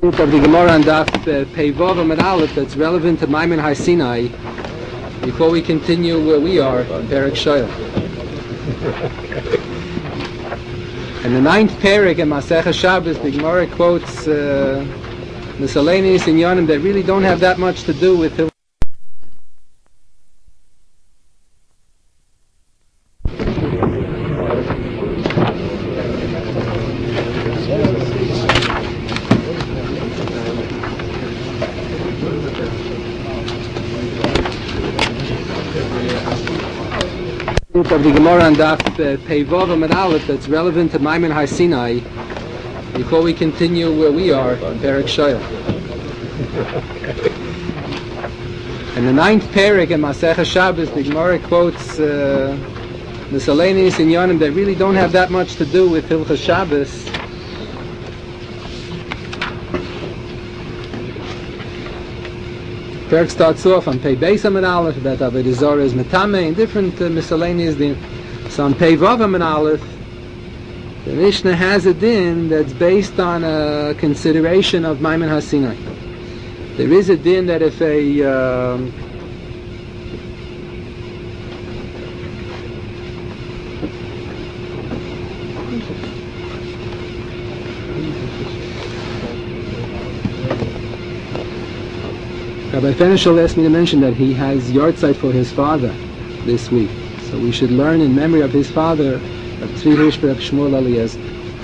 Of the Gemara and Daf Pei Vav Amud Aleph that's relevant to Maimon Har Sinai. Before we continue where we are in Perek Shoyal. In the 9th Perek in Masechah Shabbos, the Gemara quotes miscellaneous inyanim that really don't have that much to do with Hilchos. Of the Gemara and Daf Pei Vav Amud Aleph that's relevant to Maimon Har Sinai. Before we continue where we are in Perek Shoyal. In the 9th Perek in Masechah Shabbos, the Gemara quotes miscellaneous inyanim that really don't have that much to do with Hilchos Shabbos. Perek starts off on Pei Beis Amud Aleph that Avodah Zarah is metame and different miscellaneous din. So on Pei Vav Amud Aleph, the Mishnah has a din that's based on a consideration of Maimon Har Sinai. There is a din that if Rabbi Fenichel asked me to mention that he has yahrzeit for his father this week. So we should learn in memory of his father, of Tzvi Hirsch Reb Shmuel Eliezer.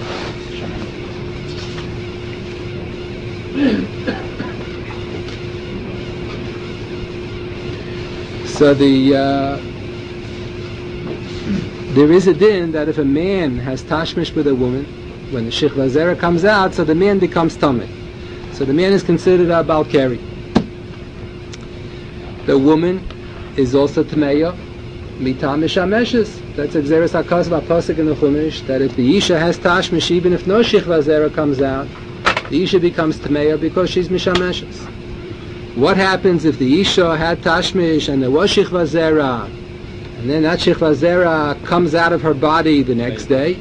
So there is a din that if a man has tashmish with a woman, when the Shechva Zera comes out, so the man becomes tameh. So the man is considered a Balkari. The woman is also Tameya, Mitam Mishameshes. That's a Xeris HaKos V'Apasik in the Chumash, that if the Isha has Tashmish, even if no Shechva Zera comes out, the Isha becomes Tameya because she's Mishameshes. What happens if the Isha had Tashmish and there was Shechva Zera, and then that Shechva Zera comes out of her body the next day?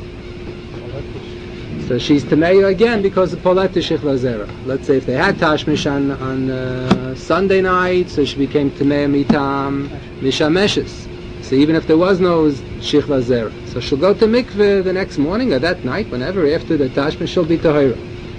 So she's Tameya again because of Polet Shechva Zera. Let's say if they had Tashmish on Sunday night, so she became Tameya Mitam Mishameshes. So even if there was no Shechva Zera, so she'll go to mikveh the next morning or that night, whenever after the Tashmish, she'll be Tahira.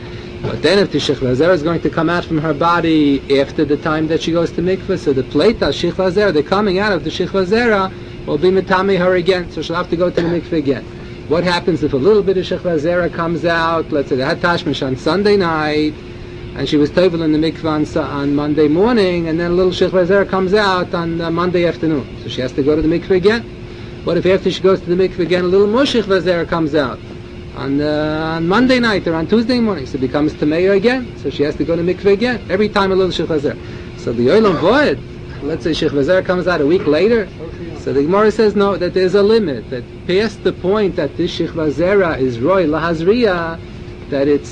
But then if the Shechva Zera is going to come out from her body after the time that she goes to mikveh, so the Pleta Shechva Zera, the coming out of the Shechva Zera, will be Mitami her again, so she'll have to go to the mikveh again. What happens if a little bit of Shechva Zera comes out? Let's say they had Tashmish on Sunday night, and she was tovel in the mikveh on Monday morning, and then a little Shechva Zera comes out on Monday afternoon. So she has to go to the mikveh again. What if after she goes to the mikveh again, a little more Shechva Zera comes out on Monday night or on Tuesday morning? So it becomes Tameya again. So she has to go to mikveh again. Every time a little Shechva Zera. So the Olam Void, let's say Shechva Zera comes out a week later. So the Gemara says no, that there's a limit, that past the point that this Shechva Zera is Roy Lahazriya, that it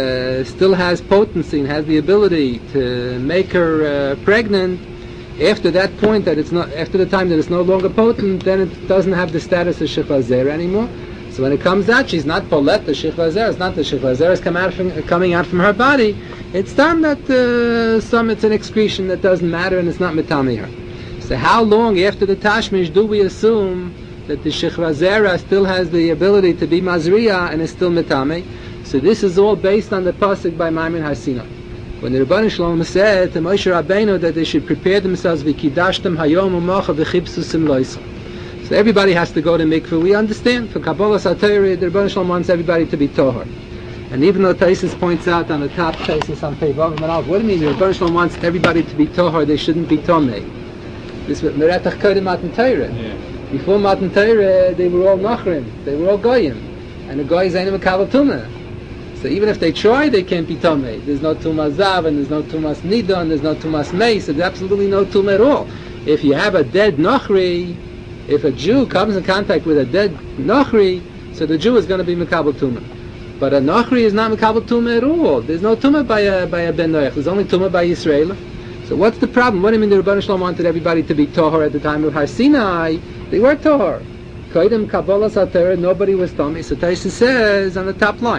still has potency and has the ability to make her pregnant. After that point, that it's not, after the time that it's no longer potent, then it doesn't have the status of Shechva Zera anymore. So when it comes out, she's not Polet, the Shechva Zera. It's not the Shechva Zera is coming out from her body. It's time that it's an excretion that doesn't matter and it's not Mitami her. So how long after the Tashmish do we assume that the Shechva Zera still has the ability to be Mazriya and is still Mitame? So this is all based on the pasuk by Maimon Har Sinai. When the Rebbeinu Shalom said to Moshe Rabbeinu that they should prepare themselves v'kidashtem hayom u'mocha v'chipsusim loisa. So everybody has to go to mikveh. We understand for Kabbalah Satayri, the Rebbeinu Shalom wants everybody to be tohar. And even though Taisus points out on the top Taisus on Pei Vav Amud Aleph, what do you mean the Rebbeinu Shalom wants everybody to be tohar? They shouldn't be tomei. This was Meretach Kodem Matan Torah. Before Matan Torah, they were all Nachrim, they were all Goyim, and the Goy is Einim Mekabel Tumah. So even if they try, they can't be Tomei. There's no Tumah Zav, and there's no Tumas Nidon, there's no Tumas Mei, so there's absolutely no Tumah at all. If you have a dead Nachri, if a Jew comes in contact with a dead Nachri, so the Jew is going to be Mekabel Tumah. But a Nachri is not Mekabel Tumah at all. There's no Tumah by a Ben Noach. There's only Tumah by Yisrael. So what's the problem? What do you mean the Rebbeinu Shalom wanted everybody to be Tohar at the time of Har Sinai? They were Tohar. Koidem Kabbalah Satara, nobody was Tomei. So Taisa says on the top line,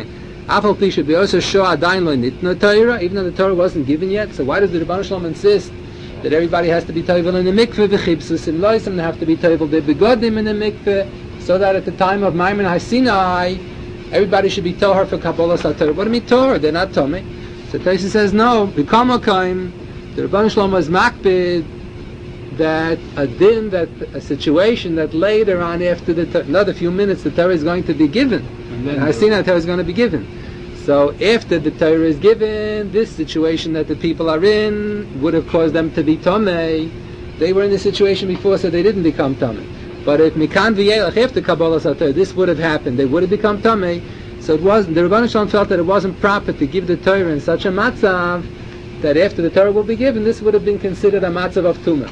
Afal Pi should be also show adayin lo nitna Torah, even though the Torah wasn't given yet. So why does the Rebbeinu Shalom insist that everybody has to be toivel in the mikveh v'chibsus in loisam? They have to be toivel the begodim in the mikveh, so that at the time of Maimon HaSinai, everybody should be tohar for Kabbalah Torah. What do you mean tohar? They're not tomei. So Taisa says no. B'kamakim, the Rebbeinu Shalom was makbid that a din, that a situation that later on, after another few minutes, the Torah is going to be given. And HaSinai Torah is going to be given. So after the Torah is given, this situation that the people are in would have caused them to be tomei. They were in the situation before, so they didn't become tomei. But if mikan v'yelach, after Kabbalah Torah, this would have happened, they would have become tamei. So it wasn't. The Rebbeinu Shalom felt that it wasn't proper to give the Torah in such a matzav that after the Torah will be given, this would have been considered a matzav of tumah.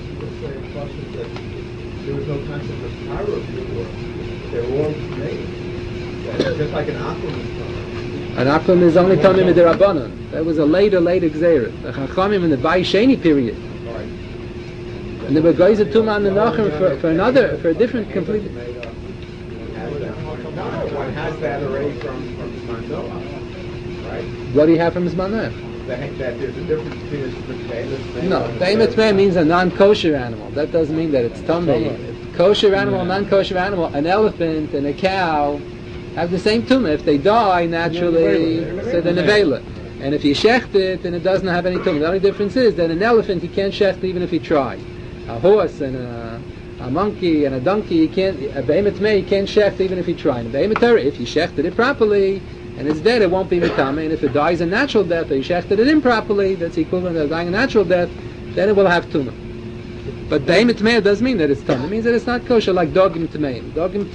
There was no concept of Torah before. They were all made. Just like an aklam is tamei. An aklam is only tamei midirabanan. That was a later gzeirah. The Chachamim in the Bayesheni period. And they were goyzer tumah on the nachem for a different, completely. One has that already from Manoah, right? What do you have from his manah? That there's a difference between a behemoth. No, behemoth means a non-kosher animal. That doesn't mean that it's tamei. Kosher animal, non-kosher animal, an elephant and a cow have the same tumah. If they die naturally, so they're nevela. And if you shecht it, then it doesn't have any tumah. The only difference is that an elephant you can't shecht even if you try. A horse and a monkey and a donkey, you can't. A behemoth you can't shecht even if you try. And a behemoth, if you shechted it properly and it's dead, it won't be mitame. And if it dies a natural death, or you shechted it improperly, that's the equivalent of dying a natural death, then it will have tumah. But behemoth doesn't mean that it's tumah. It means that it's not kosher, like dogim tameim.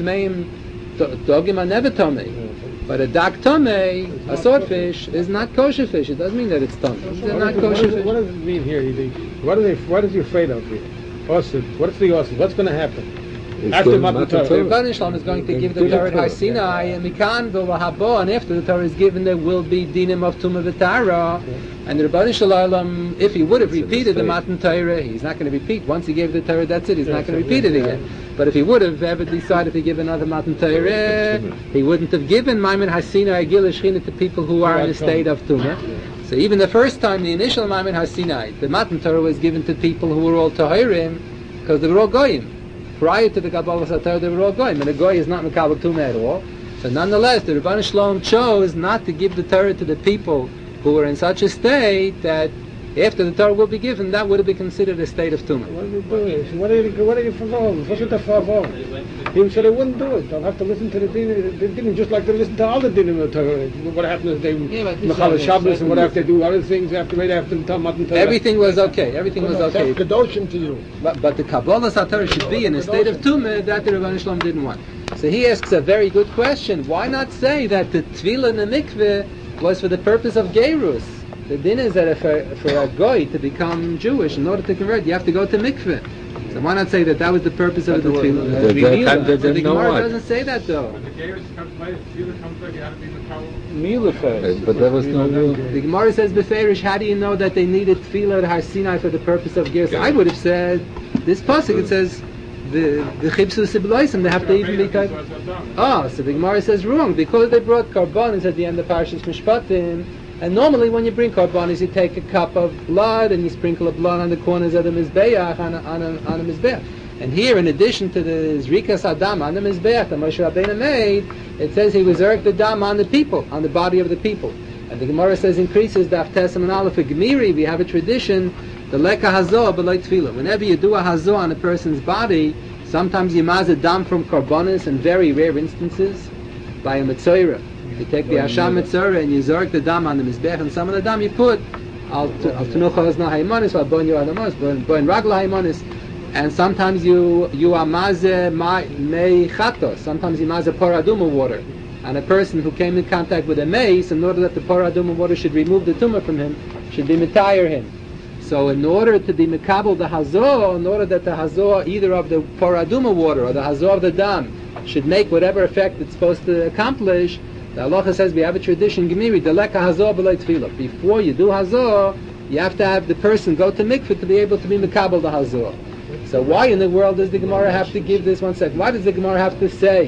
Dogim are never tamei. But a dak tamei, a swordfish, is not kosher fish. It doesn't mean that it's tamei. It's not kosher fish. What does it mean here? What is he afraid of here? Osid. What's the osid? What's going to happen? After Matan Torah. The Rebbeinu Shalom is going to give the Torah at HaSinai, and Mikan v'Lahabo, and after the Torah is given, there will be dinim of Tumah v'Tara. And the Rebbeinu Shalom, if he would have repeated the Matan Torah, he's not going to repeat. Once he gave the Torah, that's it. He's not going to repeat it again. But if he would have ever decided to give another Matan Torah, he wouldn't have given Maimon HaSinai Gil Shechina to people who are in a state of Tumah. So even the first time, the initial Maimon HaSinai, the Matan Torah was given to people who were all Tahirim, because they were all Goyim. Prior to the Kabbalah Torah, they were all Goyim, and the Goy is not Mekabel Tumah at all. So nonetheless, the Rebbeinu Shalom chose not to give the Torah to the people who were in such a state that after the Torah will be given, that would have been considered a state of Tumah. What are you doing? What are you following? What's the favor? He said they wouldn't do it. They'll have to listen to the dinim. They didn't just like to listen to all the dinim of the Torah. What happens is they Mechal Shabbos and what have to do other things after the Matan Torah. Everything was okay. Everything was okay. Kedoshim to you. But the Kabbalah Torah should be in a state of Tumah that the Rebbeinu Shalom didn't want. So he asks a very good question. Why not say that the Tefillah in the mikveh was for the purpose of Gerus? The din is that for a goy to become Jewish, in order to convert, you have to go to mikveh. So why not say that was the purpose of the tefillah? The Gemara doesn't say that though. When the Gerus comes later, the tefillah comes later, you have to be Mekabel. Mila first. But there was no rule. The Gemara says beferish, how do you know that they needed tefillah at HaSinai for the purpose of Gerus? I would have said, this pasuk, it says, the chibsu sibloisim, they have to even be type. Oh, so the Gemara says wrong, because they brought karbanis at the end of Parashas Mishpatim. And normally when you bring karbanis, you take a cup of blood and you sprinkle the blood on the corners of the mizbeach, on a mizbeach. And here, in addition to the zrikas adam on the mizbeach that Moshe Rabbeinu made, it says he was zerk the dam on the people, on the body of the people. And the Gemara says increases the Aftesim and Aleph Gemiri. We have a tradition, the leka hazoh b'loi tefillah. Whenever you do a hazoh on a person's body, sometimes you maz a dam from karbanis, in very rare instances, by a mitzoira. You take the Hasham Mitzvah and you zork the dam on the Mizbech, and some of the dam you put al Tunuchos na Haimonis, al Bon Yoadamos, Bon Ragla Haimonis, and sometimes you are maze mei chatos, sometimes you maze poraduma water, and a person who came in contact with a mace, in order that the poraduma water should remove the tumor from him, should be mitayir him. So in order to be mekabel the hazor, in order that the hazor either of the poraduma water or the hazor of the dam should make whatever effect it's supposed to accomplish, the halacha says we have a tradition, Gemiri, deleka hazor b'loi tefillah. Before you do hazor, you have to have the person go to mikveh to be able to be mekabel the hazor. So why in the world does the Gemara have to give this one second? Why does the Gemara have to say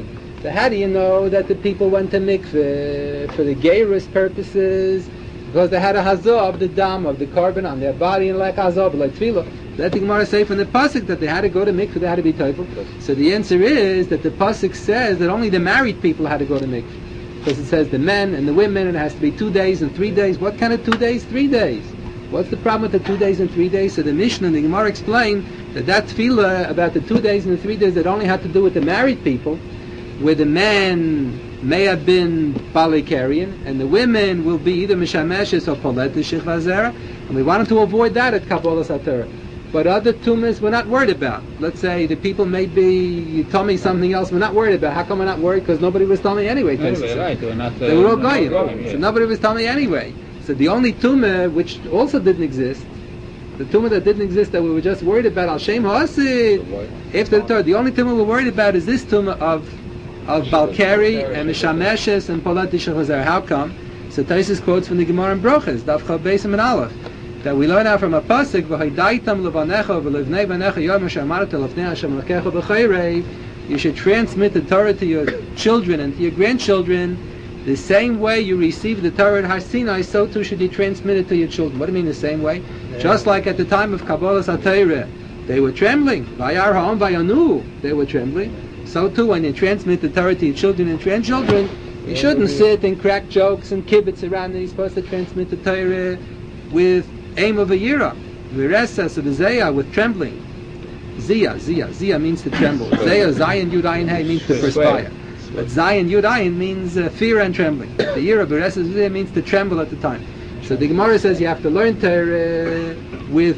So how do you know that the people went to mikveh for the geirus purposes? Because they had a hazah of the dam, of the carbon on their body, and like hazah, like tefillah. Let the Gemara say from the pasuk that they had to go to mikveh, they had to be teufel. So the answer is that the pasuk says that only the married people had to go to mikveh. Because it says the men and the women, and it has to be 2 days and 3 days. What kind of 2 days? 3 days. What's the problem with the 2 days and 3 days? So the Mishnah and the Gemara explained that tefillah about the 2 days and the 3 days that only had to do with the married people, where the man may have been Balikarian, and the women will be either Mishameshes or Polet, the Shechva Zera, and we wanted to avoid that at Kabbalah Satorah. But other tumas we're not worried about. Let's say the people maybe you tell me something else we're not worried about. How come we're not worried? Because nobody was telling me anyway. Right, They were all goyim. So nobody was telling me anyway. So the only tumah which also didn't exist, the tumah that didn't exist that we were just worried about, Al Shem Ha'asid, after the Torah, the only tumah we're worried about is this tumah of Balkari and Mishameshes and Polat Tishachazer. How come? So Taisus quotes from the Gemara in Brochas, Daf Chav Beis and Aleph, that we learn out from a pasuk, V'haydaitam levanecha v'levnei vanecha yom hashamarta lefnei Hashem lekecha b'chayrev. You should transmit the Torah to your children and to your grandchildren. The same way you receive the Torah at Har Sinai, so too should you transmit it to your children. What do you mean the same way? Yeah. Just like at the time of Kabbalah Satorah, they were trembling. Vayar ha'om vayanu, they were trembling. So too, when you transmit the Torah to your children and grandchildren, you shouldn't sit and crack jokes and kibbutz around it. You're supposed to transmit the Torah with aim of a yira, viresas of zayah, with trembling. Ziyah means to tremble. Zayah, Zayin, Yud, Ayin, Hey means to perspire. But Zayin, Yud, Ayin means fear and trembling. The yira, viresas, Ziyah means to tremble at the time. So the Gemara says you have to learn Torah with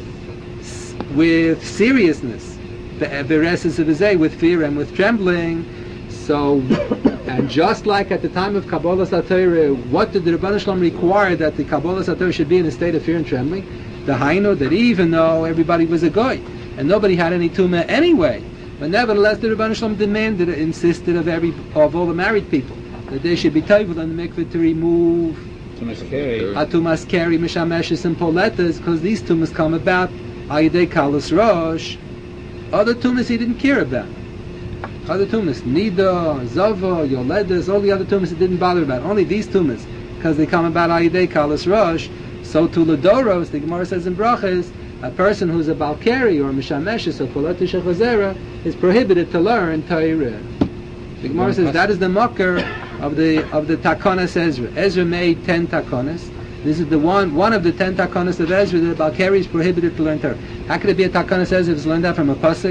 seriousness. Viresas of zayah, with fear and with trembling. So, and just like at the time of Kabbalah Satorah, what did the Rebbeinu Shalom require that the Kabbalah Satorah should be in a state of fear and trembling? The Hainu, that even though everybody was a goy and nobody had any tumah anyway, but nevertheless the Rebbeinu Shalom demanded, insisted of all the married people that they should be tevel in the mikveh to remove Tumas Keri, Mishameshes, and Poletas, because these tumas come about Ayidei Kalas Rosh. Other tumas he didn't care about. Other tumas, Nida, Zava, Yoledas, all the other tumas he didn't bother about. Only these tumas, because they come about Ayidei Kalas Rosh. So to Ladoros, the Gemara says in Brachas, a person who's a Balkari or a Mishameshes or Polet Shechazera is prohibited to learn Torah. The Gemara says that is the mocker of the Takonas Ezra. Ezra made 10 Takonas. This is the one of the 10 Takonas of Ezra that Balkari is prohibited to learn Torah. How could it be a Takonas Ezra if it's learned out from a pasuk?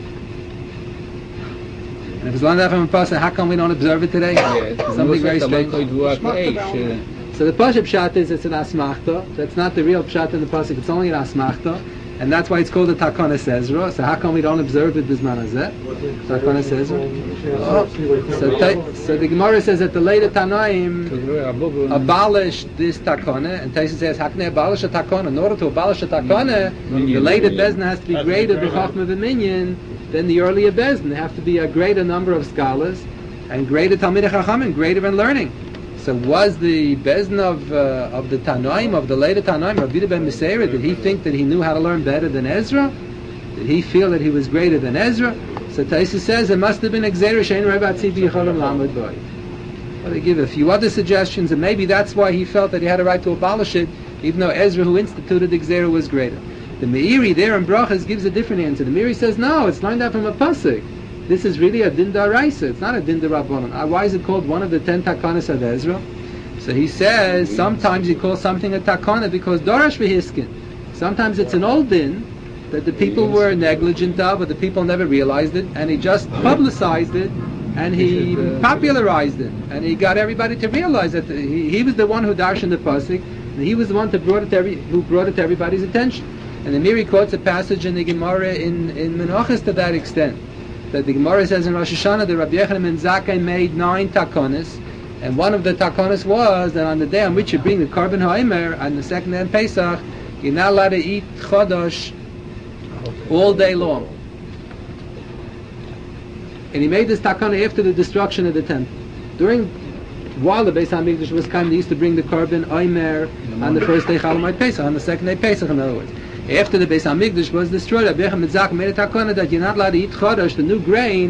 And if it's learned out from a pasuk, how come we don't observe it today? Something very strange. So the pasuk pshat is it's an asmachta. That's not the real pshat in the pasuk. It's only an asmachta, and that's why it's called a Takonas Ezra. So how come we don't observe it bisman hazeh? Takonas Ezra. So the Gemara says that the later Tanaim abolished this takana, and Taisa says, how can they abolish a takana? In order to abolish a takana, the later bezna has to be greater b'chachma v'minyan than the earlier bezna. There have to be a greater number of scholars and greater talmidei chachamim, greater in learning. So was the bezna of the Tanaim, of the later Tanaim, Rabbi Yehuda ben Meseira, did he think that he knew how to learn better than Ezra? Did he feel that he was greater than Ezra? So Taisa says it must have been Exeira Shein Rebbe Tzvi Yicholim Lamed Boy. Well, they give a few other suggestions, and maybe that's why he felt that he had a right to abolish it, even though Ezra, who instituted Exeira, was greater. The Meiri there in Brachas gives a different answer. The Meiri says, no, it's learned out from a pasuk. This is really a din daraisa. It's not a din darabbanan. Why is it called one of the 10 takanas of Ezra? So he says sometimes he calls something a takana because darash v'hiskin. Sometimes it's an old din that the people were negligent of, or the people never realized it, and he just publicized it, and he popularized it, and he got everybody to realize that he was the one who darshan the pasuk, and he was the one who brought it to everybody's attention. And the Meiri quotes a passage in the Gemara in Menachos to that extent. That the Gemara says in Rosh Hashanah that Rabbi Yochanan ben Zakkai made 9 takonas, and one of the takonas was that on the day on which you bring the carbon ha'omer, on the second day of Pesach, you're not allowed to eat chodosh all day long. And he made this takana after the destruction of the temple. While the Beis HaMikdash was coming, they used to bring the carbon ha'omer on the first day Chalamoid Pesach, on the second day Pesach, in other words. After the Beis HaMikdash was destroyed, Rabbi Yochanan ben Zakkai made a takana that you're not allowed to eat chodosh, the new grain,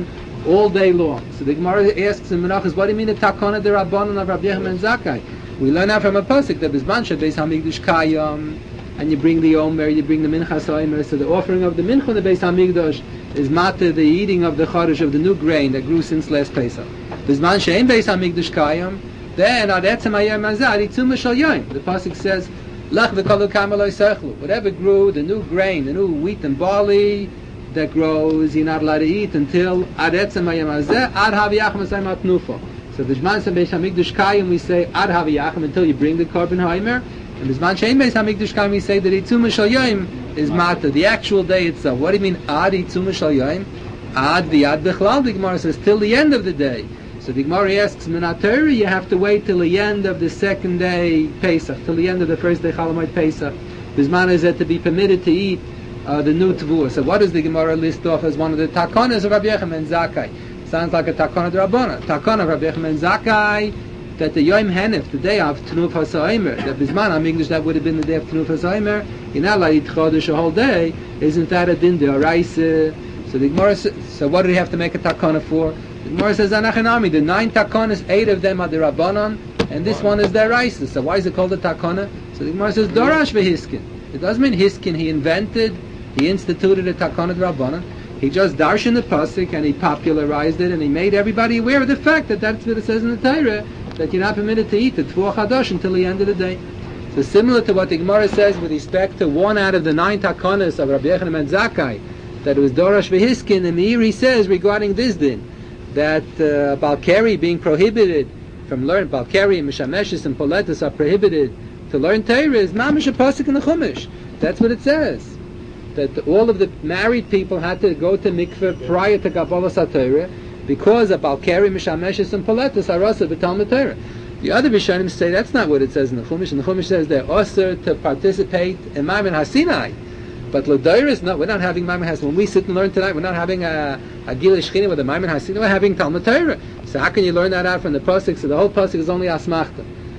all day long. So the Gemara asks in Menachos, what do you mean the takana de Rabbanon of Rabbi Yochanan ben Zakkai? We learn out from a pasuk that Bizman Beis Hamikdash Kayam, and you bring the Omer, you bring the Minchas Omer. So the offering of the Mincha in the Beis Hamikdash is mata, the eating of the Chodesh of the new grain that grew since last Pesach. Bizman Shein Beis Hamikdash Kayam, then ad etzem hayom hazeh itzuma shel yom. The pasuk says, Lach v'kol kamal lo yisechlu. Whatever grew, the new grain, the new wheat and barley that grows, you're not allowed to eat until ad etzem hayom hazeh ad haviyachim asayim atnufa. So the Bizman Beis Hamikdash Kayam we say ad haviyachim until you bring the korban haimer, and Bizman Shein Beis Hamikdash Kayam we say that itzuma shel yom is mata, the actual day itself. What do you mean ad itzuma shel yom? Ad v'yad bechlal. The Gemara says till the end of the day. So the Gemara asks, Minatari, you have to wait till the end of the second day Pesach, till the end of the first day Chalamoid Pesach. Bizman is that to be permitted to eat the new Tavua. So what does the Gemara list off as one of the Takonas of Rabbi Yochanan ben Zakkai? Sounds like a Takona de Rabbana. Takona of Rabbi Yochanan ben Zakkai, that the Yom Hanif, the day of Tanuf HaSoimer, that Bizman, in English that would have been the day of Tanuf HaSoimer, you're not allowed to eat Chodesh a whole day, isn't that a din de Araisa? So the Gemara says, so what do we have to make a Takona for? The Gemara says, Anachanami, the 9 takonas, 8 of them are the Rabbanon, and this one is their Raisa. So why is it called a takona? So the Gemara says, Dorash v'hiskin. It doesn't mean hiskin, he instituted a takona de Rabbanon. He just darshan the pasuk and he popularized it and he made everybody aware of the fact that that's what it says in the Torah, that you're not permitted to eat the Tvuah Chadash until the end of the day. So similar to what the Gemara says with respect to 1 out of the 9 takonas of Rabbi Yochanan ben Zakkai, that it was Dorash v'hiskin, and Meiri says regarding this din, that Balkari being prohibited from learning, Balkari and Mishameshis and Poletus are prohibited to learn Torah is Mamish a pasuk in the Chumash. That's what it says. That all of the married people had to go to mikveh prior to Kabbalas HaTorah because of Balkari, Mishameshis and Poletus are also b'Talmud Torah. The other Rishonim say that's not what it says in the Chumash. And the Chumash says they're also to participate in Maimon HaSinai. But L'Doira is not, we're not having Maimon HaSinai. When we sit and learn tonight, we're not having a Gila Shechina with a Maimon HaSinai, we're having Talmud Torah. So how can you learn that out from the Pasuk? So the whole Pasuk is only Asmachta.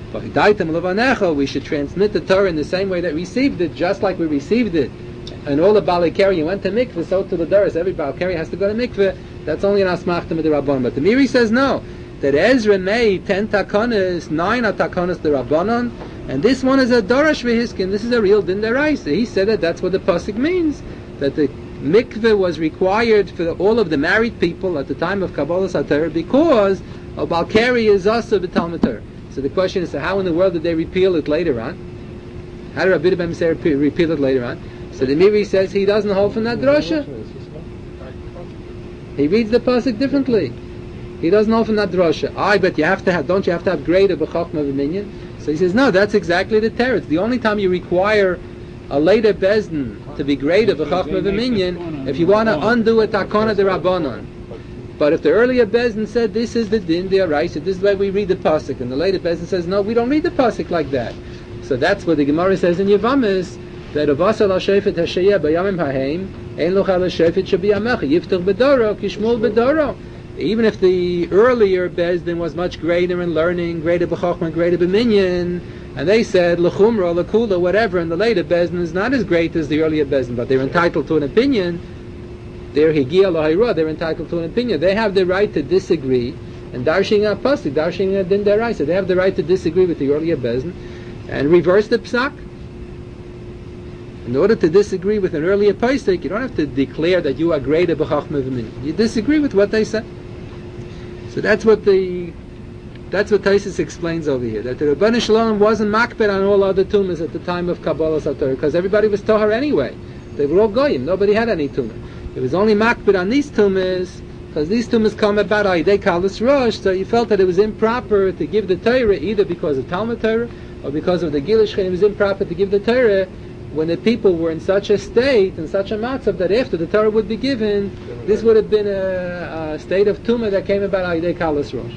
We should transmit the Torah in the same way that we received it, just like we received it. And all the Balei Keri went to mikveh, so to the Doris, every Balei Keri has to go to mikveh. That's only an Asmachta with the Rabbanon. But the Miri says no, that Ezra made 10 takonas, 9 are takonas the Rabbanon, and this one is a Dorash v'hiskin. This is a real din deraisa. He said that that's what the pasuk means, that the mikveh was required for all of the married people at the time of Kabbalas HaTorah because a Balkari is also the Talmud Torah. So the question is, so how in the world did they repeal it later on? How did Rabbi Ben say repeal it later on? So the Miri says he doesn't hold from that drasha. He reads the pasuk differently. He doesn't hold from that drasha. But you have to have, don't you have to have greater b'chachma v'minyan? So he says, no, that's exactly the teretz. The only time you require a later bezdin to be greater b'chachma v'minyan, if you want to undo a takona de Rabbanon. But if the earlier bezdin said this is the din d'oraisa, this is the way we read the pasuk, and the later bezdin says no, we don't read the pasuk like that. So that's what the Gemara says in Yevamos, that avasal ha'shefet ha'sheyeh b'yamim ha'heim ein lochal ha'shefet shebiyamecha yiftach b'doro kishmul b'doro. Even if the earlier bezdin was much greater in learning, greater b'chachma, greater b'minyan, and they said l'chumra, l'kula, whatever, and the later bezdin is not as great as the earlier bezdin, but they're entitled to an opinion. They're higia l'hayra, they're entitled to an opinion. They have the right to disagree, and darshing a pasuk, darshing a din deraisa, they have the right to disagree with the earlier bezdin and reverse the psak. In order to disagree with an earlier pasuk, you don't have to declare that you are greater b'chachma v'minyan. You disagree with what they said. So that's what Taisus explains over here, that the Rebbeinu Shalom wasn't makbid on all other tumas at the time of Kabbalas HaTorah, because everybody was tahar anyway. They were all goyim. Nobody had any tumah. It was only makbid on these tumas, because these tumas come about Aidei Kalas Rosh, so you felt that it was improper to give the Torah either because of Talmud Torah or because of the Gilish Chen. It was improper to give the Torah when the people were in such a state, in such a matzav, that after the Torah would be given, this would have been a state of tumah that came about Aidei Kalas Rosh.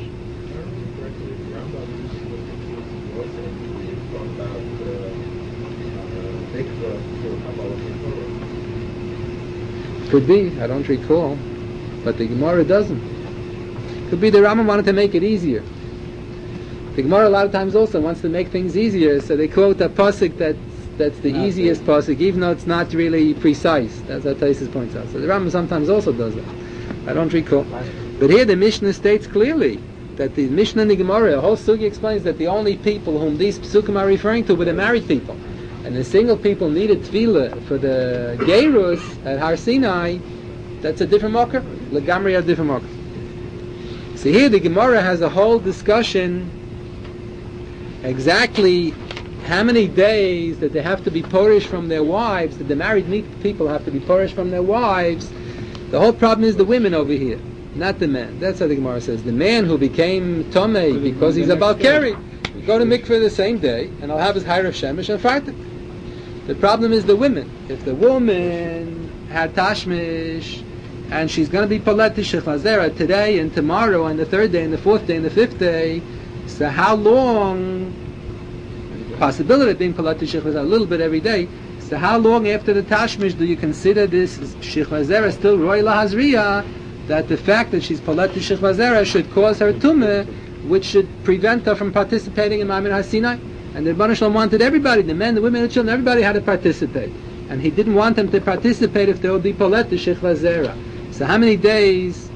Could be, I don't recall, but the Gemara doesn't. Could be the Rambam wanted to make it easier. The Gemara a lot of times also wants to make things easier, so they quote a pasuk that's the easiest pasuk, even though it's not really precise. That's what Taisus points out. So the Rambam sometimes also does that. I don't recall. But here the Mishnah states clearly that the Mishnah and the Gemara, the whole sugi explains that the only people whom these psukim are referring to were the married people. And the single people needed tefillah for the Geirus at Har Sinai. That's a different marker. Legamri a different marker. So here the Gemara has a whole discussion exactly how many days that they have to be porish from their wives, that the married people have to be porish from their wives. The whole problem is the women over here, not the man. That's how the Gemara says. The man who became Tomei because he's a Balkari, will go to mikveh the same day, and I'll have his Hayr of Shemesh and Fartik. The problem is the women. If the woman had Tashmish, and she's going to be Palet Shech Lazera today and tomorrow and the third day and the fourth day and the fifth day, so how long, possibility of being Palet Shech Lazera a little bit every day, so how long after the Tashmish do you consider this Shech Lazera still Roy Lahazriya, that the fact that she's Palet Shech Lazera should cause her Tumah, which should prevent her from participating in Ma'amid HaSinai? And the Rebbeinu Shalom wanted everybody, the men, the women, the children, everybody had to participate. And he didn't want them to participate if they would be Palet Shech Lazera. So how many days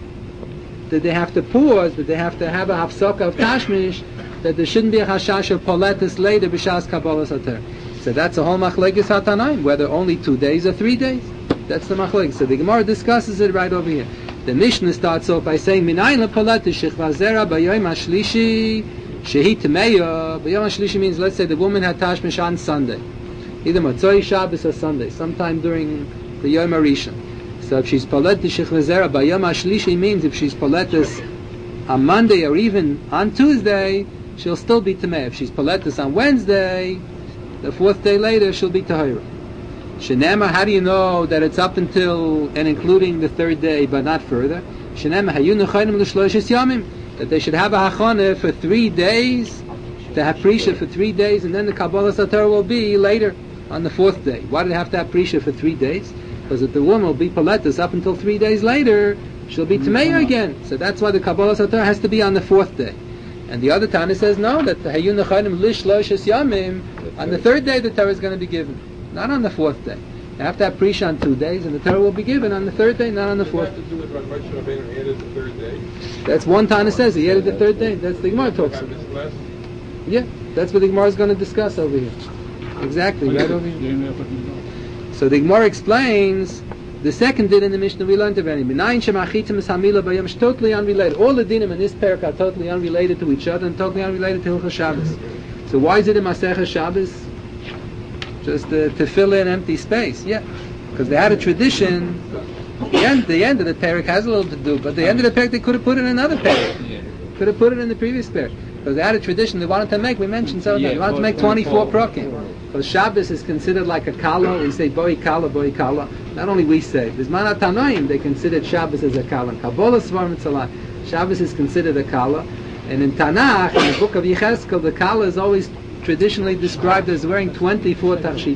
did they have to pause, did they have to have a hafsaka of Tashmish, that there shouldn't be a hashash of Poletis later, b'shas Kabbalah Sater? So that's the whole machlekes hatanaim, whether only 2 days or 3 days. That's the machlekes. So the Gemara discusses it right over here. The Mishnah starts off by saying, Minayin lepoletis shechva zera b'yoyim hashlishi shehi temeya. B'yoyim hashlishi means, let's say the woman had Tashmish on Sunday, either Motzoi Shabbos or Sunday, sometime during the Yom HaRishon. So if she's poletis shechva zera b'yoyim hashlishi means if she's poletis on Monday or even on Tuesday, she'll still be temeya. If she's poletis on Wednesday, the fourth day later, she'll be tahira. Shenema, how do you know that it's up until and including the third day, but not further? Shenema, hayunu chayim l'shloshis yamim, that they should have a hachana for 3 days, to have prisha for 3 days, and then the Kabbalah Satar will be later on the fourth day. Why do they have to have prisha for 3 days? Because if the woman will be paletus up until 3 days later, she'll be tameya again. So that's why the Kabbalah Satar has to be on the fourth day. And the other Tana says no, that the hayunu chayim l'shloshis yamim, on the third day the Torah is going to be given. Not on the fourth day. You have to have Prisha on 2 days, and the Torah will be given on the third day, not on the fourth. What does that have to do with Moshe Rabbeinu added the third day? That's one Tana says he added the third day. That's the Gemara talks about. Yeah, that's what the Gemara is going to discuss over here. Exactly, right over here. So the Gemara explains the second din in the Mishnah we learned already. Minayin shemachitim is hamila bayam is totally unrelated. All the dinim in this parak are totally unrelated to each other and totally unrelated to Hilchos Shabbos. So why is it in Masechah Shabbos? Just to fill in empty space, yeah. Because they had a tradition. The end of the parak has a little to do, but the end of the parak they could have put it in another parak. Could have put it in the previous parak. Because they had a tradition they wanted to make. We mentioned so. They wanted to make 24 prakim. Because Shabbos is considered like a kala. We say boi kala, boi kala. Not only we say. Bisman HaTanoim they considered Shabbos as a kala. Kabbalah Svarim Tzalah. Shabbos is considered a kala. And in Tanakh, in the book of Yechezkel, the kala is always traditionally described as wearing 24 tachshit.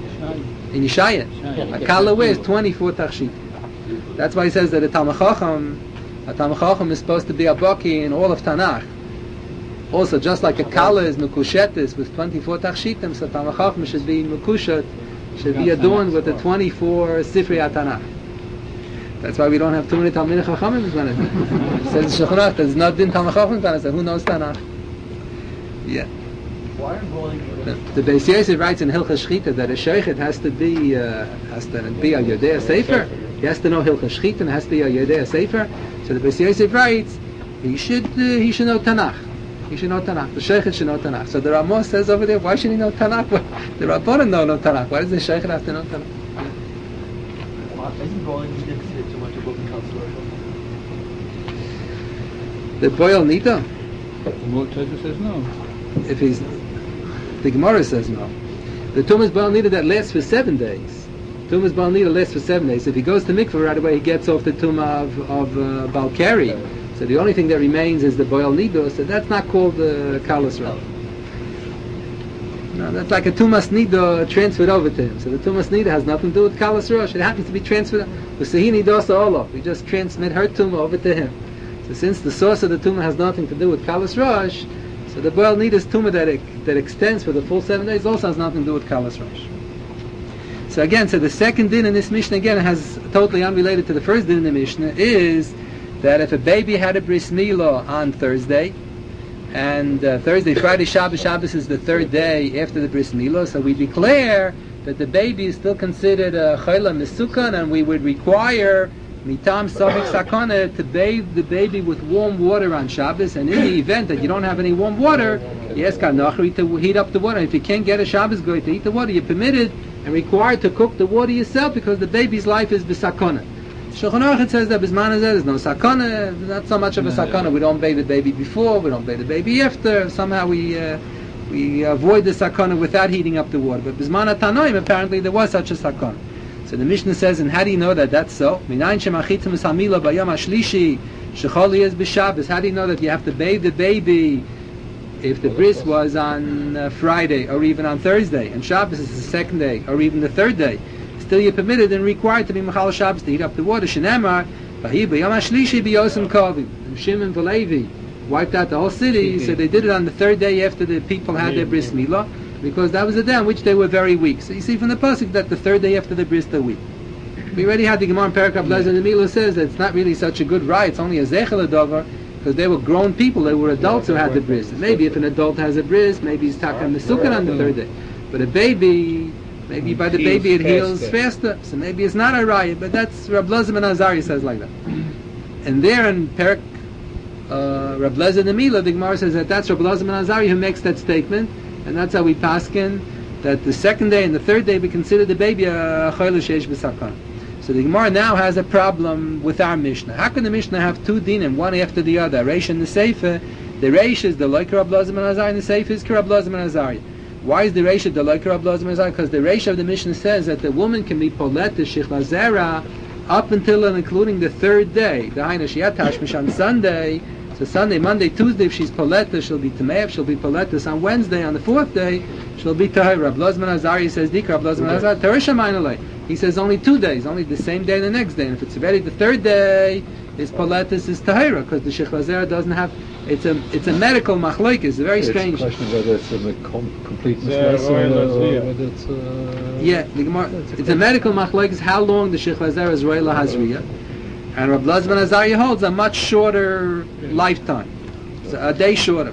In Yeshaya, a kala wears 24 tachshit. That's why he says that a Talmud Chacham is supposed to be a baki in all of Tanakh. Also, just like a kala is mekushetis with 24 tachshitim, so Talmud Chacham should be mekushet, should be adorned with the 24 Sifrei HaTanakh. That's why we don't have too many Talmidei Chachamim in Tanakh. It says in Shulchan Aruch, there's not din Talmud Chacham in Tanakh, so who knows Tanakh? Yeah. The Beis Yosef writes in Hilchos Shchita that a sheikhet has to be a Yodea Sefer. He has to know Hilchos Shchita and has to be a Yodea Sefer. So the Beis Yosef writes he should know Tanakh. He should know Tanakh. The sheikhet should know Tanakh. So the Ramah says over there, why should he know Tanakh? The Rabbanan know Tanakh. Why does the sheikhet have to know Tanakh? The Boil Nita? The Torah says no. If he's, the Gemara says no. The Tumas Baal Nida that lasts for 7 days. Tumas Baal Nida lasts for 7 days. If he goes to mikveh right away, he gets off the Tumah of Balkari. So the only thing that remains is the Boil Nida. So that's not called the Kalas Rosh. No, that's like a Tumas Nida transferred over to him. So the Tumas Nida has nothing to do with Kalas Rosh. It happens to be transferred. The Sahini Dosa Olof. We just transmit her Tumah over to him. So since the source of the Tumah has nothing to do with Kalas Rosh, so the Boil Nida's Tumah that extends for the full 7 days also has nothing to do with Kalas Rosh. So again, so the second din in this Mishnah again has totally unrelated to the first din in the Mishnah is that if a baby had a bris milah on Thursday, and Thursday, Friday, Shabbos is the third day after the bris milah, so we declare that the baby is still considered a chayla misukan, and we would require mitam safek sakana to bathe the baby with warm water on Shabbos. And in the event that you don't have any warm water, you ask Nachri to heat up the water. If you can't get a Shabbos goy to heat the water, you're permitted and required to cook the water yourself, because the baby's life is b'sakana. Shulchan Aruch says that bisman hazeh there's no sakana, not so much of a sakana. We don't bathe the baby before, we don't bathe the baby after. Somehow we avoid the sakana without heating up the water. But bisman tanoim, apparently there was such a sakana. So the Mishnah says, and how do you know that that's so? Minayin shemachitzim esamila bayom hashlishi shecholi is b'Shabbos. How do you know that you have to bathe the baby if the bris was on Friday or even on Thursday, and Shabbos is the second day or even the third day? Still you're permitted and required to be Mechal Shabbos to heat up the water. Shenemar, Vahi b'yom hashlishi b'yosem kavi. Shimon v'Levi wiped out the whole city, so they did it on the third day after the people had their bris milah, because that was the day on which they were very weak. So you see from the pasuk that the third day after the bris they're weak. We already had the Gemara in Perek Ablezer, and the Milah says that it's not really such a good right. It's only a zechel adover, because they were grown people. They were adults who had the bris. Maybe if an adult has a bris, maybe he's taken mesukan on the third day. But a baby, maybe by the baby it heals faster. So maybe it's not a riot. But that's Rab Lezer ben Azari says like that. And there in Perek Rab Lezer the Milah, the Gemara says that that's Rab Lezer ben Azari who makes that statement. And that's how we paskin that the second day and the third day we consider the baby a chayla sheish b'sakan. So the Gemara now has a problem with our Mishnah. How can the Mishnah have two dinim, one after the other? Reish and the Sefer. The Reish is the like Rab Lezer ben Azari, and the Sefer is Rab Lezer ben Azari. Why is the Reish the like Rab Lezer ben Azari? Because the Reish of the Mishnah says that the woman can be polet to shechla zera up until and including the third day. The Haina Shiyat Tashmish on Sunday. So Sunday, Monday, Tuesday, if she's poleta, she'll be tamev. She'll be poletus on Wednesday. On the fourth day, she'll be tahir. Rab Lezer ben Azari says, "Dik Rab Lezer ben Azari terisha ma'inalei." He says only 2 days, only the same day and the next day. And if it's already the third day, his poletus is tahira, because the shechla zera doesn't have. It's a medical machlokes. It's very strange. It's a question of whether it's a complete mishnah or whether it's yeah, the Gemara. It's a medical machlokes. How long the shechla zera is roila hazriya? And Rab Lezer ben Azari holds a much shorter lifetime, so a day shorter.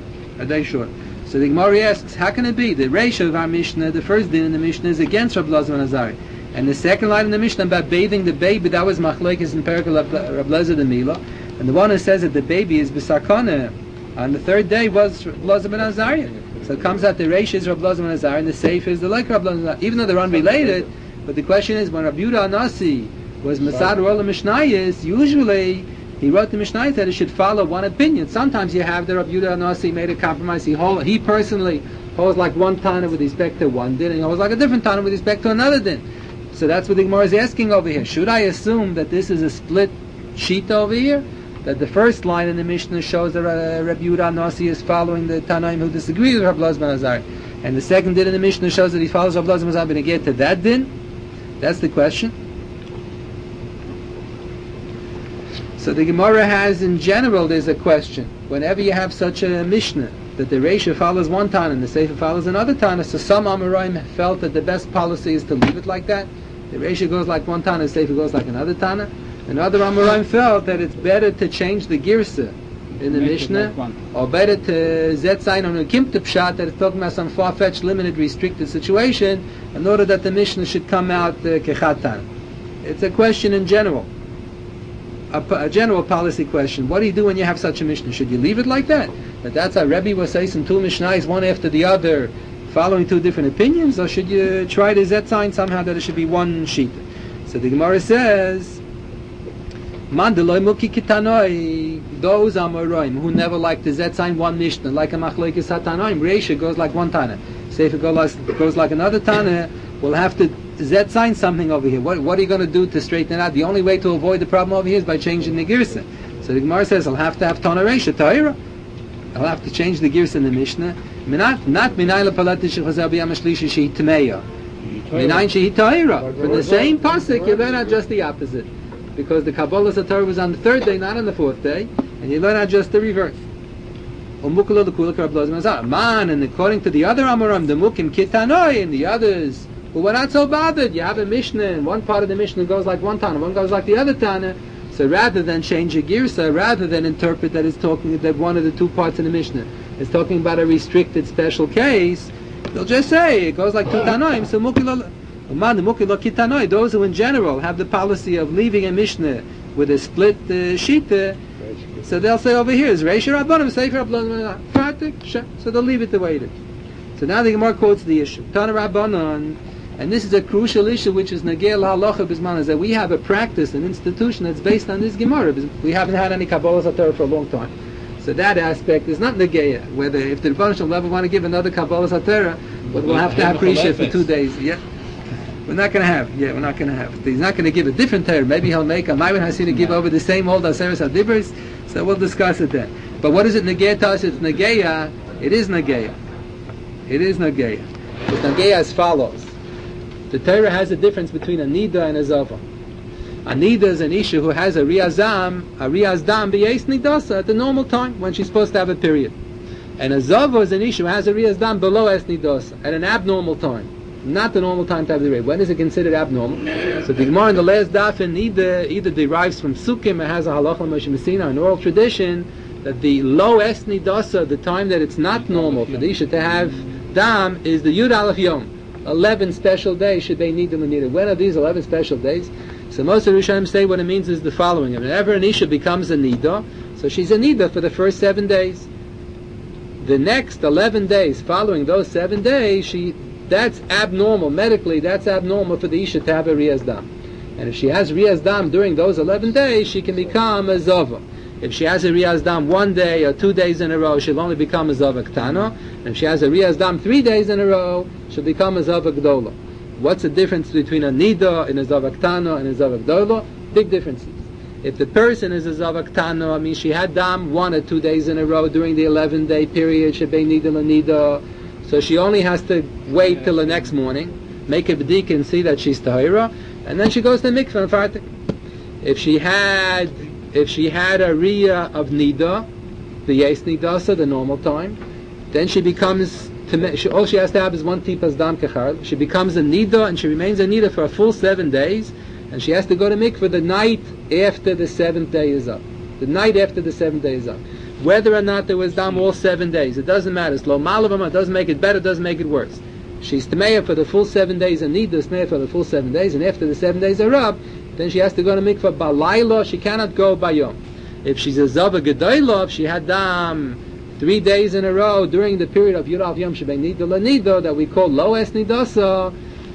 So the Gemara asks, how can it be? The ratio of our Mishnah, the first din in the Mishnah is against Rab Lezer ben Azari, and the second line in the Mishnah about bathing the baby, that was machlekes in Perek Rab Lezer the Milah, and the one who says that the baby is b'sakana on the third day was Rab Lezer ben Azari. So it comes out the ratio is Rab Lezer ben Azari, and the sefer is the like Rab Lezer ben Azari, even though they're unrelated. But the question is, when Rabbi Yehuda Anasi was Masad Rola Mishnayis, usually he wrote the Mishnayis that it should follow one opinion. Sometimes you have the Rabbi Yehuda Anasi made a compromise. He personally holds like one Tana with respect to one din, and he holds like a different Tana with respect to another din. So that's what the Gemara is asking over here. Should I assume that this is a split sheet over here? That the first line in the Mishnah shows that Rabbi Yehuda Anasi is following the Tanaim who disagree with Rabbi Lezer ben Azari, and the second din in the Mishnah shows that he follows Rabbi Lezer ben Azari, and get to that din? That's the question. So the Gemara has, in general, there's a question. Whenever you have such a Mishnah, that the Reisha follows one Tana and the Sefer follows another Tana, so some Amoraim felt that the best policy is to leave it like that. The Reisha goes like one Tana, the Sefer goes like another Tana. And other Amoraim felt that it's better to change the Girsa in the Mishnah, or better to Zet sign on a Kimta Pshat, that it's talking about some far-fetched, limited, restricted situation, in order that the Mishnah should come out Kechat Tana. It's a question in general. A general policy question. What do you do when you have such a Mishnah? Should you leave it like that? But that's how Rebbe was saying, two Mishnahs, one after the other, following two different opinions? Or should you try to Zet sign somehow that it should be one sheet? So the Gemara says, Mandeloi Muki Kitanoi, those Amoraim who never like to Zet sign one Mishnah, like a Machlokes HaTanoim, Reisha goes like one Tana. Sefer goes like another Tana, will have to Zet sign something over here. What are you going to do to straighten it out? The only way to avoid the problem over here is by changing the Girsa. So the Gemara says, I'll have to have Tana Reisha, Ta'ira. I'll have to change the Girsa in the Mishnah. Not Minayla Palatish Chazal B'yam HaShlishi Shehi Tmeya. Minayin Shehi Ta'ira. From the same pasuk, you learn out just the opposite. Because the Kabbalah Satar was on the third day, not on the fourth day, and you learn out just the reverse. Man, and according to the other Amoram, the Mukim Kitanoi, and the others who were not so bothered, you have a Mishnah, and one part of the Mishnah goes like one Tana, one goes like the other Tana, So rather than change a girsa, rather than interpret that it's talking that one of the two parts in the Mishnah is talking about a restricted special case, they'll just say it goes like Tutanoim. So Mukilo Kitanoi, those who in general have the policy of leaving a Mishnah with a split shita, so they'll say over here is Reish Rabbanim, Sefer Rabbanim, so they'll leave it the way it is. So now the Gemara quotes the issue. Tana Rabbanon. And this is a crucial issue, which is Nagel Halacha Bisman, is that we have a practice, an institution that's based on this Gemara. We haven't had any Kabbalah Satorah for a long time. So that aspect is not Nageya. Whether if the Rebbeinu Shalom ever want to give another Kabbalah Satorah, we'll have to have Prisha for 2 days. Yeah, we're not going to have. Yeah, we're not going to have. He's not going to give a different Torah. Maybe he'll make a Ma'ayin Hasina give over the same old Aseres HaDibros. So we'll discuss it then. But what is it Nageya to us? It's Nageya. It is Nageya. It is Nageya. It's Nageya as follows. The Torah has a difference between a Nida and a Zava. A Nida is an Isha who has a Riyazdam b'Yeis Nidasa at the normal time, when she's supposed to have a period. And a Zava is an Isha who has a Riyazdam below Es Nidasa, at an abnormal time. Not the normal time to have the period. When is it considered abnormal? So the Gemara in the last daf in Nida either derives from Sukkim, it has a Halacha Moshe Messina, an oral tradition, that the low Es Nidasa, the time that it's not normal for the Isha to have Dam, is the Yud Aleph Yom. 11 special days should they need them and need it. When are these 11 special days? So most of the Rishonim say what it means is the following. Whenever an Isha becomes a Nida, so she's a Nida for the first 7 days. The next 11 days following those 7 days, that's abnormal. Medically, that's abnormal for the Isha to have a Riyaz Dam. And if she has Riyaz Dam during those 11 days, she can become a Zava. If she has a Riyaz Dam 1 day or 2 days in a row, she'll only become a Zava Ktana. And if she has a Riyaz Dam 3 days in a row, she'll become a Zava Gdola. What's the difference between a Nida and a Zava Ktana and a Zava Gdola? Big differences. If the person is a Zava Ktana, I mean she had Dam 1 or 2 days in a row during the 11-day period, Shebei Nida la Nida, so she only has to wait till the next morning, make a B'dik and see that she's Tahira, and then she goes to the mikveh and fartik. If she had a Riyah of Nida, the Yes Nidasa, the normal time, then she becomes, all she has to have is 1 tipas dam kechar. She becomes a Nida, and she remains a Nida for a full 7 days, and she has to go to mikveh the night after the 7th day is up. The night after the 7th day is up. Whether or not there was dam all 7 days, it doesn't matter. It's lo malavama, it doesn't make it better, it doesn't make it worse. She's Tameya for the full 7 days, and Nida is Tameya for the full 7 days, and after the 7 days are up, then she has to go to mikveh balayla. She cannot go bayom. If she's a Zava Gedoyla, if she had dam 3 days in a row during the period of Yud Yom Shebei Nida la Nida that we call Lo Es Nidasa,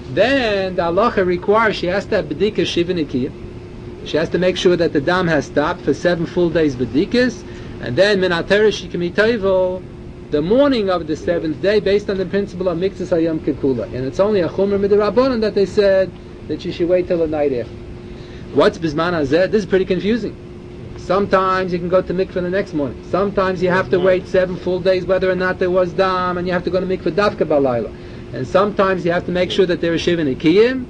then the halacha requires she has to have B'dika Shivinikia. She has to make sure that the dam has stopped for 7 full days B'dikas, and then Minatera she can be toivel the morning of the 7th day based on the principle of Mikzas Hayom Kekula. And it's only a Chumra Midrabanan that they said that she should wait till the night after. What's Bisman Hazeh? This is pretty confusing. Sometimes you can go to mikveh the next morning. Sometimes you have to wait 7 full days whether or not there was dam, and you have to go to mikveh dafka balayla. And sometimes you have to make sure that there is shiva nikiyim.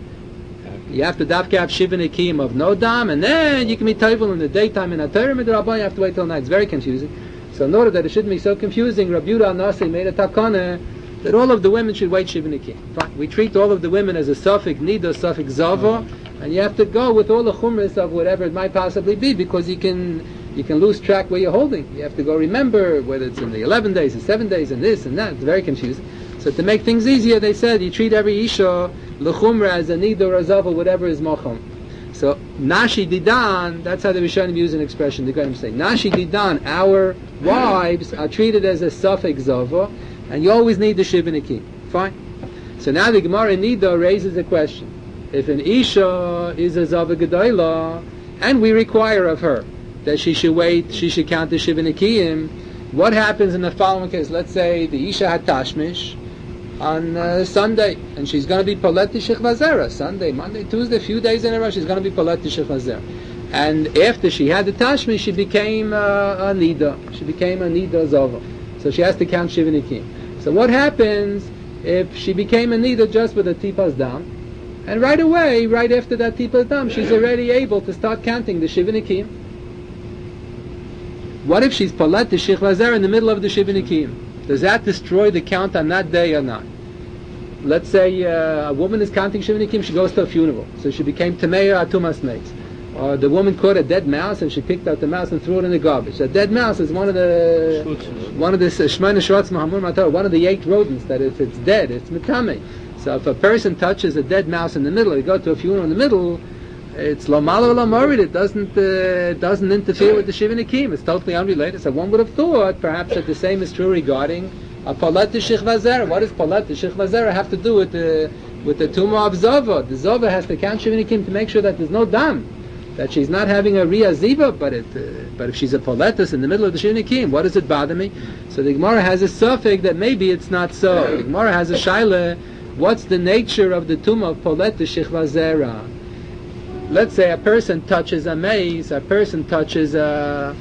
You have to dafka have shiva nikiyim of no dam, and then you can be toivel in the daytime in a Torah midrabban. You have to wait till night. It's very confusing. So in order that it shouldn't be so confusing, Rabbi Yehuda Nasi made a takana that all of the women should wait shiva nikiyim. Fine. We treat all of the women as a suffix nida, suffix zava. And you have to go with all the chumras of whatever it might possibly be, because you can lose track where you're holding. You have to go remember whether it's in the 11 days, the 7 days, and this and that. It's very confusing. So to make things easier, they said you treat every isha l'chumra as a nida or a zava, whatever is macham. So nashi didan, that's how the Rishonim use an expression. They're going to say nashi didan. Our wives are treated as a suffix zava, and you always need the shiva nikiyim. Fine. So now the Gemara in Nida raises a question. If an Isha is a Zava Gedoyla, and we require of her that she should wait, she should count the Shiva Nikiyim, what happens in the following case? Let's say the Isha had Tashmish on Sunday, and she's going to be Palet Shechva Zera. Sunday, Monday, Tuesday, a few days in a row, she's going to be Palet Shechva Zera. And after she had the Tashmish, she became a Nida. She became a Nida Zava. So she has to count Shiva Nikiyim. So what happens if she became a Nida just with a Tipas Dam? And right away, right after that Tipas Dam, she's already able to start counting the Shiva Nikiyim. What if she's Palet the Shechva Zera in the middle of the Shiva Nikiyim? Does that destroy the count on that day or not? Let's say a woman is counting Shiva Nikiyim, she goes to a funeral. So she became Tameya Atumas Meitz. Or the woman caught a dead mouse and she picked out the mouse and threw it in the garbage. A dead mouse is one of the Shemona Shorts Mahamur Matar, one of the 8 rodents that if it's dead, it's mitame. So if a person touches a dead mouse in the middle, you go to a funeral in the middle, it's lo malo lo morid. It doesn't interfere with the Shiva Nikim. It's totally unrelated. So one would have thought perhaps that the same is true regarding a Palat Shechva Zera. What does Palat Shechva Zera have to do with the tumah of Zova? The Zova has to count Shiva Nikim to make sure that there's no dam, that she's not having a Riyah Ziva, but if she's a Poletus in the middle of the Shiva Nikim, what does it bother me? So the Gemara has a suffix that maybe it's not so. The Gemara has a shaila, what's the nature of the tumah of Poletus Shechva Zera? Let's say a person touches a mace, a person touches a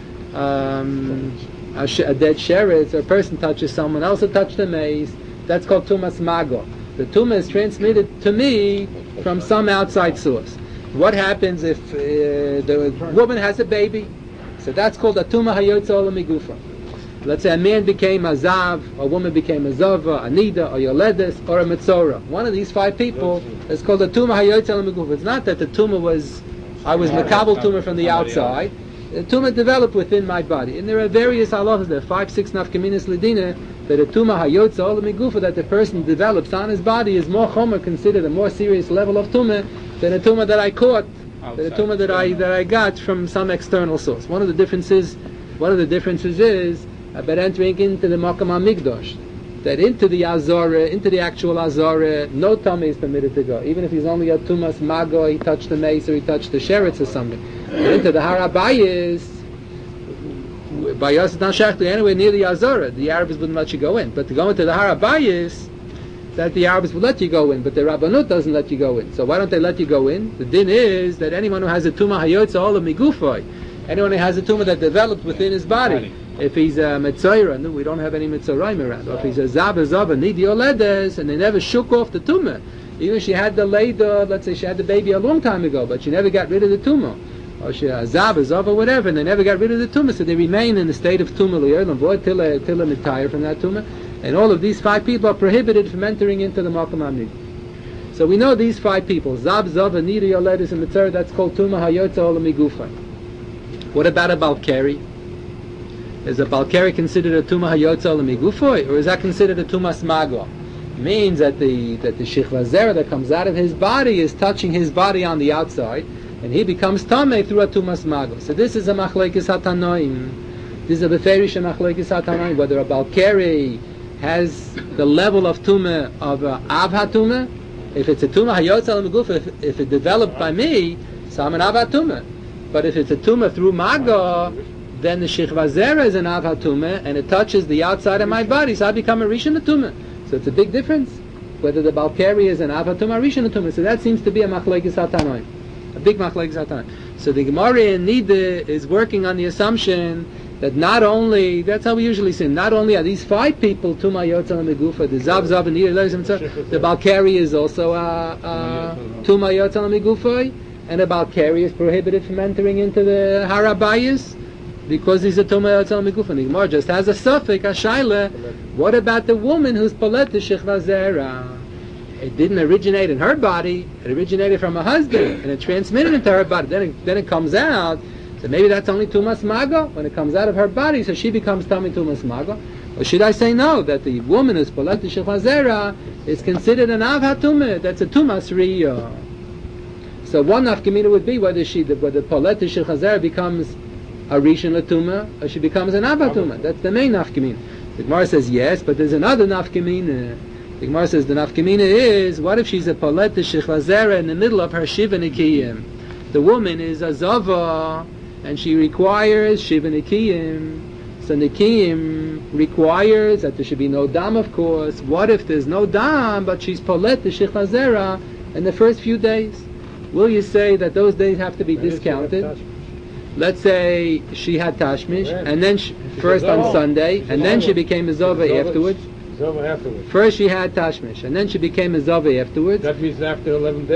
dead sheretz, or a person touches someone else who touched the mace. That's called tumas mago. The tumah is transmitted to me from some outside source. What happens if the woman has a baby? So that's called a tumah hayotza olam migufa. Let's say a man became a zav, a woman became a zava, a nida, or yoledes, or a metzora. One of these 5 people is called a tumah hayotza olam migufa. It's not that the tumah was makabel tumah from the outside. The tumah developed within my body. And there are various halachas, there are 5, 6 nafkaminas ledina, that a tumah hayotza olam migufa that the person develops on his body is more chomer, considered a more serious level of tumah than a tumah that I caught, than a tumah that I got from some external source. One of the differences is about entering into the Makam HaMikdash, that into the Azorah, into the actual Azorah, no tumah is permitted to go. Even if he's only a tumas mago, he touched the mace or he touched the sheretz or something. But into the Har HaBayis, Bayas is not shachli anywhere near the Azorah. The Arabs wouldn't let you go in. But to go into the Har HaBayis, that the Arabs will let you go in, but the Rabbanut doesn't let you go in. So why don't they let you go in? The din is that anyone who has a tumah hayotza olam migufay, anyone who has a tumah that developed within his body, if he's a Metzora, no, we don't have any Metzoraim around, or if he's a Zaba, Nidi Oledes, and they never shook off the tumah, even if she had the later, let's say she had the baby a long time ago, but she never got rid of the tumah, or she a Zaba, or whatever, and they never got rid of the tumah, so they remain in the state of tumah, till a retire from that tumah, and all of these 5 people are prohibited from entering into the Makam HaMikdash. So we know these 5 people, Zab, Nidi Oledes, and Metzora, that's called tumah hayotza olam migufay. What about a Balkari? Is a Balkari considered a tumah hayotza olam migufoy, or is that considered a tumas mago? Means that the shechva zera that comes out of his body is touching his body on the outside, and he becomes tameh through a tumas mago. So this is a machlekes hatanoim. This is a beferish machlekes hatanoim, whether a Balkari has the level of tumah of av hatumah. If it's a tumah hayotza olam migufoy, if it developed by me, so I'm an av hatumah. But if it's a tumah through mago, then the shechva zera is an av hatumah, and it touches the outside of my body, so I become a rishon hatumah. So it's a big difference whether the Balkari is an av hatumah or rishon hatumah. So that seems to be a machlekes hatanoim, a big machlekes hatanoim. So the Gemara in Nida is working on the assumption that not only, that's how we usually say, not only are these 5 people tumah yotza megufa, the zav and the Balkari is also a tumah yotza megufa, and the Balkari is prohibited from entering into the Har HaBayis, because he's a tumah yotza migufan. The Gemara just has a suffix, a shaila. What about the woman who's polet shechva zera? It didn't originate in her body. It originated from her husband, and it transmitted into her body. Then it comes out. So maybe that's only tumas mago when it comes out of her body. So she becomes tummy tumas mago. Or should I say no? That the woman who's polet shechva zera is considered an av hatumah. That's a tumas riyah. So one nafkamina would be whether polet shechva zera becomes a rishon latuma, or she becomes an abatuma. That's the main nafkamina. The Gemara says yes, but there's another nafkamina. The Gemara says the nafkamina is, what if she's a polet shechva zera in the middle of her shiva nikiyim? The woman is a zava, and she requires shiva nikiyim. So nikiyim requires that there should be no dam, of course. What if there's no dam, but she's polet shechva zera in the first few days? Will you say that those days have to be discounted? Let's say she had tashmish, and then first on Sunday, and then she became a zova afterwards. First she had tashmish, and then she became a zova afterwards. That means after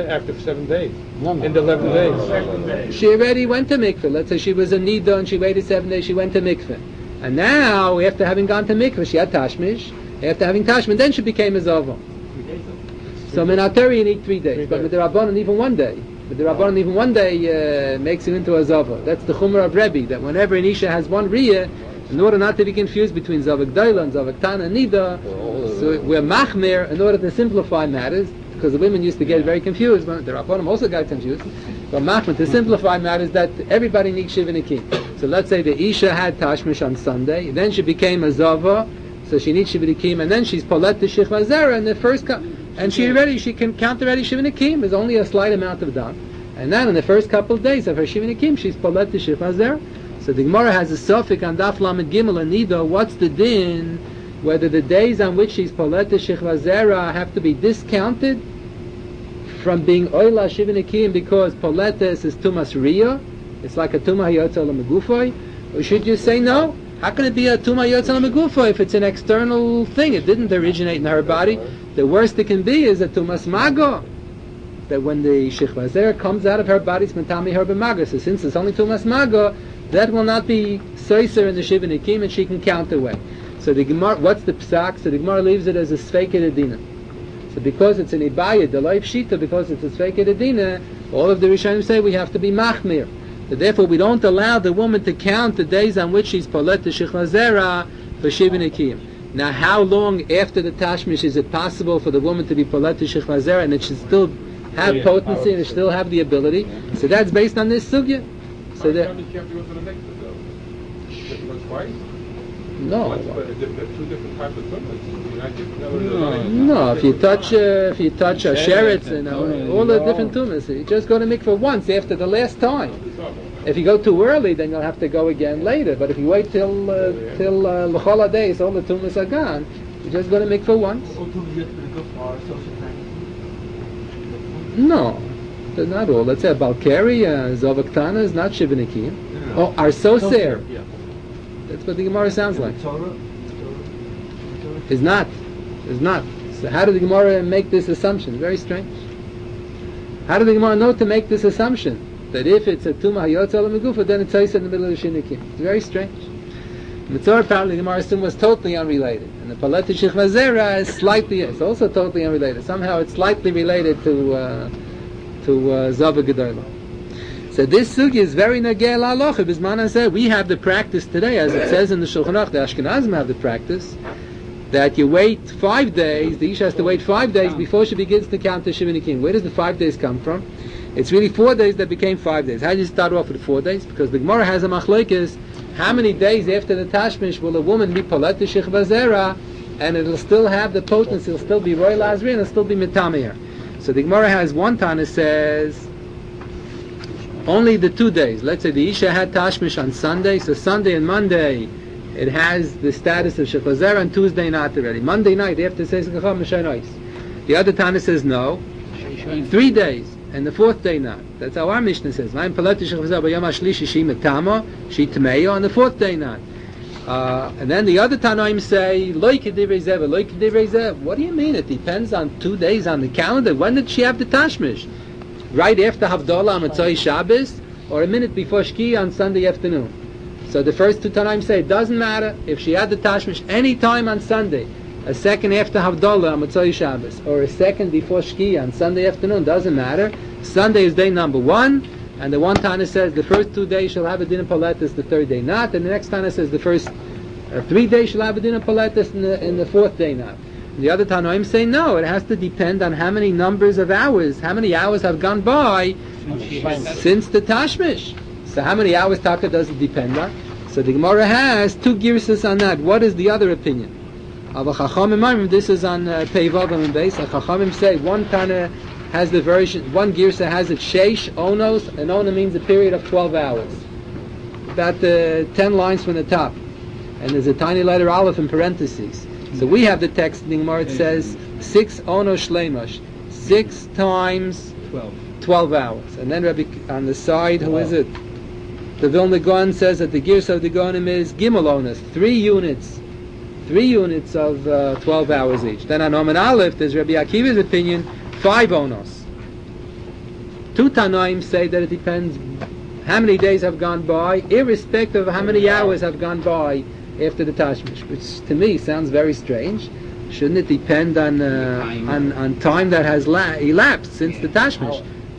7 days. In the 11 days. She already went to mikveh. Let's say she was a nida and she waited 7 days, she went to mikveh. And now, after having gone to mikveh, she had tashmish. After having tashmish, then she became a zova. So minatari you need 3 days, but with the rabbanon even 1 day. But the Rabbanon even one day makes him into a Zava. That's the Chumrah of Rebbe, that whenever an Isha has one Riyah, in order not to be confused between Zava G'dayla and Zava Ktana and Nida, so we're Machmir in order to simplify matters, because the women used to get very confused, but the Rabbanim also got confused. But Machmir, to simplify matters, that everybody needs Shiva Nikim. So let's say the Isha had Tashmish on Sunday, then she became a Zava, so she needs Shiva Nikim, and then she's Polet to Shechva Zera in the first and she can count already Shiva Nikim. There's only a slight amount of dam. And then in the first couple of days of her Shiva Nikim, she's Polet to Shechva Zera. So the Gemara has a suffix on Daf Lamed Gimel and Nido. What's the din? Whether the days on which she's Polet to Shechva Zera have to be discounted from being Oila Shiva Nikim because Poletes is Tumas Riyah. It's like a Tumah Yotzal Megufay. Or should you say no? How can it be a Tumah Yotzal Megufay if it's an external thing? It didn't originate in her body. The worst it can be is a Tumas Mago. That when the Shechva Zera comes out of her body, it's Matami her b'Mago. So since it's only Tumas Mago, that will not be Soiser in the Shiva Nikim and she can count away. So the Gemara, what's the Psak? So the Gemara leaves it as a Sveiked Adina. So because it's an Ibayah, the Life Shita, because it's a Sveiked Adina, all of the Rishonim say we have to be Machmir. So therefore we don't allow the woman to count the days on which she's Polet to Shechva Zera for Shiva Nikim. Now how long after the Tashmish is it possible for the woman to be Polet to Shechva Zera and it should still have potency and it still have the ability? So that's based on this Sugya. So that you can't go to the next twice? no. Two different types of tumas. No, if you touch a sheretz and all the different tumas, you just go to mikveh once after the last time. If you go too early, then you'll have to go again later. But if you wait till l'chol days, all the tumas are gone, you just go to mikveh once. No, they're not all. Let's say Balkari, Zovaktana is not Shiva Nikim. Oh, Arsoser. That's what the Gemara sounds like. Is not. So how did the Gemara make this assumption? Very strange. How did the Gemara know to make this assumption? That if it's a Tumah Yotzal Megufa, then it's Taisa in the middle of the Shinikim. It's very strange. Mitzvah apparently the Gemara was totally unrelated. And the Palet Shechva Zera is slightly, it's also totally unrelated. Somehow it's slightly related to Zava Gedolah. So this sugi is very nagel halacha. Bismana said we have the practice today, as it says in the Shulchan Aruch. The Ashkenazim have the practice that you wait 5 days. The Isha has to wait 5 days before she begins to count the Shiva Nikim. Where does the 5 days come from? It's really 4 days that became 5 days. How do you start off with 4 days? Because the Gemara has a machlokes. How many days after the Tashmish will a woman be Polet to Shechva Zera and it'll still have the potency? It'll still be Roy Lazri and it'll still be Mitamir. So the Gemara has one Tana says only the 2 days. Let's say the Isha had Tashmish on Sunday, so Sunday and Monday it has the status of Shechva Zera, and Tuesday not already. Monday night after says Gacham Mishanois. The other Tana says no, 3 days, and the 4th day not. That's how our Mishnah says. And then the other Tanaim say Lo Kedivrei Zeh, Lo Kedivrei Zeh. What do you mean? It depends on 2 days on the calendar. When did she have the Tashmish? Right after Havdalah on Motzei Shabbos, or a minute before Shki on Sunday afternoon. So the first 2 Tanaim say it doesn't matter if she had the Tashmish any time on Sunday, a second after Havdalah on Motzei Shabbos, or a second before Shki on Sunday afternoon, doesn't matter. Sunday is day number 1, and the one Tana says the first 2 days she'll have a din of Poletis, the 3rd day not, and the next Tana says the first 3 days she'll have a din of Poletis, in the 4th day not. The other Tanoim say no, it has to depend on how many numbers of hours, how many hours have gone by since the Tashmish. So how many hours Taka does it depend on? So the Gemara has 2 girsas on that. What is the other opinion? This is on Peivav and Beis. Chachamim say one Tana has the version, one girsa has it Sheish Onos, and Ona means a period of 12 hours. About 10 lines from the top. And there's a tiny letter Aleph in parentheses. So we have the text in the Gemara, it says 6 Ono Shleimosh, 6 times 12 hours. And then Rabbi, on the side, who is it? The Vilna Gaon says that the Girsa of the Gaonim is Gimel Onos, 3 units. 3 units of 12 hours each. Then on Omen Aleph, there's Rabbi Akiva's opinion, 5 Onos. 2 Tanoim say that it depends how many days have gone by, irrespective of how many hours have gone by after the Tashmish, which to me sounds very strange. Shouldn't it depend on time that has elapsed since the Tashmish?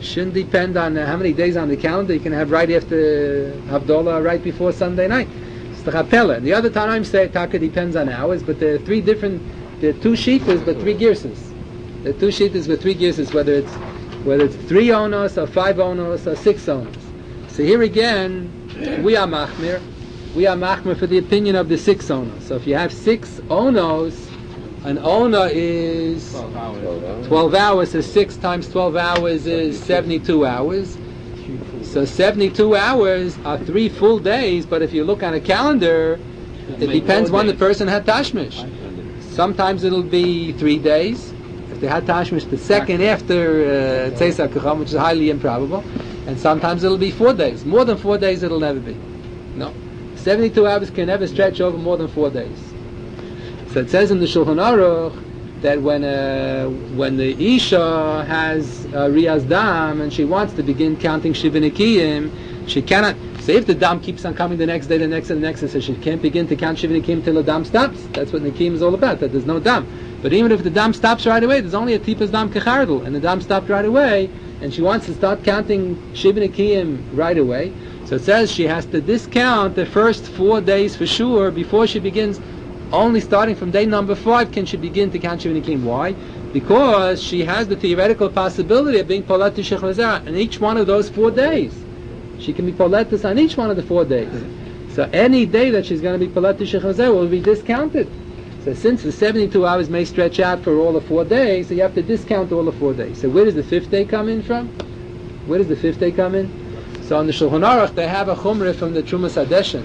shouldn't depend on how many days on the calendar. You can have right after Havdalah, right before Sunday night. It's the Chapela. The other Tanaim say Taka depends on hours, but there are two Shitas, but three Girsas. There are two Shitas with three Girsas, whether it's 3 onos or 5 onos or 6 onos. So here again, we are Machmir. We are Machmir for the opinion of the 6 onos. So if you have 6 onos, an ona is 12 hours, so 6 times 12 hours is 72 hours. So 72 hours are 3 full days, but if you look on a calendar, it depends when the person had Tashmish. Sometimes it'll be 3 days. If they had Tashmish the second after Tzeisak Kacham, which is highly improbable, and sometimes it'll be 4 days. More than 4 days it'll never be. No. 72 hours can never stretch over more than 4 days. So it says in the Shulchan Aruch that when the Isha has Riyaz Dam and she wants to begin counting Shiva Nikiyim, she cannot. So if the Dam keeps on coming the next day, the next, so she can't begin to count Shiva Nikiyim till the Dam stops. That's what Nikiyim is all about, that there's no Dam. But even if the Dam stops right away, there's only a Tipas Dam Kechardel, and the Dam stopped right away, and she wants to start counting Shiva Nikiyim right away. So it says she has to discount the first 4 days for sure before she begins. Only starting from day number 5 can she begin to count Shiva Nikiyim. Why? Because she has the theoretical possibility of being Polet to Shech Lazar in each one of those 4 days. She can be Poletus on each one of the 4 days. So any day that she's going to be Polet to Shech Lazar will be discounted. So since the 72 hours may stretch out for all the 4 days, so you have to discount all the 4 days. So where does the 5th day come in from? Where does the 5th day come in? So on the Shulchan Aruch they have a Chumrah from the Trumas Hadeshen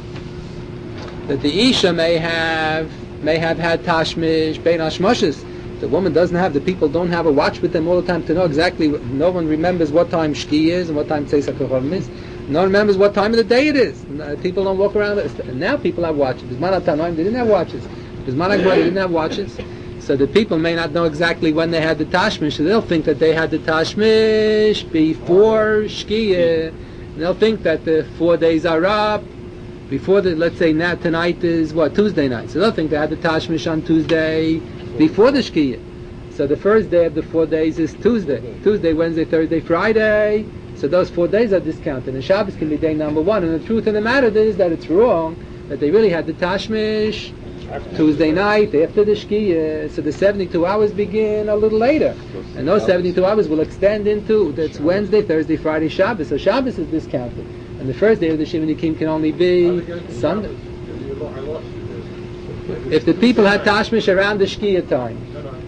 that the Isha may have had Tashmish, Bein Hashmoshes. The woman doesn't have, the people don't have a watch with them all the time to know exactly, no one remembers what time Shki is and what time Tzeisak Kacham is. No one remembers what time of the day it is. People don't walk around, and now people have watches. Bisman HaTanoim, they didn't have watches. Bisman HaGmar, they didn't have watches. So the people may not know exactly when they had the Tashmish, so they'll think that they had the Tashmish before Shki. They'll think that the 4 days are up, before the, let's say now tonight is Tuesday night. So they'll think they had the Tashmish on Tuesday before the Shkiyah. So the first day of the 4 days is Tuesday. Tuesday, Wednesday, Thursday, Friday. So those 4 days are discounted. And Shabbos can be day number 1. And the truth of the matter is that it's wrong, that they really had the Tashmish Tuesday night after the Shkiyah. So the 72 hours begin a little later. And those 72 hours will extend into, that's Wednesday, Thursday, Friday, Shabbos. So Shabbos is discounted. And the first day of the Shiva Nikiyim can only be Sunday. If the people had Tashmish around the Shkiyah time.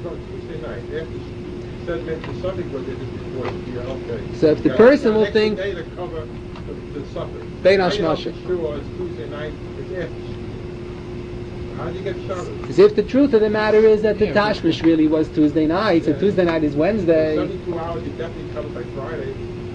So if the person will think Bein Hashmoshes. As if the truth of the matter is that the Tashmish really was Tuesday night, so Tuesday night is Wednesday. 72 hours, you definitely cover by Friday.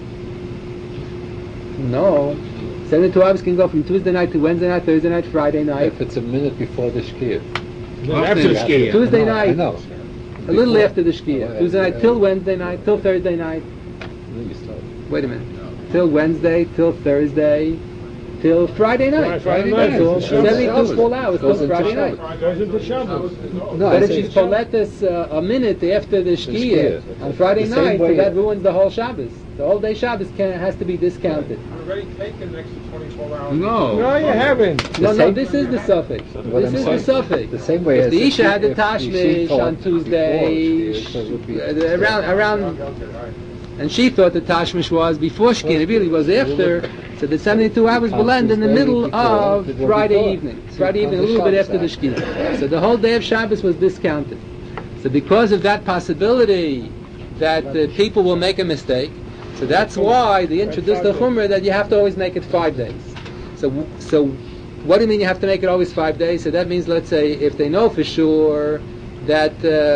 No. 72 hours can go from Tuesday night to Wednesday night, Thursday night, Friday night. If it's a minute before the Shkiyah. After the Shkiyah. Tuesday night. I know. A little after the Shkiyah. Tuesday night till Wednesday night, till Thursday night. Wait a minute. Till Wednesday, till Thursday, till Friday night. Friday night. That's all. 72 full hours till Friday night. Goes into Shabbos. No, But if she's Poletus a minute after the Shkiyah on Friday The same night, way so that ruins the whole Shabbos. The whole day Shabbos has to be discounted. I've already taken an extra 24 hours. No, you haven't. No, same- this is the suffix. What This I'm is the saying, suffix. the same way If as the Isha had the if she Tashmish thought on Tuesday, before Shkiyah, so it would be- around, Okay, all right. and she thought the Tashmish was before Shkiyah, it really was after, so the 72 hours will end in the middle of Friday evening. Friday evening, a little bit after the Shkiyah. So the whole day of Shabbos was discounted. So because of that possibility that the people will make a mistake, so that's why they introduced the Chumrah that you have to always make it 5 days. So what do you mean you have to make it always 5 days? So that means, let's say, if they know for sure that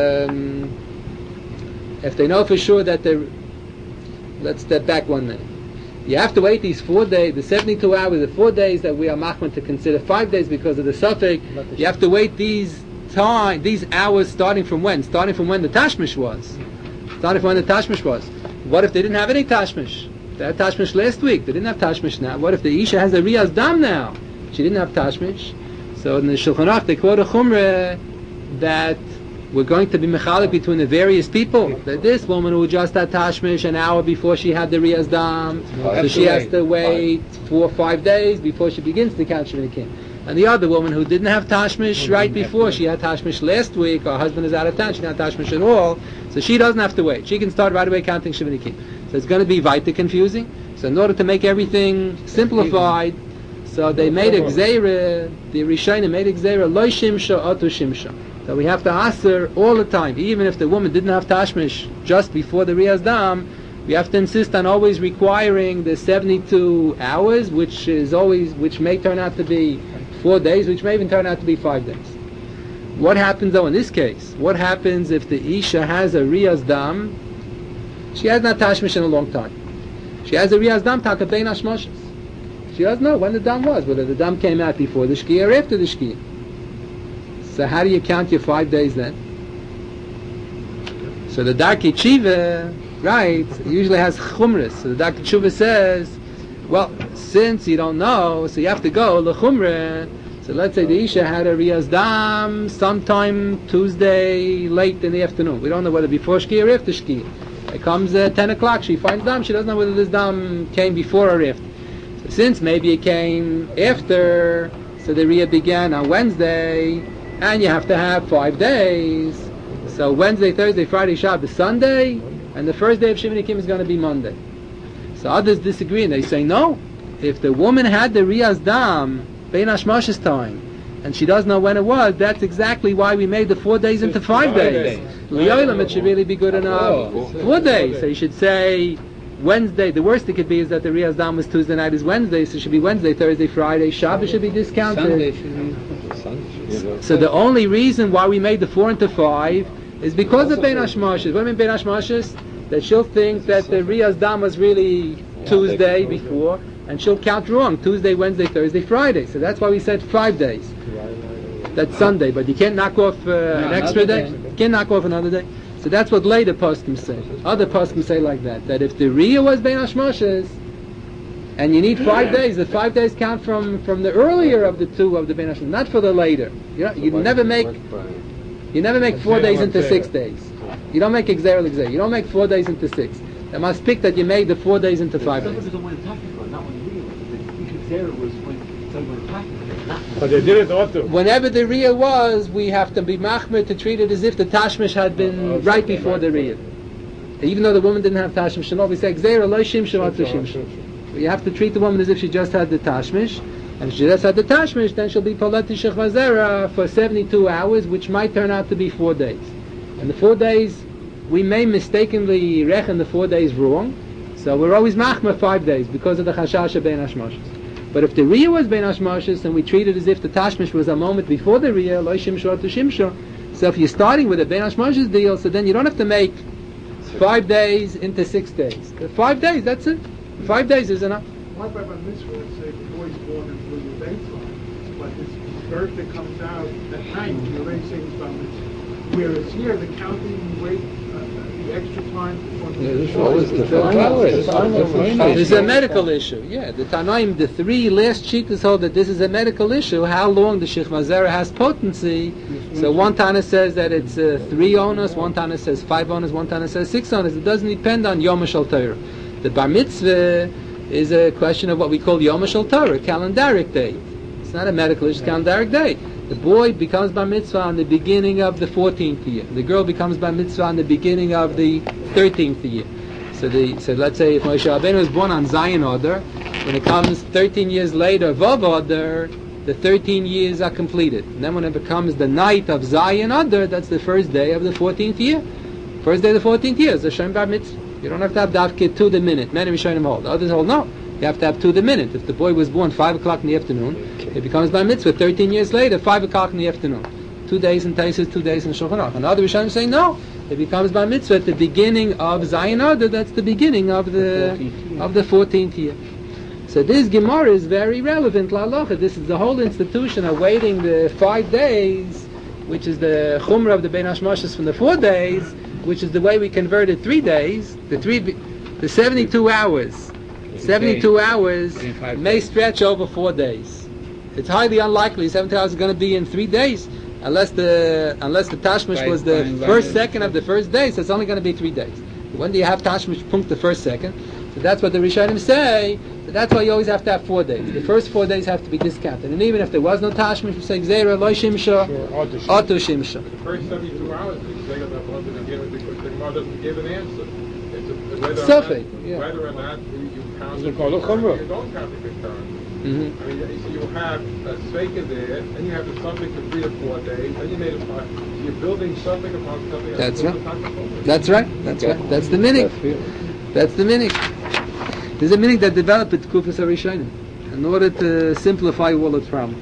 let's step back 1 minute. You have to wait these 4 days, the 72 hours, the 4 days that we are machman to consider 5 days because of the suffix. You have to wait these hours starting from when? Starting from when the Tashmish was. Starting from when the Tashmish was. What if they didn't have any Tashmish? They had Tashmish last week. They didn't have Tashmish now. What if the Isha has a Riyaz Dam now? She didn't have Tashmish. So in the Shulchan Aruch they quote a Chumrah that we're going to be mechalik between the various people. That this woman who just had tashmish an hour before she had the Riyaz Dam, so she has to wait 4 or 5 days before she begins to count Sheminikim. And the other woman who didn't have tashmish right before, she had tashmish last week, her husband is out of town, she didn't have tashmish at all, so she doesn't have to wait. She can start right away counting Sheminikim. So it's going to be weiter confusing. So in order to make everything simplified, so they made a gzeira, the Rishonim made a gzeira, lo shimsha atu shimsha. So we have to aser all the time, even if the woman didn't have tashmish just before the Riyaz Dam, we have to insist on always requiring the 72 hours, which may turn out to be 4 days, which may even turn out to be 5 days. What happens though in this case? What happens if the Isha has a Riyaz Dam? She has not tashmish in a long time. She has a Riyaz Dam taka bein hashmashos. She doesn't know when the Dam was, whether the Dam came out before the Shkia or after the Shkia. So how do you count your 5 days then? So the Darkei Tshuva, right, usually has chumras. So the Darkei Tshuva says, well, since you don't know, so you have to go l'chumra. So let's say the Isha had a Riyaz Dam sometime Tuesday late in the afternoon. We don't know whether before Shkia or after Shkia. It comes at 10 o'clock, she finds Dam, she doesn't know whether this Dam came before or after. So since maybe it came after, so the Riyah began on Wednesday, and you have to have 5 days. So Wednesday, Thursday, Friday, Shabbos, Sunday, and the first day of Sheminikim is going to be Monday. So others disagree, and they say no. If the woman had the Riyaz Dam, Bein Hashmash's time, and she doesn't know when it was, that's exactly why we made the 4 days into 5 days. L'yolam, it should really be good enough. 4 days. So you should say Wednesday. The worst it could be is that the Riyaz Dam was Tuesday night is Wednesday, so it should be Wednesday, Thursday, Friday. Shabbos should be discounted. Sunday should be. So the only reason why we made the 4 into 5 is because of Bein Hashmashos. What do you mean Bein Hashmashos? That she'll think that the Riyaz Dam was really Tuesday before, and she'll count wrong. Tuesday, Wednesday, Thursday, Friday. So that's why we said 5 days. That's Sunday, but you can't knock off an extra day. You can't knock off another day. So that's what later poskim say. Other poskim say like that if the Riyah was Bein Hashmashos, and you need 5 days, the 5 days count from the earlier of the two of the Bein Hashmashos, not for the later. You never make 4 days into 6 days. You don't make Xer. You don't make 4 days into 6. They must pick that you made the 4 days into 5 days. But they did it also. Whenever the Riyah was, we have to be machmir to treat it as if the tashmish had been right before the Riyah. Even though the woman didn't have tashmish and all, we say Xer lo shimshon atu shimshon. You have to treat the woman as if she just had the tashmish. And if she just had the tashmish, then she'll be palati shechva zera for 72 hours, which might turn out to be 4 days. And the 4 days, we may mistakenly reckon the 4 days wrong. So we're always machmir 5 days because of the chashash bein hashmashos. But if the Riyah was bein hashmashos and we treat it as if the tashmish was a moment before the Riyah, lo shimshon atu shimshon. So if you're starting with a bein hashmashos deal, so then you don't have to make 5 days into 6 days. 5 days, that's it. 5 days is enough. What about mitzvah? Let's say the boy's born in the baseline, but his birthday comes out at night, and you're already saying it's about mitzvah. Whereas here, the counting wait the extra time before This is a medical issue. Yeah, the Tanaim, the 3 last cheetahs hold that this is a medical issue. How long the Shechva Zera has potency? So one Tana says that it's 3 owners, one Tana says 5 owners, one Tana says 6 owners. It doesn't depend on Yom HaShal Torah. The Bar Mitzvah is a question of what we call Yom HaShal Torah, calendaric day. It's not a medical issue, it's a calendaric day. The boy becomes Bar Mitzvah on the beginning of the 14th year. The girl becomes Bar Mitzvah on the beginning of the 13th year. So let's say if Moshe Rabbeinu was born on Zion Adar, when it comes 13 years later, Vav Adar, the 13 years are completed. And then when it becomes the night of Zion Adar, that's the first day of the 14th year. First day of the 14th year is the Shem Bar Mitzvah. You don't have to have Davke to the minute. Many Rishonim hold. The others hold no. You have to have to the minute. If the boy was born 5 o'clock in the afternoon, it becomes Bar Mitzvah 13 years later, 5 o'clock in the afternoon. 2 days in Taisus, 2 days in Shulchan Aruch. And other Rishonim say no. It becomes Bar Mitzvah at the beginning of Zion Adar. That's the beginning of the 14th year. So this Gemara is very relevant. La'alocha. This is the whole institution of waiting the 5 days, which is the Chumrah of the Bein Hashmashos from the 4 days, which is the way we converted 3 days. The 72 hours. 72 hours may stretch over 4 days. It's highly unlikely 72 hours is going to be in 3 days. unless the tashmish was the first second of the first day, so it's only going to be 3 days. When do you have tashmish punkt the first second? So that's what the Rishonim say. So that's why you always have to have 4 days. The first 4 days have to be discounted. And even if there was no tashmish, we say Gzeira Lo Shimsha, Oto Shimsha. The first 72 hours, they got that wanted to give it because the Gemara doesn't give an answer. It's whether or not you count it or you don't count it concurrent. I mean, so you have a sveika there, and you have the subject for 3 or 4 days, then you made a 5. So you're building something upon something. That's right. That's right. That's the meaning. That's the meaning. There's a meaning that developed at Kufas HaRishonim in order to simplify all its problems.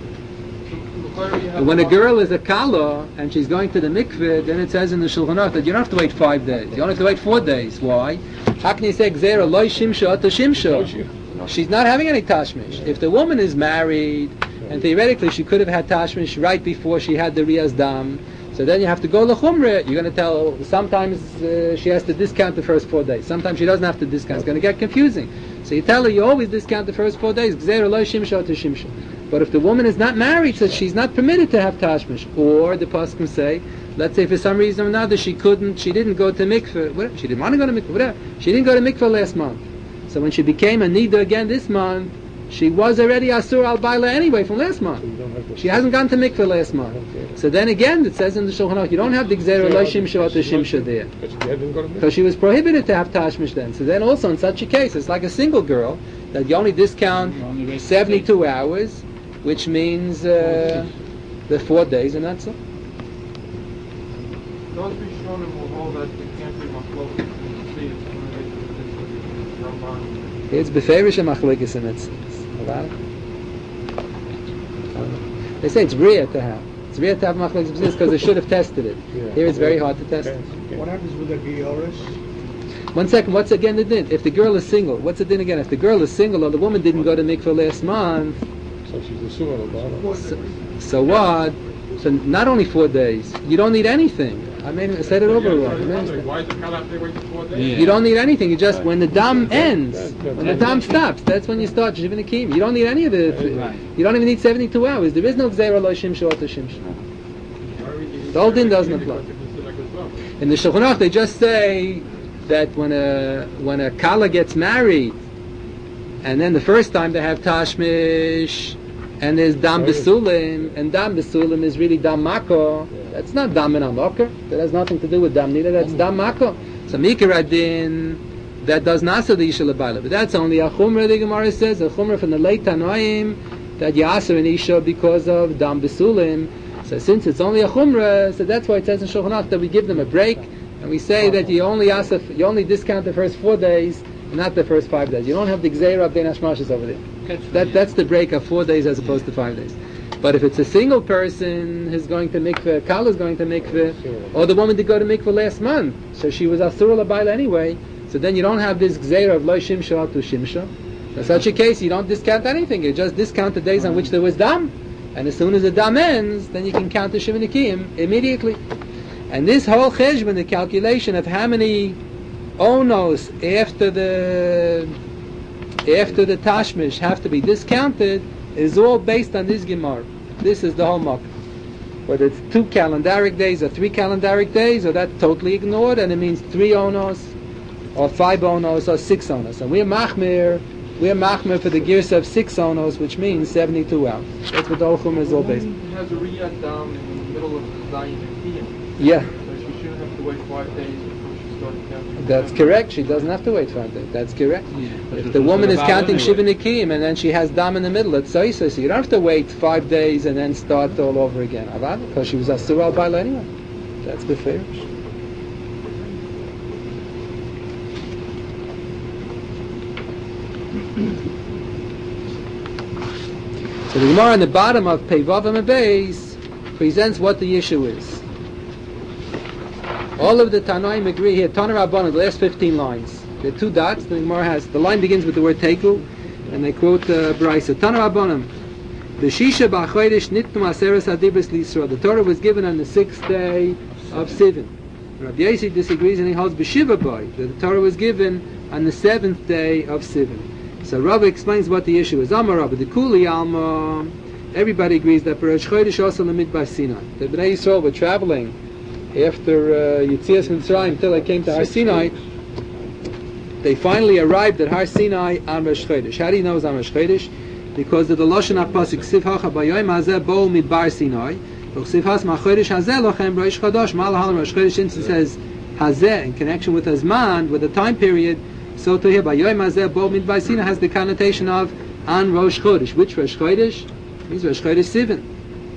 When a girl is a kala and she's going to the mikveh, then it says in the Shulchan Aruch that you don't have to wait 5 days. You only have to wait 4 days. Why? How can you say Gzeira Lo Shimsha Oto Shimsha? She's not having any tashmish. If the woman is married, and theoretically she could have had tashmish right before she had the Riyaz Dam, so then you have to go l'chumre. You're going to tell, sometimes she has to discount the first 4 days. Sometimes she doesn't have to discount. It's going to get confusing. So you tell her you always discount the first 4 days. Gzeira Lo Shimsha Oto Shimsha. But if the woman is not married, so she's not permitted to have tashmish. Or the pasuk say, let's say for some reason or another she didn't go to mikveh, whatever. She didn't want to go to mikveh, whatever. She didn't go to mikveh last month. So when she became a nida again this month, she was already asur al baila anyway from last month. She hasn't gone to mikveh last month. So then again, it says in the Shulchan Aruch, you don't have the Gzeira Lo Shimsha Oto Shimsha there, because she was prohibited to have tashmish then. So then also in such a case, it's like a single girl that you only discount 72 hours, which means the 4 days, and that's all. Those Rishonim will hold that you can't be machlokes. It's beferish a machlokes in it. They say it's rare to have. It's rare to have machlokes because they should have tested it. Here it's very hard to test it. What happens with the Gioris? 1 second, what's again the din? If the girl is single, what's the din again? If the girl is single or the woman didn't go to mikveh last month, So she's a surah about it. so what? So not only 4 days, you don't need anything. I mean, I said it over Why is the Kala have to wait 4 days? You don't need anything. You just, when the dam ends, when the dam stops, that's when you start Shivin Akim. You don't need any of the, you don't even need 72 hours. There is no Gzeira Lo Shimsha Oto Shimsha. The whole din doesn't apply. In the Shulchan Aruch, they just say that when a Kala gets married, and then the first time they have Tashmish, and there's Dam Besulim, and Dam Besulim is really Dam Mako. That's not Dam and Amoker. That has nothing to do with Dam Nida. That's Dam Mako. So Mikra Adin, that does not say the Isha L'Baila. But that's only a Chumrah, the Gemara says, a Chumrah from the late Tanoim, that Yasser and Isha because of Dam Besulim. So since it's only a Chumrah, so that's why it says in Shulchan Aruch that we give them a break, and we say that you only discount the first 4 days, not the first 5 days. You don't have the Gzeira of Ben Hashmashis over there. That's the break of 4 days as opposed to 5 days. But if it's a single person who's going to mikveh, Kala is going to mikveh, or the woman did go to mikveh last month, so she was asur l'bayla anyway, so then you don't have this Gzeira of Lo Shimsha Oto Shimsha. In such a case, you don't discount anything. You just discount the days on which there was dam. And as soon as the dam ends, then you can count the Shivin Akiyim immediately. And this whole cheshbon, the calculation of how many onos after the tashmish have to be discounted, is all based on this Gemara. This is the whole mock. Whether it's 2 calendaric days or 3 calendaric days, or that's totally ignored, and it means 3 onos, or 5 onos, or 6 onos. And we're machmir for the gears of 6 onos, which means 72 hours. That's what the whole Chumrah is all based on. Has a riyad down in the middle of the Zayin and Kiyam. Yeah. So she shouldn't have to wait 5 days before she starts counting. That's correct. She doesn't have to wait 5 days. That's correct. If the woman is counting Shivin Akiyim and then she has dam in the middle, it's so you don't have to wait 5 days and then start all over again. Because she was asur al baila anyway. That's the fair. So the Gemara on the bottom of Peivav and Beis presents what the issue is. All of the Tanoim agree here. Tana Rabbanan, the last 15 lines. There are 2 dots. The Gemara has. The line begins with the word Teiku, and they quote Brisa. Tana Rabbanan, the Shisha B'Chodesh Nitnu Aseres Adibris L'Yisrael. The Torah was given on the 6th day of Sivan. Rabbi Yossi disagrees, and he holds B'Shiva Boy that the Torah was given on the 7th day of Sivan. So Rabbi explains what the issue is. Amar Rabbi, the Kuli Alma, everybody agrees that Rosh Chodesh also limit by Sinai. The Bnei Yisrael were traveling after Yetzias Mitzrayim until they came to Har Sinai. They finally arrived at Har Sinai on Rosh Chodesh. How do you know it's on Rosh Chodesh? Because of the Lashon HaPasuk, Siv Hacha Bayoim Hazeh Bo Midbar Sinai, Siv Has MaChodesh Hazeh Lochem Rosh Chodesh, Mal Halam Rosh Chodesh, since it says Hazeh in connection with Hazman, with the time period, so to here Bayoim Hazeh Bo Midbar Sinai has the connotation of on Rosh Chodesh. Which Rosh Chodesh? It means Rosh Chodesh Sivan.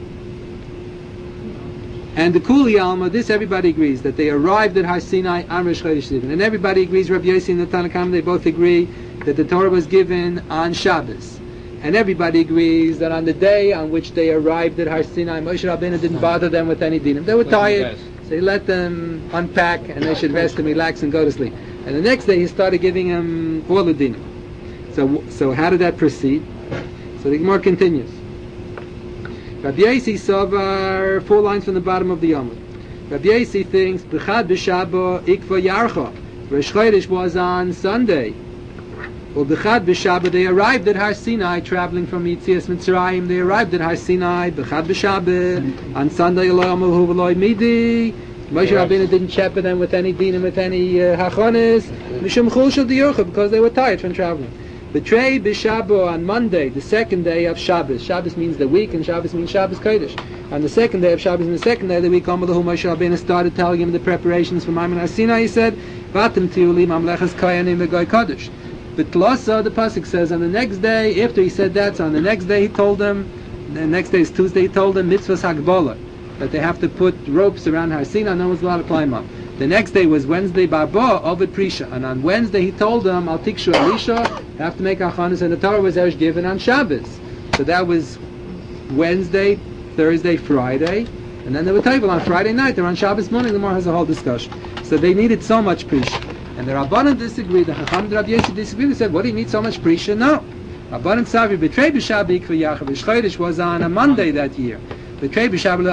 And the Kuli Alma, this everybody agrees, that they arrived at Har Sinai on Rosh Chodesh Sivan. And everybody agrees, Rabbi Yossi and the Tanna Kamma, they both agree that the Torah was given on Shabbos. And everybody agrees that on the day on which they arrived at Har Sinai, Moshe Rabbeinu didn't bother them with any dinim. They were tired, so he let them unpack, and they should rest and relax and go to sleep. And the next day he started giving them all the dinim. So how did that proceed? So the Gemara continues. Rabbi Yossi saw 4 lines from the bottom of the Yomud. Rabbi Yossi thinks B'chad b'Shabbo ikva yarcha. Rosh Chodesh was on Sunday. Well, B'chad b'Shabbo they arrived at Har Sinai, traveling from Yetzias Mitzrayim. They arrived at Har Sinai. B'chad b'Shabbo on Sunday. Eloi Amahu v'Eloi Midi. Moshe Rabbeinu didn't shepherd them with any dinim, with any hachonis. Mishum chul shel diyurcha, because they were tired from traveling. Betrei b'Shabbo on Monday, the second day of Shabbos. Shabbos means the week, and Shabbos means Shabbos Kodesh. On the second day of Shabbos, and the second day of the week, Amalahu Moshe Rabbeinu started telling him the preparations for Maimon Har Sinai. He said, "Vatem tiuli mamlechas koyanim v'goy kodesh." But Tlasa, the pasuk says, on the next day, after he said that, so on the next day he told them, the next day is Tuesday, he told them mitzvahs hagbola, that they have to put ropes around Har Sinai, no one's allowed to climb up. The next day was Wednesday, Barba, Ovid Prisha. And on Wednesday he told them, Al Tikshu Elisha, have to make Achanas, and the Torah was given on Shabbos. So that was Wednesday, Thursday, Friday. And then they were table on Friday night. They're on Shabbos morning, the Gemara has a whole discussion. So they needed so much Prisha. And the Rabbanan disagreed, the Chacham and Rabbi Yossi disagreed. They said, what do you need so much Prisha? No. Rabbanan Savi, Betrei B'Shabbi Ikva Yachav. Chodesh was on a Monday that year. They arrived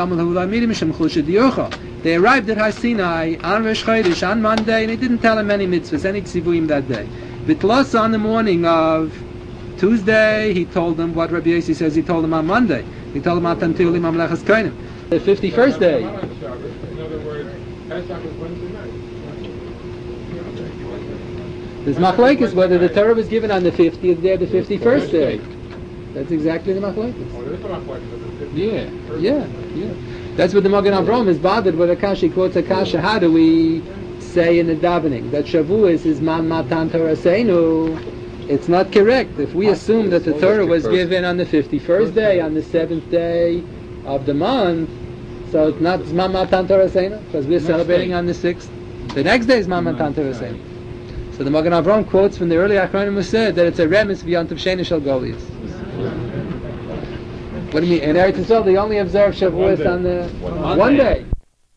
at Har Sinai on Rosh Chodesh on Monday, and he didn't tell him any mitzvahs, any tzivuim that day. B'Tlasa on the morning of Tuesday, he told them what Rabbi Yossi says he told them on Monday. He told them Atantiulim Mamlechas Kohanim. The 51st day. In other words, Pesach is Wednesday night. There's machlekes whether the Torah was given on the 50th day or the 51st day. That's exactly the machlekes. Oh, there is a machlekes. Yeah. That's what the Magen Avraham is bothered with Akash. He quotes Akash. How do we say in the davening that Shavuos is Man Matan Torah Seinu? It's not correct. If we assume that the Torah was given on the 51st day, on the 7th day of the month, so it's not Man Matan Torah Seinu, because we're celebrating on the 6th. The next day is Man Matan Torah Seinu. So the Magen Avraham quotes from the early Achronim who said that it's a remes beyond Sheni Shel Goliath. What do you mean? In Eretz Yisrael, they only observe Shavuos on the one day.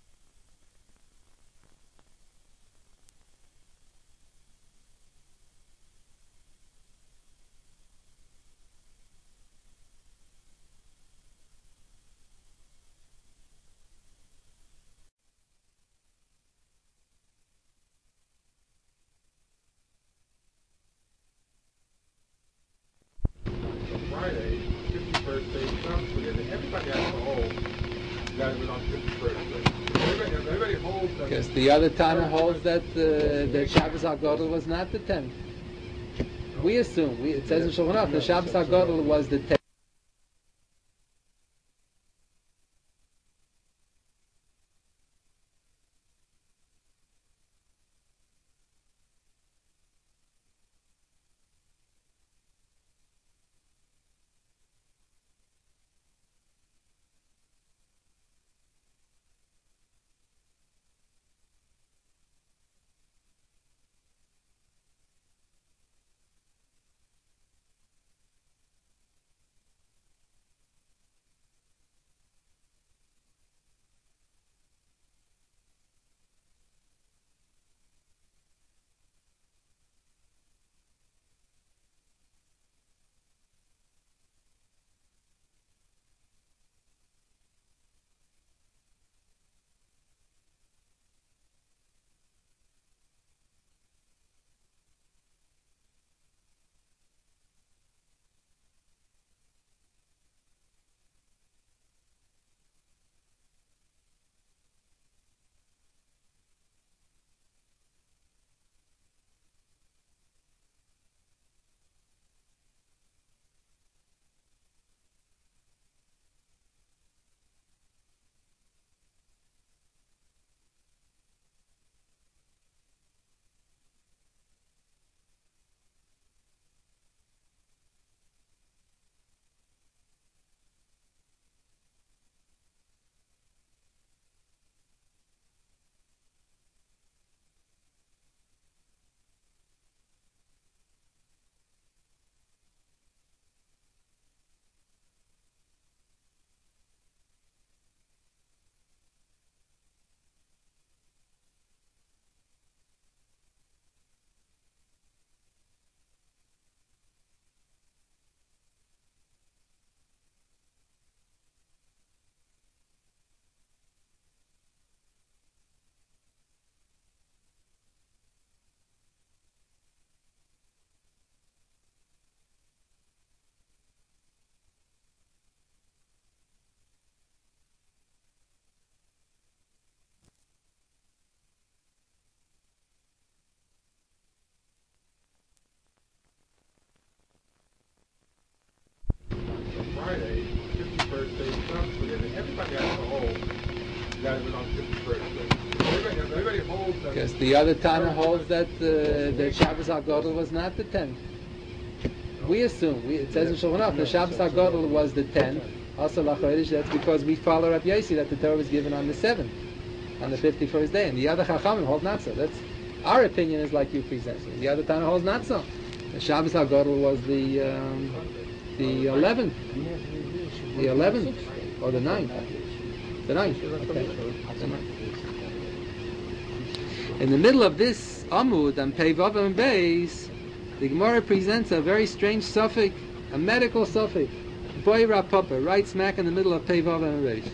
Friday, 51st day, everybody has to hold that it was on 51st day. Everybody holds that. Because the other Tana holds that that Shabbos HaGodel was not the 10th. We assume, it says in Shulchan Aruch, the Shabbos HaGodel was the 10th. that was on 51st. Everybody holds that. Because the other Tana holds that Shabbos HaGadol was not the 10th. We assume, it says in Shulchan Aruch, the Shabbos HaGadol was the 10th. Also, that's because we follow Rabbi Yossi that the Torah was given on the 7th, on the 51st day. And the other Chachamim hold not so. That's our opinion is like you present. The other Tana holds not so. The Shabbos HaGadol was the 11th. The 11th or the 9th. The 9th. Okay. In the middle of this Amud and Pei Vav and Beis, the Gemara presents a very strange suffix, a medical suffix. Boy Rapapa, right smack in the middle of Pei Vav and Beis.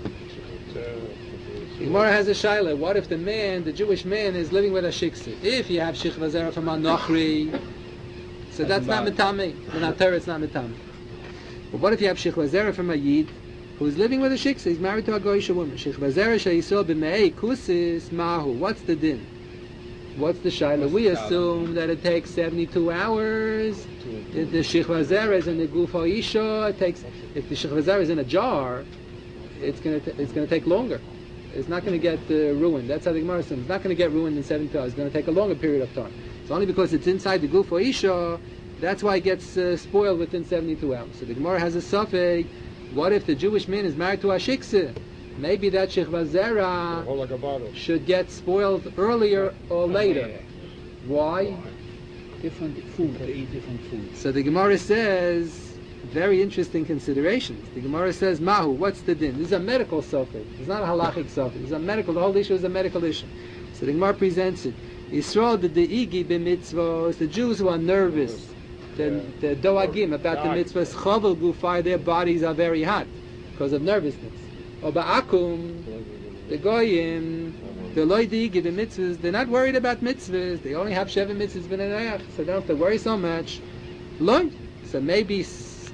The Gemara has a shaila. What if the Jewish man, is living with a shiksa? If you have Shich Vazera from a Nochri, so that's not Mitame. Minatera, it's not Mitame. But what if you have Shich Vazera from a Yid, who's living with a shiksa? He's married to a Goyisha woman. Shich Vazera she'isol b'mei kusis mahu. What's the din? What's the shaila? We assume that it takes 72 hours. If the Shich Vazera is in the Gufo Isha, it takes. If the Shich Vazera is in a jar, it's going to take longer. It's not going to get ruined. That's how the Gemara says. It's not going to get ruined in 72 hours. It's going to take a longer period of time. It's only because it's inside the Gufo Isha, that's why it gets spoiled within 72 hours. So the Gemara has a suffix. What if the Jewish man is married to a shiksa? Maybe that Shich Vazera should get spoiled earlier or later. Why? Different food, they eat different food. So the Gemara says, very interesting considerations. The Gemara says, Mahu, what's the din? This is a medical suffix. It's not a halachic suffix. It's a medical, the whole issue is a medical issue. So the Gemara presents it. Yisrael the de'igi b'mitzvos, the Jews who are nervous, the doagim about the mitzvahs, chavel gufai, their bodies are very hot because of nervousness. Or ba'akum, the goyim, the loy de'igi b'mitzvahs, they're not worried about mitzvahs. They only have 7 mitzvahs b'nei, so they don't have to worry so much. Loy, so maybe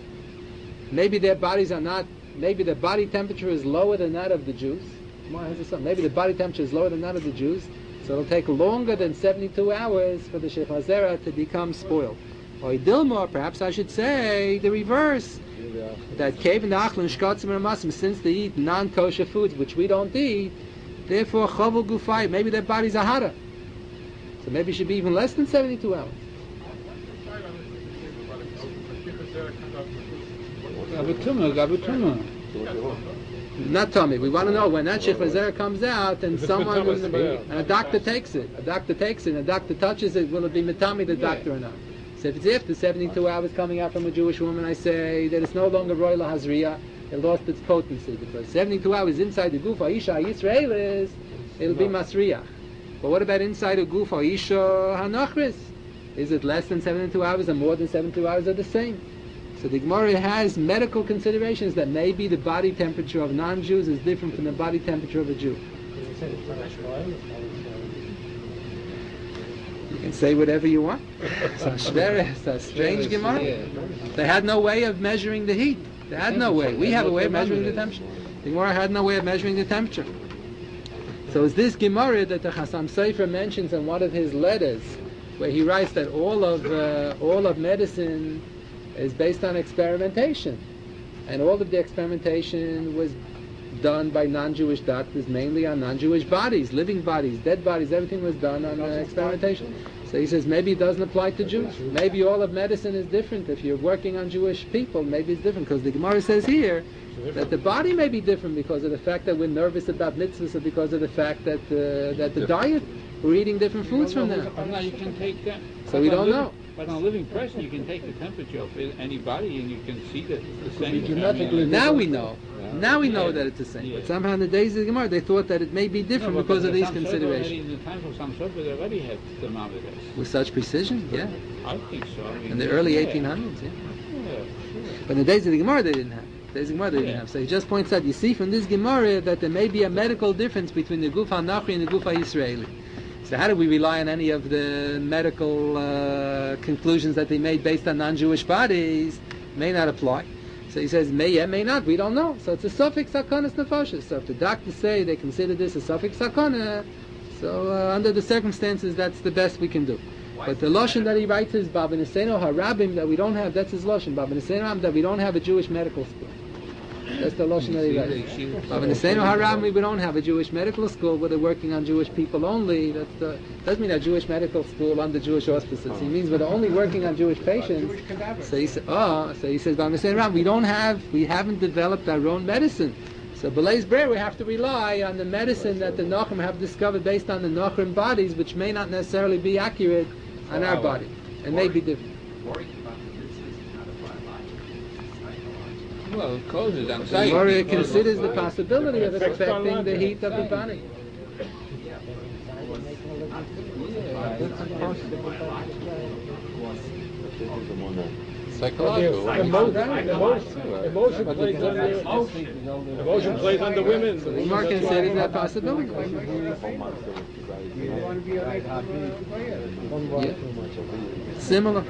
their bodies are not, maybe the body temperature is lower than that of the Jews. Maybe the body temperature is lower than that of the Jews, so it'll take longer than 72 hours for the Shich Vazera to become spoiled. Or Dilmor, perhaps I should say the reverse, that Kevin Achlin Shkatzim and Masim, since they eat non-kosher foods, which we don't eat, therefore Chavul Gufay, maybe their bodies are hotter. So maybe it should be even less than 72 hours. Not Tommy. We want to know when that Shich Vazera comes out and and a doctor takes it. A doctor touches it, will it be Mitami the doctor or not? So if it's after 72 hours coming out from a Jewish woman, I say that it's no longer Royal Hazriya, it lost its potency, because 72 hours inside the Gufa Isha Yisraelis, it'll be Masriya. But what about inside a Gufa Isha Hanachris? Is it less than 72 hours or more than 72 hours or the same? So the Gemara has medical considerations that maybe the body temperature of non-Jews is different from the body temperature of a Jew. You can say whatever you want. It's a strange Gemara. They had no way of measuring the heat. They had no way. We have a way of measuring the temperature. The Gemara had no way of measuring the temperature. So it's this Gemara that the Chassam Sofer mentions in one of his letters, where he writes that all of medicine is based on experimentation, and all of the experimentation was done by non-Jewish doctors, mainly on non-Jewish bodies, living bodies, dead bodies. Everything was done on experimentation. So he says maybe it doesn't apply to Jews. Maybe all of medicine is different. If you're working on Jewish people, maybe it's different, because the Gemara says here that the body may be different because of the fact that we're nervous about mitzvahs, or because of the fact that the diet, we're eating different foods from them. Now you can take that. So we don't know. But on a living person, you can take the temperature of any body and you can see that it's the same. Now we know. Now we know that it's the same. But somehow in the days of the Gemara, they thought that it may be different because of these considerations. In the times of some sort, they already had thermometers. With such precision? Yeah. I think so. In the early 1800s, yeah. But in the days of the Gemara, they didn't have. So he just points out, you see from this Gemara that there may be a medical difference between the Gufa Nachri and the Gufa Yisraeli. So how do we rely on any of the medical conclusions that they made based on non-Jewish bodies? May not apply. So he says, may not, we don't know. So it's a suffix sakonas nefashos. So if the doctors say they consider this a suffix sakona, so under the circumstances, that's the best we can do. But the Lashon that he writes is Baba Niseno Harabim, that we don't have, that's his Lashon. Baba Niseno that we don't have a Jewish medical school. That's the Lashon that he writes. But in the Seinu Harami, we don't have a Jewish medical school where they're working on Jewish people only. Doesn't mean a Jewish medical school under Jewish auspices. He means we're only working on Jewish patients. So he says, but in the Seinu Harami, we haven't developed our own medicine. So B'leis Brer, we have to rely on the medicine that the Nachrim have discovered based on the Nachrim bodies, which may not necessarily be accurate on our body, and may be different. Well, it causes anxiety. Or it considers the possibility of it affecting the heat of the body. Psychological. Emotion plays on the women. Mark considers that possibility. Yeah. Similar.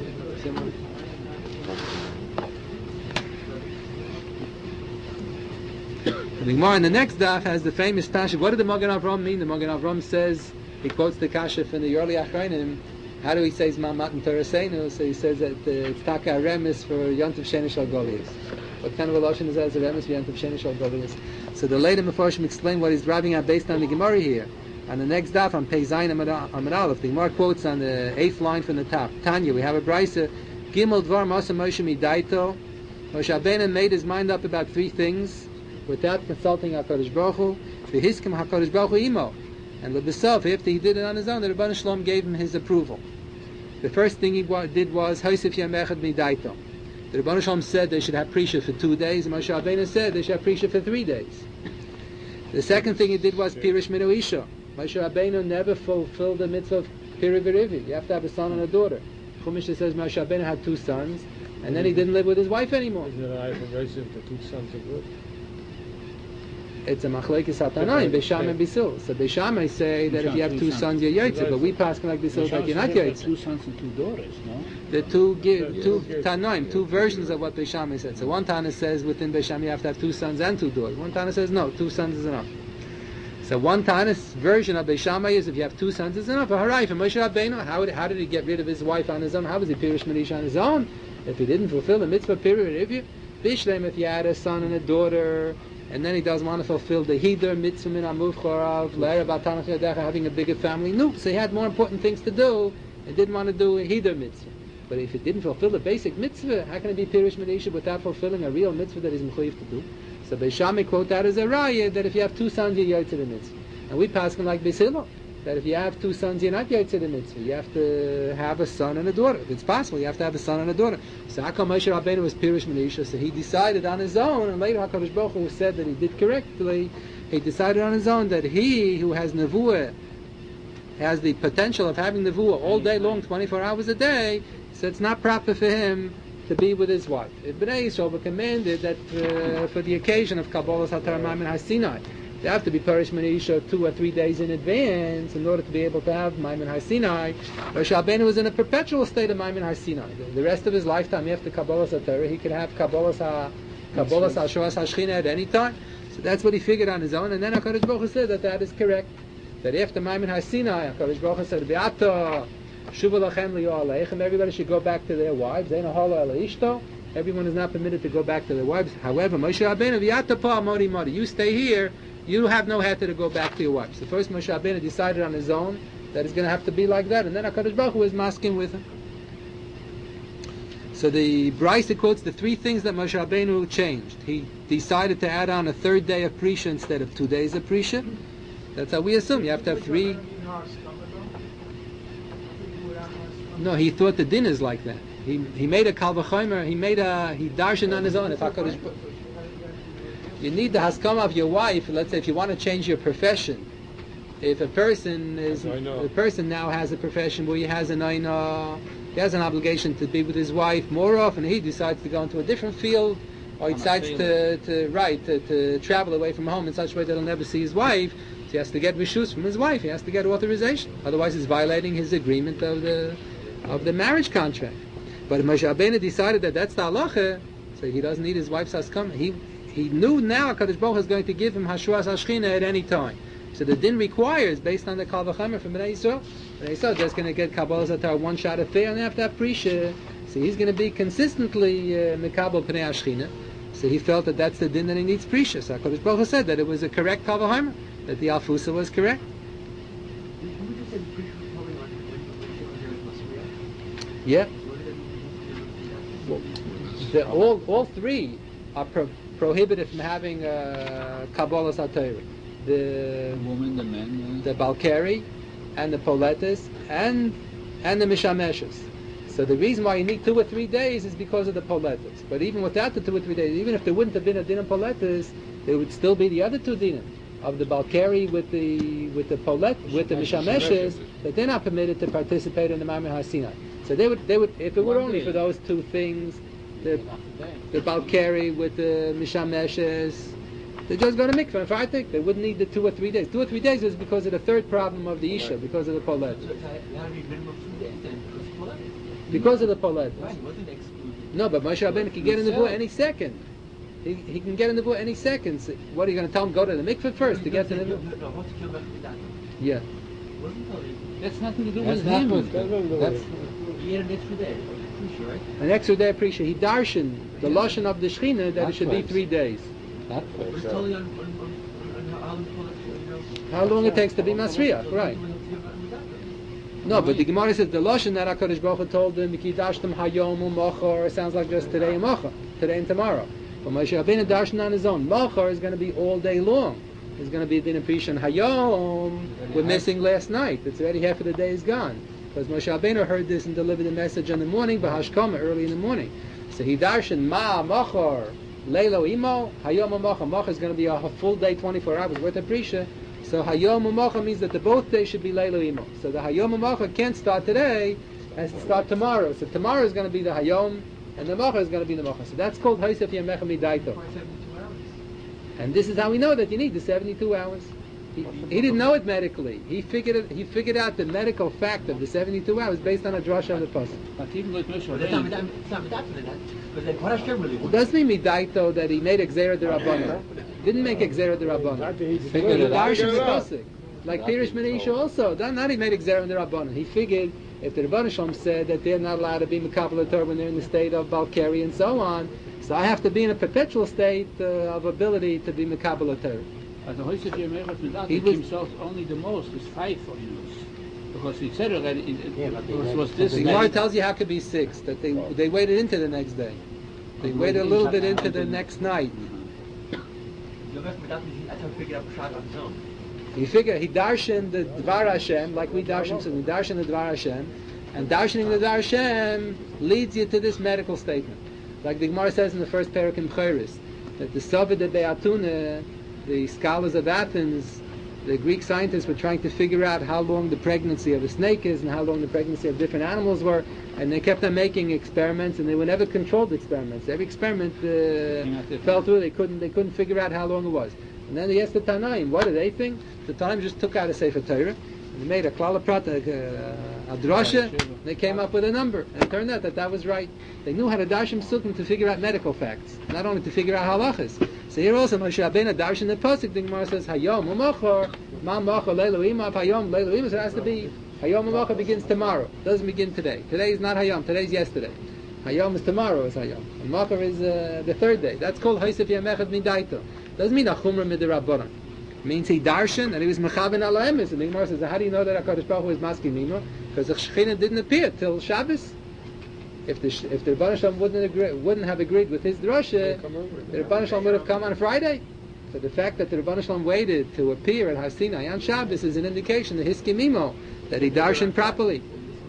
The Gemara in the next daf has the famous Tasha. What did the Magen Avram mean? The Magen Avram says, he quotes the Kasha from the early Achronim. How do he say Ma'at and Torasenu? So he says that it's Taka Remis for Yontif Sheni Shal Goliath. What kind of a Lashon is that as a Remis for Yontif Sheni Shal Goliath? So the later Mefarshim explain what he's driving at based on the Gemara here. On the next daf, on Pei Zayin Amud Aleph, the Gemara quotes on the 8th line from the top. Tanya, we have a brisa. Gimel Dvar Masa Moshe Midaito. Moshe Rabbeinu made his mind up about 3 things without consulting HaKadosh Baruch Hu. V'hiskim HaKadosh Baruch Hu imo. And L'besov, after he did it on his own, the Rebbeinu Shalom gave him his approval. The first thing he did was Haisif Yom Echad Midaito. The Rebbeinu Shalom said they should have Prisha for 2 days, and Moshe Rabbeinu said they should have Prisha for 3 days. The second thing he did was Pirish Minu Isha. Moshe Rabbeinu never fulfilled the mitzvah of Piri V'Rivi. You have to have a son and a daughter. Chumash says Moshe Rabbeinu had 2 sons, and then he didn't live with his wife anymore. Isn't it a the 2 sons are good? It's a machlekes hatanaim, Beisham and Bisil. So Beishamai say that if you have 2 sons, you're yotze, but we pass like Bisil that you're not yotze. 2 sons and 2 daughters, no? The two Tanaim, 2 versions of what Beishamai said. So one Tana says within Beisham you have to have 2 sons and 2 daughters. One Tana says no, 2 sons is enough. So one Tana's version of Beishamai is if you have 2 sons is enough. Harai for Moshe Rabbeinu, how did he get rid of his wife on his own? How was he Pirish Manisha on his own? If he didn't fulfill the mitzvah period, if you had a son and a daughter, and then he doesn't want to fulfill the Hider mitzvah min amuvchorav, having a bigger family. No, so he had more important things to do and didn't want to do a Hider mitzvah. But if he didn't fulfill the basic mitzvah, how can it be Pirish Manisha without fulfilling a real mitzvah that he's mechuyev to do? So Beishami quote that as a raya that if you have 2 sons, you're yotze the mitzvah. And we pass him like Beis Hillel, that if you have 2 sons, you're not yotze the mitzvah. You have to have a son and a daughter. If it's possible, you have to have a son and a daughter. So how come Moshe Rabbeinu was Pirish Manisha? So he decided on his own, and later HaKadosh Baruch Hu said that he did correctly. He decided on his own that he who has nevuah has the potential of having nevuah all day long, 24 hours a day, so it's not proper for him to be with his wife. Bnei Yisrael were commanded that for the occasion of Kabbalas HaTorah Maimin HaSinai, they have to be Pirish Manisha 2 or 3 days in advance in order to be able to have Maimin HaSinai. Moshe Rabbeinu was in a perpetual state of Maimin HaSinai. The rest of his lifetime after Kabbalas HaTorah, he could have Kabbalas HaShoas HaShechina at any time. So that's what he figured on his own, and then HaKadosh Baruch Hu said that is correct. That after Maimin HaSinai, HaKadosh Baruch Hu said, Be'ata Shuva Lachem Li'o Aleichem, everybody should go back to their wives. Ein Ahala Ela Ishto. Everyone is not permitted to go back to their wives. However, Moshe Rabbeinu, V'yata Pa Mori Mori, you stay here. You have no heter to go back to your wife. So first Moshe Rabbeinu decided on his own that it's going to have to be like that, and then HaKadosh Baruch Hu is masking with him. So the Brisa quotes the 3 things that Moshe Rabbeinu changed. He decided to add on a 3rd day of Prisha instead of 2 days of Prisha. That's how we assume. You have to have 3. No, he thought the din is like that. He made a Kal V'chomer, he darshan on his own. If HaKadosh You need the haskama of your wife. Let's say if you want to change your profession, if a person now has a profession where he has an obligation to be with his wife more often, he decides to go into a different field, or he decides to travel away from home in such a way that he'll never see his wife. So he has to get rishus from his wife. He has to get authorization. Otherwise, he's violating his agreement of the marriage contract. But if Moshe Rabbeinu decided that that's the halacha, so he doesn't need his wife's haskama. He knew now HaKadosh Baruch Hu is going to give him Hashuas HaShechina at any time. So the din requires, based on the Kal V'chomer from Bnei Yisrael, Bnei Yisrael just going to get Kabbalas HaTorah 1 shot of fair and after that Prisha. So he's going to be consistently Mekabel Pnei HaShechina. So he felt that that's the din that he needs prisha. So HaKadosh Baruch Hu said that it was a correct Kal V'Homer, that the Alfusa was correct. Yeah. All three are prohibited from having Kabbalah Satayra. The woman, the men, the Balkari, and the Poletis, and the Mishameshes. So the reason why you need 2 or 3 days is because of the Poletis. But even without the 2 or 3 days, even if there wouldn't have been a din of Poletis, there would still be the other 2 dinim of the Balkari with the Mishameshes, that they're not permitted to participate in the Mamre HaSinai. So they would if it were only for those 2 things, the Balkari with the Mishameshes, they just go to mikveh and fartik. They wouldn't need the 2 or 3 days. 2 or 3 days is because of the third problem of the Isha, because of the Polet. Because of the Polet. No, but Moshe Rabbeinu can get in the Buah any second. He can get in the Buah any second. So what are you going to tell him? Go to the mikveh first to get to the Buah? Yeah. That's nothing to do with him. That's an extra day appreciate. He darshan the lashon of the Shechina that it should be 3 days. How long it takes to be Masriach, right? No, but the Gemara says the lashon that HaKadosh Baruch Hu told him, "Mikidashtem hayom u'machar," sounds like just today and machar, today and tomorrow. But Moshe Rabbeinu darshan on his own. Machar is going to be all day long. It's going to be a din of Prisha. Hayom, we're missing last night. It's already half of the day is gone. Because Moshe Rabbeinu heard this and delivered the message in the morning, b'hashkama, early in the morning. So he darshan ma machar leilo imo hayom u'machar. Machar is going to be a full day, 24 hours worth of Prisha. So hayom u'machar means that the both days should be leilo imo. So the hayom u'machar can't start today, has to start tomorrow. So tomorrow is going to be the hayom, and the machar is going to be the machar. So that's called haisef yamecha midaito. And this is how we know that you need the 72 hours. He didn't know it medically. He figured out the medical fact of the 72 hours based on a drasha of the pasuk. But even with Moshe It doesn't mean midaito that he made exera derabbanan. Didn't make exera derabbanan. He figured it out. Like Pirish Menisha also. Not he made exera derabbanan. He figured if the Rebbeinu Shalom said that they're not allowed to be mekabel Torah when they're in the state of Balkari and so on, so I have to be in a perpetual state of ability to be mekabel Torah. He was himself only the most is 5 years. Because he said already it was this. The Gemara tells you how it could be 6, that they waited into the next day. They waited a little bit into the next night. He figured, he darshan the Dvar Hashem, like we darshan, so we darshan the Dvar Hashem, and darshaning the Dvar Hashem leads you to this medical statement. Like the Gemara says in the first parak in B'chairis, that the Sovet de Be'atuna, the scholars of Athens, the Greek scientists were trying to figure out how long the pregnancy of a snake is and how long the pregnancy of different animals were, and they kept on making experiments, and they were never controlled experiments. Every experiment fell through. They couldn't figure out how long it was. And then they asked the Tanaim, what do they think? The Tanaim just took out a Sefer Torah, and they made a klala prata, a drasha, and they came up with a number, and it turned out that was right. They knew how to darshim sukkim to figure out medical facts, not only to figure out halachas. So here also, Moshe Rabbeinu darshan the pasuk. The Gemara says, Hayom u'machar, ma machar leilu ima, Hayom leilu ima. So it has to be Hayom u'machar begins tomorrow. It doesn't begin today. Today is not Hayom. Today is yesterday. Hayom is tomorrow. Is Hayom. And machar is the third day. That's called Haisef Yamechad Midaito. Doesn't mean a chumrah midirabbanan. It means he darshan and he was mechaben ala emes. And the Gemara says, how do you know that HaKadosh Baruch Hu is masking mimo? Because the Shechina didn't appear till Shabbos. If the Rebbeinu Shalom wouldn't have agreed with his drasha, the Rebbeinu Shalom would have come on Friday. So the fact that the Rebbeinu Shalom waited to appear at Har Sinai on Shabbos is an indication that his kimimo, that he darshan properly,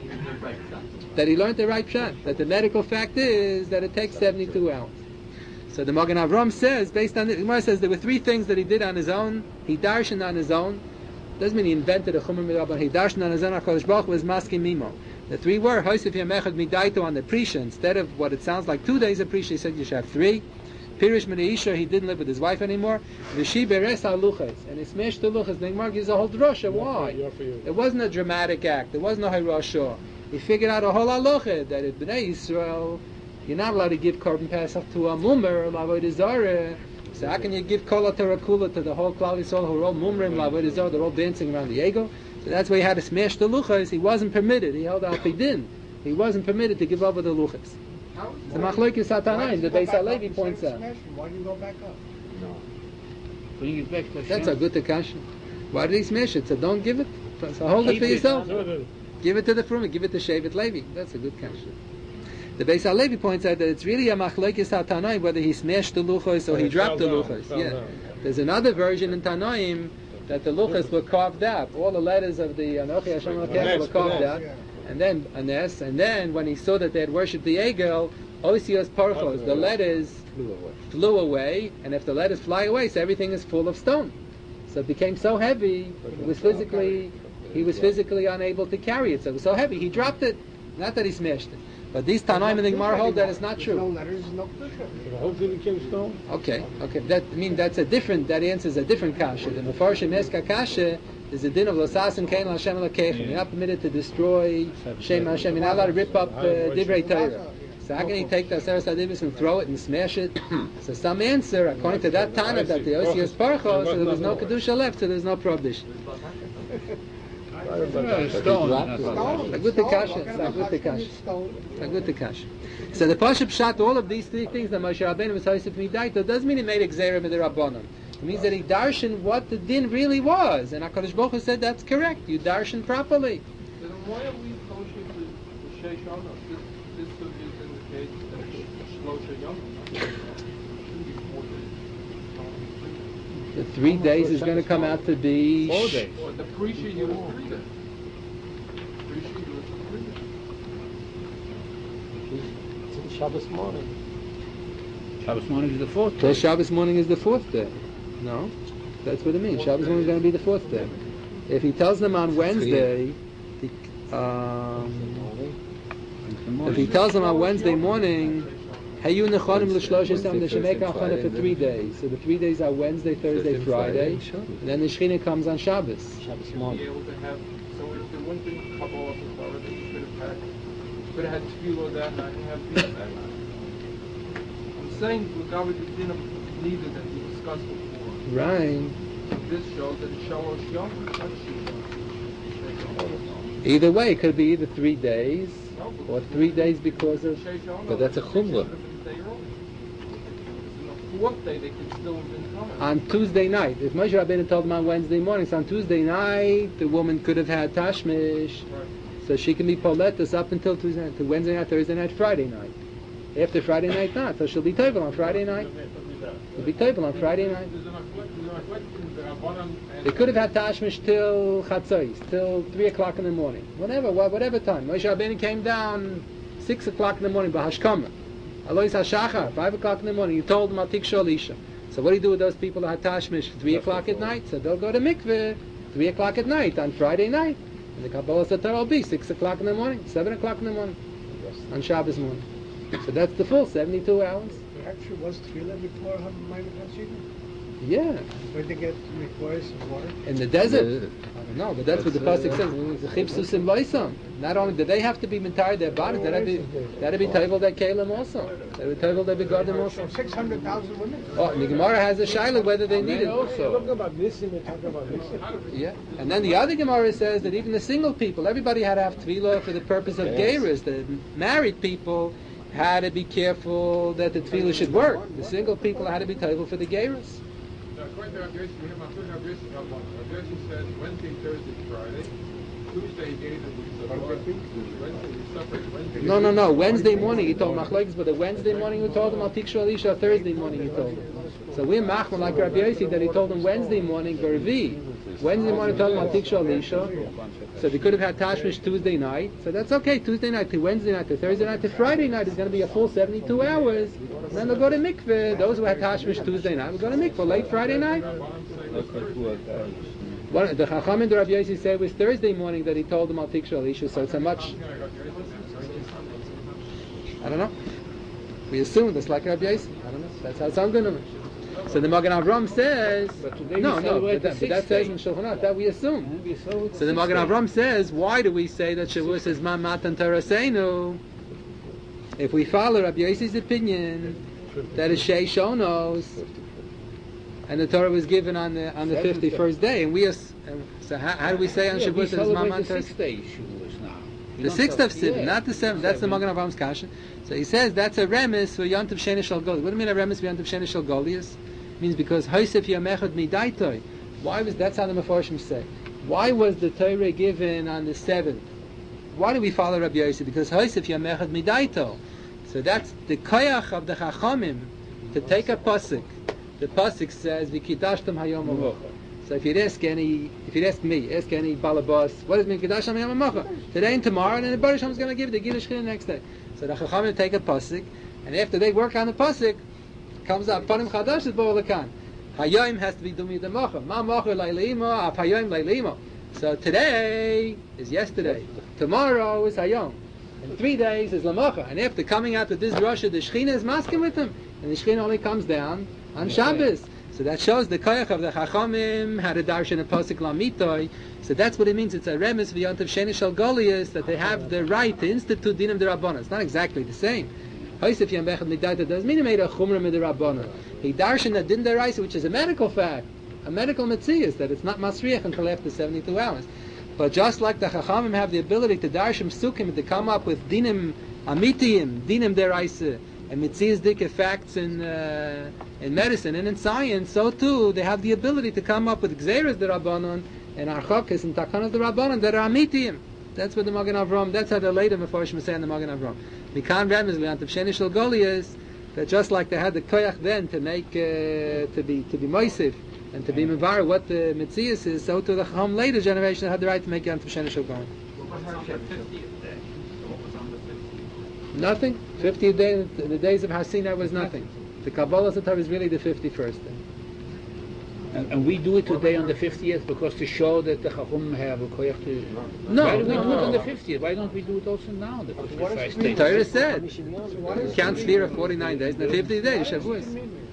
that he learned the right shot, that the medical fact is that it takes 72 hours. So the Magen Avram says, based on the Gemara says there were 3 things that he did on his own. He darshan on his own. Doesn't mean he invented a chumrah midrabbanan. He darshan on his own. HaKadosh Baruch Hu was masking mimo. The 3 were Hosef Yamechad Midaito on the Prisha. Instead of what it sounds like 2 days of Prisha, he said you should have 3. Pirish Menisha, he didn't live with his wife anymore. V'shi beres haluchas, and he smashed the luchas. The Gemara gives a whole drasha. Why? It wasn't a dramatic act. It wasn't a hayrasha. He figured out a whole halacha that in Bnei Yisrael you're not allowed to give korban pesach to a mummer or avodah zarah. So how can you give kol terakula to the whole Klal Yisrael who are all mumrim avodah zarah? They're all dancing around the ego. So that's why he had to smash the luchas. He wasn't permitted. He held out. He wasn't permitted to give over the luchas. The Machlokes Hatanaim, the Beis Halevi points out. Why do you go back up? Bring it back to That's a good kasha. Why did he smash it? So don't give it. So hold it for yourself. Give it to the Fruma, give it to Shevet Levi. That's a good kasha. The Beis Halevi points out that it's really a Machlokes Hatanaim whether he smashed the luchos or he dropped the luchos. Yeah. There's another version in Tanaim that the luchos were carved out. All the letters of the Anochi Hashem Elokecha were carved out. And then Anes, and then when he saw that they had worshipped the Egel, Osios Parchos, the letters flew away, and if the letters fly away, so everything is full of stone. So it became so heavy, he was physically unable to carry it. So it was so heavy, he dropped it. Not that he smashed it. But these Tanaim and the Gemara hold that it's not true. No letters, no picture. The whole thing became stone? Okay. That answers a different kasha. The Mefarshim Eska kasha is the din of Losas and Kain Hashem Elokecha. You're not permitted to destroy Shem Hashem. You're not allowed to rip up Divrei Torah. So how can he take the Aseres HaDivros and throw it and smash it? So some answer, according to that Tana, that the Osios Parchos, so there was no Kedusha left, so there's no prohibition. Stone. So the Pashup shot all of these three things that Moshe Rabbeinu was Hosef Midaito doesn't mean he made Xerah Midirabbanan. It means that he darshan what the din really was, and HaKadosh Baruch Hu said that's correct. You darshan properly. Then why are we kosher to Sheish Ono? This indicates that Shlosha Yom. The 3 days is going to come out to be 4 days. Or the Prisha you was 3 days. It's Shabbos morning. Shabbos morning is the 4th So day. Shabbos morning is the 4th day. No? That's what it means. Shabbos morning is going to be the 4th day. If he tells them on Wednesday, if he tells them on Wednesday morning, Hayu nechonim l'shloshes tam, they should make achana for 3 days. So the 3 days are Wednesday, Thursday, Friday, and then the Shechina comes on Shabbos. Shabbos Be morning. able to have, so if there wouldn't be Kabbalah for Torah, then you could have had Tefillah that night and have Bina that night. I'm saying, regarding the din of neither that we discussed before. Right. This shows that it's Shalosh Yom, not Sheish. Either way, it could be either 3 days or 3 days because of. But that's a chumrah. The 4th day they could still have been coming. On Tuesday night, if Moshe Rabbeinu told them on Wednesday morning, so on Tuesday night the woman could have had tashmish, so she can be poletus up until Tuesday night, to Wednesday night, Thursday night, Friday night. After Friday night, not. So she'll be table on Friday night. She'll be table on Friday night. They could have had tashmish till chatzos, till 3 o'clock in the morning, whatever time. Moshe Rabbeinu came down 6 o'clock in the morning, b'hashkama. Alois hashachar, 5 o'clock in the morning. You told them I'll take Isha. So what do you do with those people that had tashmish 3 o'clock at night? So they'll go to mikveh 3 o'clock at night on Friday night, and the Kabbalah Satar will be 6 o'clock in the morning, 7 o'clock in the morning on Shabbos morning. So that's the full 72 hours. There actually was tefillah before Minor Hashivah. Yeah. Where'd they get requires water? In the desert. I don't know, but that's what the pasuk says. The chipsus in Loisam. Not only did they have to be mentar their bodies, that'd be table their kalim also. They were table their begodim also. 600,000 women. Oh, and the Gemara has a shaila whether they need it also. Talking about Nissim, they're talking about Nissim. Yeah, and then the other Gemara says that even the single people, everybody had to have tefillah for the purpose of gerus. The married people had to be careful that the tefillah should work. The single people had to be table for the gerus. According to Rabbi Yossi, we have Rabbi Yossi says Wednesday, Thursday, Friday. Tuesday he gave the Wednesday we separate Wednesday. No. Wednesday morning he told Machlekes, but the Wednesday morning he told him Al Tikshu Elisha. Thursday morning he told him. So we're machmir like Rabbi Yossi that he told him Wednesday morning Vervi. Wednesday morning he told him Al Tikshu Elisha. So they could have had Tashmish Tuesday night. So that's okay. Tuesday night to Wednesday night to Thursday night to Friday night is going to be a full 72 hours. And then they'll go to mikveh. Those who had Tashmish Tuesday night will go to mikveh late Friday night. Well, the Chacham and the Rabbi Yossi said it was Thursday morning that he told them Al Tikshu Elisha. So it's a much. I don't know. We assume that's like Rabbi Yossi. I don't know. That's how I'm going to know. So the Magen Avram says, but that says in Shulchan Aruch that we assume. So the Magen Avram says, why do we say that Shavuos is Ma Matan Taraseinu? If we follow Rabbi Yossi's opinion, that is Shei Shonos, and the Torah was given on the 51st day, and we so how do we say on Shavuos is Ma Matan Taraseinu? The 6th of Sivan, not the 7th. That's the Magen Avram's kasha. So he says that's a remes for Yontav Sheni Shel Golius. What do you mean a remes for Yontav Sheni Shel Golius? It means because Hosef Yamechad Midaitoi. Why was that's how the Mefarshim say? Why was the Torah given on the 7th? Why do we follow Rabbi Yosef? Because Hosef Yamechad Midaito. So that's the koyach of the Chachamim to take a pasuk. The pasuk says V'kidashtam Hayom Havocha. So if you ask me, ask any balabas, what does mean Kidashtam Hayom Havocha? Today and tomorrow, and then the Baruch Hashem is going to give the Giddush the next day. So the Chachamim take a pasuk, and after they work on the pasuk, comes up Panim Chadash is Bo'olakan. Hayom has to be Dumi the Mocha. Ma Mocha Leileimo, Af Hayom Leileimo. So today is yesterday. Tomorrow is Hayom. In 3 days is Lamocha. And after coming out with this Rasha, the Shechina is masking with him. And the Shechina only comes down on Shabbos. So that shows the koyach of the Chachamim had a darshan a pasuk lamitoi. So that's what it means. It's a remes v'yontav sheni shel golius, that they have the right to institute dinim derabbanan. It's not exactly the same. Hosef yambechad midaita doesn't mean he made a chumrah midrabbanan. He darshan a din deraisa, which is a medical fact, a medical metzias, that it's not masriach until after 72 hours. But just like the Chachamim have the ability to darshan psukim, to come up with dinim amitiyim, dinim deraisa, and mitzias dike facts in medicine and in science, so too they have the ability to come up with gzeres derabbanan and archokis and takanas derabbanan that are amitiyim. That's what the Magen Avram. That's how the later Mefarshim say in the Magen Avram. Mikan remes liantav sheni shel golius, that just like they had the koyach then to make to be moisif and to be mevar what the mitzias is, so too the Chacham later generation had the right to make yantav sheni shel golius. Nothing. 50th day, the days of Hasina was nothing. The Kabbalah Satar is really the 51st day. And we do it today on the 50th because to show that the Chacham have a koyach to... No, why do we do it on the 50th? Why don't we do it also now, the 51st day? The Torah said, you can't steer of 49 days, the 50th day, Shavuos.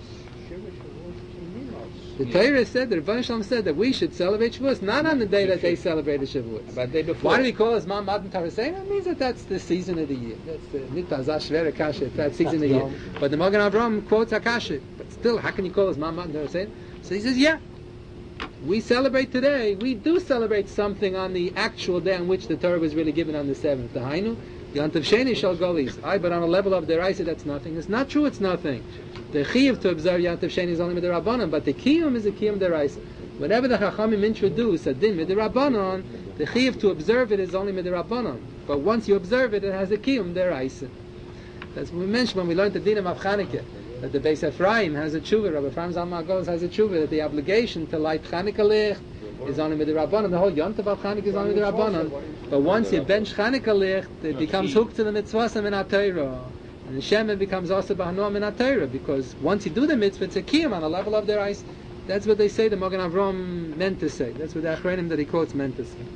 The Torah said, the Rebbeinu Shalom said that we should celebrate Shavuos, not on the day that they celebrated Shavuos. But the day before. Why do we call it Zman Matan Torah? It means that that's the season of the year. That's the Nitazah Shvera Kasha, that season of the year. But the Magen Avram quotes Akasha. But still, how can you call it Zman Matan Torah? So he says, yeah, we celebrate today. We do celebrate something on the actual day on which the Torah was really given on the 7th. The Hainu, Yantav Sheni Shel Golis. But on a level of deraisa, that's nothing. It's not true, it's nothing. The chiyuv to observe Yantav Sheni is only midrabanan, but the kiyum is a kiyum deraisa. Whenever the Chachamim introduce a din midrabanan, the chiyuv to observe it is only midrabanan. But once you observe it, it has a kiyum deraisa. That's what we mentioned when we learned the din of Chanukah, that the Beis Ephraim has a tshuva, Rabbi Ephraim Zalman Agos has a tshuva, that the obligation to light Chanukah licht is only midrabanan. The whole Yantav of Chanukah is only midrabanan. But once you bench Chanukah licht, it becomes hooked to the mitzvahs and Torah. And the Shema becomes also Bahanoam in Torah, because once you do the mitzvah, it's a kiyum on a level of their eyes. That's what they say the Magen Avram meant to say. That's what the Achronim that he quotes meant to say.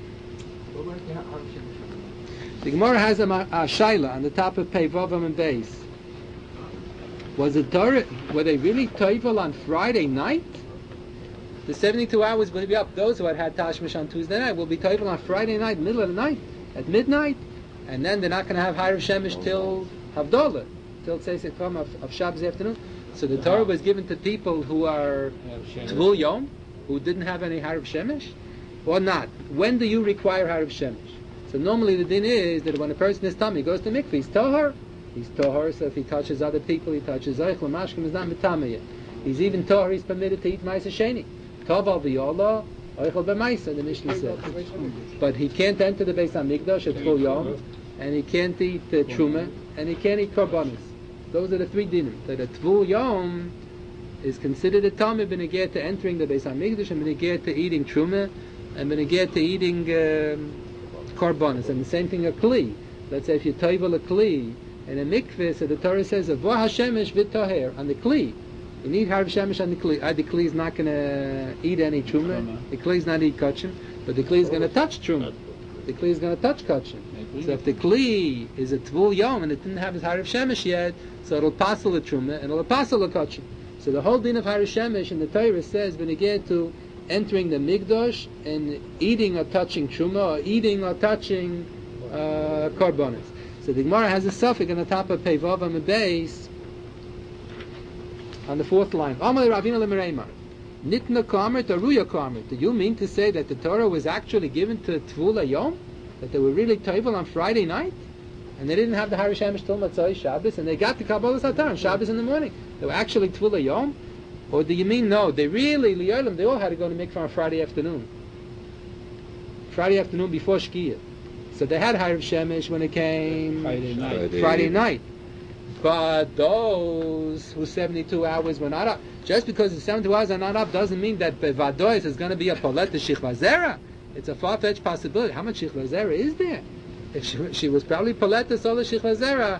The Gemara has a shaila on the top of Pei Vavam and Beis. Was the Torah, were they really toivel on Friday night? The 72 hours will be up. Those who had Tashmish on Tuesday night will be toivel on Friday night, middle of the night, at midnight, and then they're not going to have Harav Shemesh till Havdalah, till Tzeis Yom of Shabbos afternoon. So the Torah was given to people who are Tvul Yom, who didn't have any Harav Shemesh, or not. When do you require Harav Shemesh? So normally the din is that when a person is tummy, he goes to mikveh, he's tohar. He's tohar, so if he touches other people, he touches Zeich, Lamashkim is not mitama yet. He's even tohar, he's permitted to eat Maisa Sheni. Toval v'yolah, Oichel b'Maisa, the Mishnah says. But he can't enter the Beis HaMikdash at Tvul Yom, and he can't eat Truma, and he can't eat Korbanos. Those are the 3 dinim. That a Tvul Yom is considered a Tameh b'negeh to entering the Beis HaMikdash, and b'negeh to eating Truma, and b'negeh to eating Korbanos. And the same thing a Kli. Let's say if you toivel a Kli, in a mikveh, so the Torah says, Avoh HaShemesh v'toher, on the Kli. You need Harav Shemesh on the Kli. The Kli is not going to eat any Truma. The Kli is not eat Kachim, but the Kli is going to touch Truma. The Kli is going to touch Kachim. So if the Kli is a Tvul Yom and it didn't have his Harav Shemesh yet, so it'll pass the Truma and it'll pass the Kachim. So the whole din of Harav Shemesh in the Torah says, when you get to entering the Mikdash and eating or touching Truma, or eating or touching Korbanos. So the Gemara has a suffix on the top of Pei Vavam and Beis, on the 4th line. Amalei Ravina leMereimar. Nitna Karmit or Ruya Karmit. Do you mean to say that the Torah was actually given to Tvul Yom? that they were really toivel on Friday night, and they didn't have the Hari Shemesh till Matzai Shabbos, and they got the Kabbalah Satar on Shabbos in the morning. They were actually Tvula Yom? Or do you mean no? They really, Liyolim, they all had to go to mikvah on Friday afternoon. Friday afternoon before Shkia. So they had Hari Shemesh when it came Friday night. But those who 72 hours were not up, just because the 72 hours are not up doesn't mean that Bevadois is going to be a Polet to Shichva Zera. It's a far-fetched possibility. How much Shichva Zera is there? If she was probably Polet to Sola Shichva Zera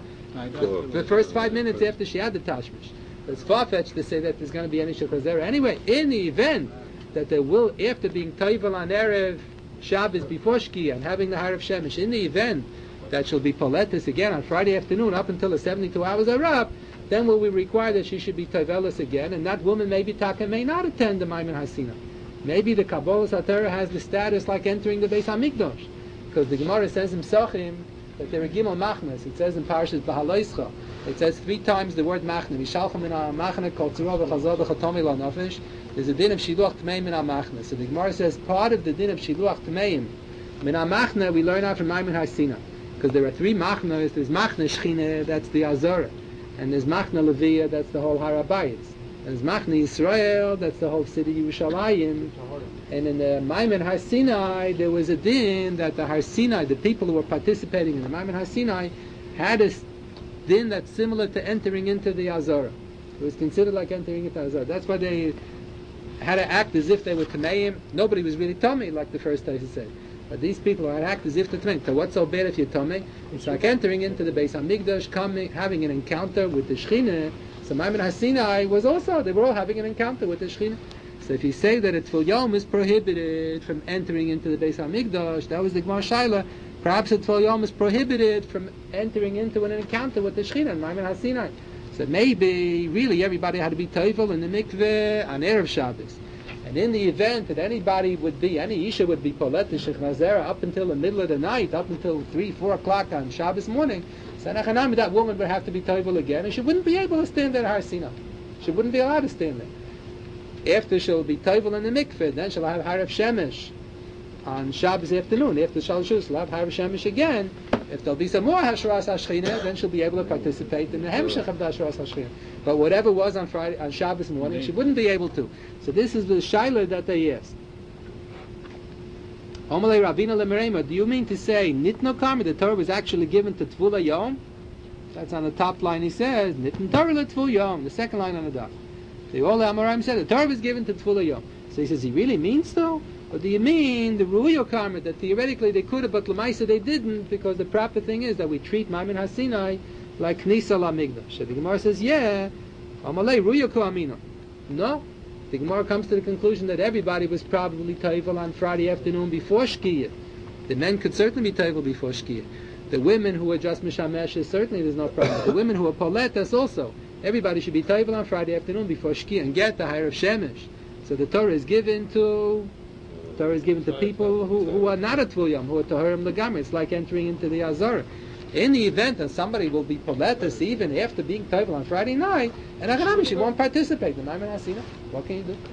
the first 5 minutes after she had the Tashmish. It's far-fetched to say that there's going to be any Shichva Zera. Anyway, in the event that there will, after being Toivel on Erev Shabbos before Shkia and having the Harav Shemesh, in the event that she'll be Poletis again on Friday afternoon up until the 72 hours are up, then will we require that she should be Toivelis again, and that woman maybe Taka may not attend the Maimon Hasina. Maybe the Kabbalah Satara has the status like entering the Beis HaMikdash, because the Gemara says in Psachim that there are Gimel Machnas. It says in Parashas Bahaloischa, it says 3 times the word Machna. Mishalcham in Machna kol tzura v'chazor v'chatomi la nafesh. There's a din of Shiluach Tmeim in Machna. So the Gemara says part of the din of Shiluach Tmeim in Machna we learn out from Maimon Hasina. Because there are 3 machnas. There's machna Shechina, that's the Azora, and there's machna Leviyah, that's the whole Harabayis, and there's machna Yisrael, that's the whole city Yerushalayim. And in the Maimon Har Sinai, there was a din that the Har Sinai, the people who were participating in the Maimon Har Sinai, had a din that's similar to entering into the Azora. It was considered like entering into Azora. That's why they had to act as if they were Tameim. Nobody was really Tomei, like the first Taisa said. But these people are act as if they're Tamei. So what's so bad if you're Tamei? It's like entering into the Beis HaMikdash, having an encounter with the Shechina. So Maimon HaSinai was also, they were all having an encounter with the Shechina. So if you say that a Tfil Yom is prohibited from entering into the Beis HaMikdash, that was the Gemara Shaila, perhaps a Tfil Yom is prohibited from entering into an encounter with the Shechina, Maimon HaSinai. So maybe, really, everybody had to be Toivel in the mikveh on Erev Shabbos. And in the event that anybody would be, any Isha would be Polet to Shechna Zera up until the middle of the night, up until 3-4 o'clock on Shabbos morning, so that woman would have to be Toivel again, and she wouldn't be able to stand there at Har Sinai. She wouldn't be allowed to stand there. After she'll be Toivel in the mikveh, then she'll have Harav Shemesh on Shabbos afternoon. After Shalosh Shus, she'll have Harav Shemesh again. If there'll be some more Hashras HaShechina, then she'll be able to participate in the Hemshech of the Hashras HaShechina. But whatever was on Friday, on Shabbos morning, she wouldn't be able to. So this is the Shaila that they asked. Omalei Ravina Lemerema, do you mean to say Nitno Karma, the Torah was actually given to Tvula Yom? That's on the top line. He says Nitno Torah Tvula Yom. The second line on the dot. The Ola Amoraim said the Torah was given to Tvula Yom. So he says, he really means so? Or do you mean the Ruyo Karma, that theoretically they could have, but Lamaisa they didn't, because the proper thing is that we treat Maimon HaSinai like Knisa LaMigdash. So the Gemara says, yeah, Amalei Ruyo Ko'amino. No. The Gemara comes to the conclusion that everybody was probably Toivel on Friday afternoon before Shkia. The men could certainly be Toivel before Shkia. The women who were just Mishameshes, certainly there's no problem. The women who were Poletas also. Everybody should be Toivel on Friday afternoon before Shkia and get the Harav Shemesh. So the Torah is given to people who are not a Tvul Yom, who are Toharim Legamri. It's like entering into the Azara. In the event that somebody will be Poletas even after being Toivel on Friday night, and Achanami, she won't participate. The Maimon HaSinai, what can you do?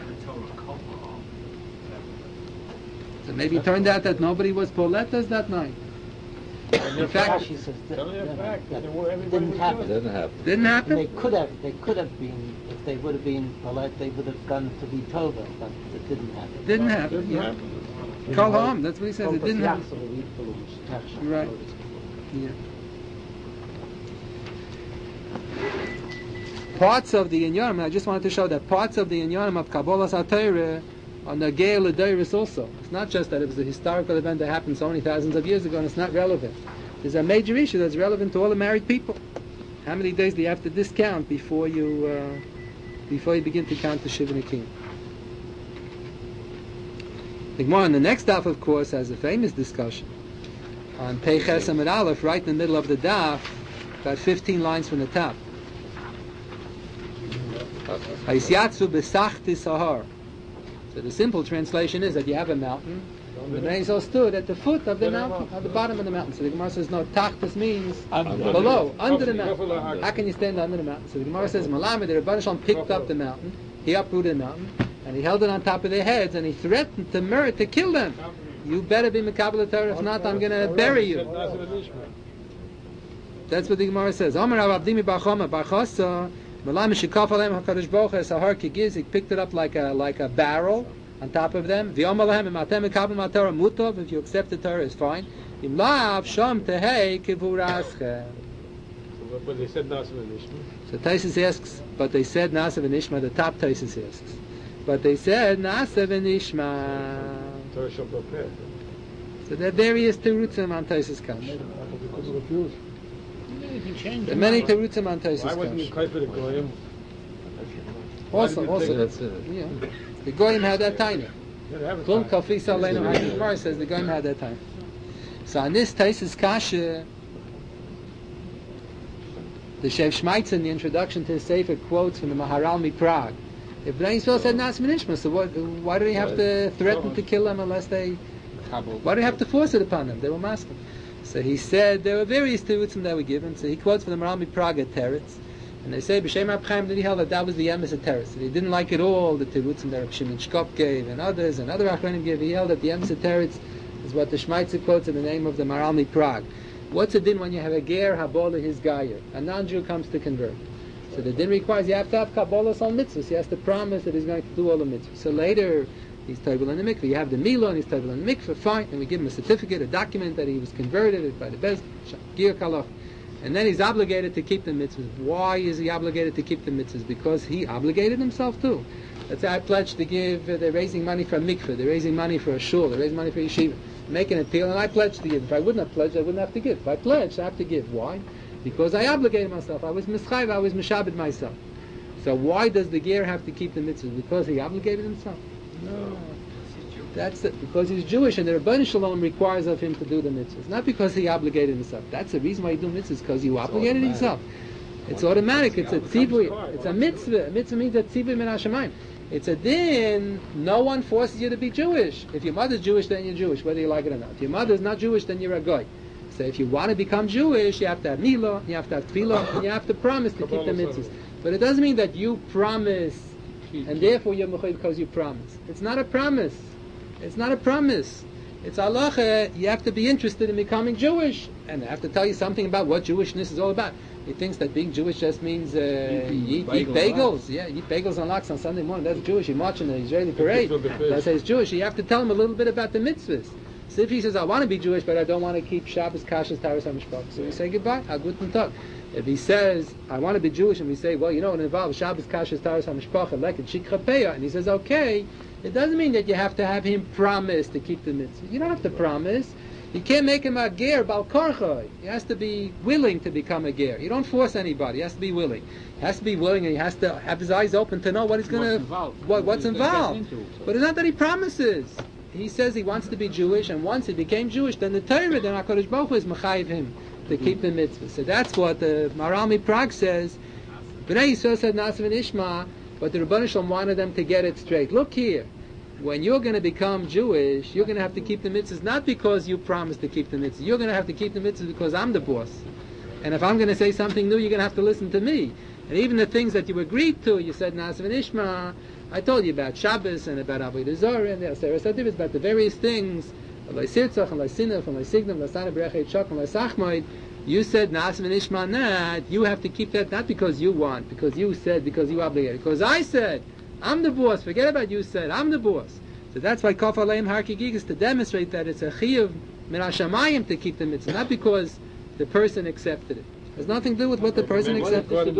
So maybe it turned out that nobody was Poletas that night. In fact, she says didn't happen. Didn't happen? They could have been, if they would have been polite, they would have gone to be Tova, but it didn't happen. Didn't happen, yeah. Kol Ha'am, that's what he says, it didn't happen. Right. Yeah. Parts of the Inyanim, I just wanted to show that parts of the Inyanim of Kabbalah HaTorah on the Geil Adairis also. It's not just that it was a historical event that happened so many thousands of years ago and it's not relevant. There's a major issue that's relevant to all the married people. How many days do you have to discount before you begin to count the Shiva Nikim? The Gemara on the next daf, of course, has a famous discussion on Peiches Amid Aleph, right in the middle of the daf, about 15 lines from the top. Haisyatsu besachti sahar. So the simple translation is that you have a mountain, and the Bnei Yisrael stood at the foot of the mountain, at the bottom of the mountain. So the Gemara says, no, tachtas means below, under the mountain. How can you stand under the mountain? So the Gemara says, Malamed, the Rebbeinu Shalom picked up the mountain, he uprooted the mountain, and he held it on top of their heads, and he threatened to kill them. You better be Mekabel the Torah, if not, I'm going to bury you. That's what the Gemara says. Omer Abdimi Bachoma Bachasa Malam Shikaf Alem HaKadosh Baruch Hu Sahar Kigiz. He picked it up like a barrel on top of them. V'Omer Lahem Matem Mekabel Matorah Mutov. If you accept the Torah, is fine. Im Lav Sham Tehei Kivuraschem. But they said Nasa v'Nishma. So Taisus asks, but they said Nasa v'Nishma. The top Taisus asks, but they said Nasa v'Nishma. Torah Sham Bapeh. So there are various terutzim on Taisus Kash. There are many terutzim on Taisus Kash. Why wasn't the Kaifa the Goyim? Also, that's yeah. The Goyim had that time. Klum Kafisa Leinu Hadim Gemara says the Goyim had that time. So on this Taisus Kash, the Shev Shmaitz in the introduction to his Sefer quotes from the Maharal Prague. If Bnei Yisrael said Nas Minishma, so why do they have to threaten to kill them unless they... Why do they have to force it upon them? They were masking. So he said there were various terutzim that were given. So he quotes from the Maharal Prague at Teretz. And they say, B'Shem Rab Chaim that he held that was the emes of Teretz. That he didn't like it all, the terutzim that Reb Shimon Shkop gave and other Achronim gave. He held that the emes of Teretz is what the Shmaitzer quotes in the name of the Maharal Prague. What's it din when you have a ger habola his gayer? A non-Jew comes to convert. So the din requires you have to have kabbalas on mitzvahs. He has to promise that he's going to do all the mitzvahs. So later he's table in the mikveh. You have the milah and he's table in the mikveh. Fine, and we give him a certificate, a document that he was converted by the best ger kalach. And then he's obligated to keep the mitzvahs. Why is he obligated to keep the mitzvahs? Because he obligated himself too. Let's say I pledge to give. They're raising money for a mikveh. They're raising money for a shul. They're raising money for a yeshiva. Make an appeal, and I pledge to give. If I wouldn't have pledged, I wouldn't have to give. If I pledged, I have to give. Why? Because I obligated myself. I was mischayv, I was mishabed myself. So why does the ger have to keep the mitzvahs? Because he obligated himself? No. That's it. Because he's Jewish, and the Rebbeinu Shalom requires of him to do the mitzvahs. Not because he obligated himself. That's the reason why you do mitzvahs, because you obligated yourself. It's automatic. It's a tzivui. It's a mitzvah. A mitzvah means a tzivui min hashamayim. It's a din. No one forces you to be Jewish. If your mother's Jewish, then you're Jewish, whether you like it or not. If your mother's not Jewish, then you're a goy. So if you want to become Jewish, you have to have milah, you have to have tefillah, and you have to promise to keep the mitzvahs. But it doesn't mean that you promise, and therefore you're mechuyev because you promise. It's not a promise. It's not a promise. It's halacha. You have to be interested in becoming Jewish, and I have to tell you something about what Jewishness is all about. He thinks that being Jewish just means eat bagels. Yeah, eat bagels on lax on Sunday morning. That's Jewish. You march in the Israeli parade. That's it's Jewish. You have to tell him a little bit about the mitzvahs. So if he says, I want to be Jewish, but I don't want to keep Shabbos, Kashas, Taras, HaMishpach, so we say goodbye. Guten Tag. If he says, I want to be Jewish, and we say, well, you know, it involves Shabbos, Kashas, Taras, HaMishpach, and like it, Shikha Peah, and he says, okay, it doesn't mean that you have to have him promise to keep the mitzvah. You don't have to promise. You can't make him a ger bal korchoy. He has to be willing to become a ger. You don't force anybody. He has to be willing. He has to be willing, and he has to have his eyes open to know what he's going to, what's involved. But it's not that he promises. He says he wants to be Jewish, and once he became Jewish, then the Torah, then HaKadosh Baruch Hu is mechayiv him to keep the mitzvah. So that's what the Maharal Prague says. Bnei Yisrael said Nasa v'Nishma, but the Rebbeinu Shalom wanted them to get it straight. Look here. When you're going to become Jewish, you're going to have to keep the mitzvahs, not because you promised to keep the mitzvahs. You're going to have to keep the mitzvahs because I'm the boss. And if I'm going to say something new, you're going to have to listen to me. And even the things that you agreed to, you said Nasa v'Nishma, I told you about Shabbos and about Avodah Zarah and the Aseret Sativus, about the various things, Loi Sirtzach and Loi Sinach and Loi Signam, Loi Sana Berechei Chok and Loi Sachmoid. You said Nasa v'Nishma not. You have to keep that not because you want, because you said, because you obligated. Because I said, I'm the boss. Forget about you said. I'm the boss. So that's why Kaf Aleim Har Kigig is to demonstrate that it's a chiyuv min hashamayim to keep the mitzvah, not because the person accepted it. It has nothing to do with what the person accepted. If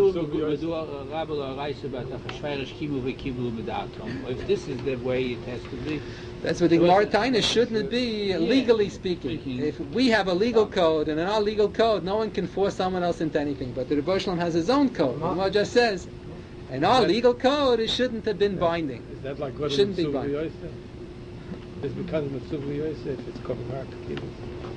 this is the way it has to be. That's what the Gemara Taina shouldn't be, legally speaking. If we have a legal code, and in our legal code, no one can force someone else into anything. But the Rebbe Shalom has his own code. The Gemara just says, in our legal code, it shouldn't have been binding. Is that like what shouldn't be binding? It's because of Mitzvah Yosef, it's coming hard to keep it.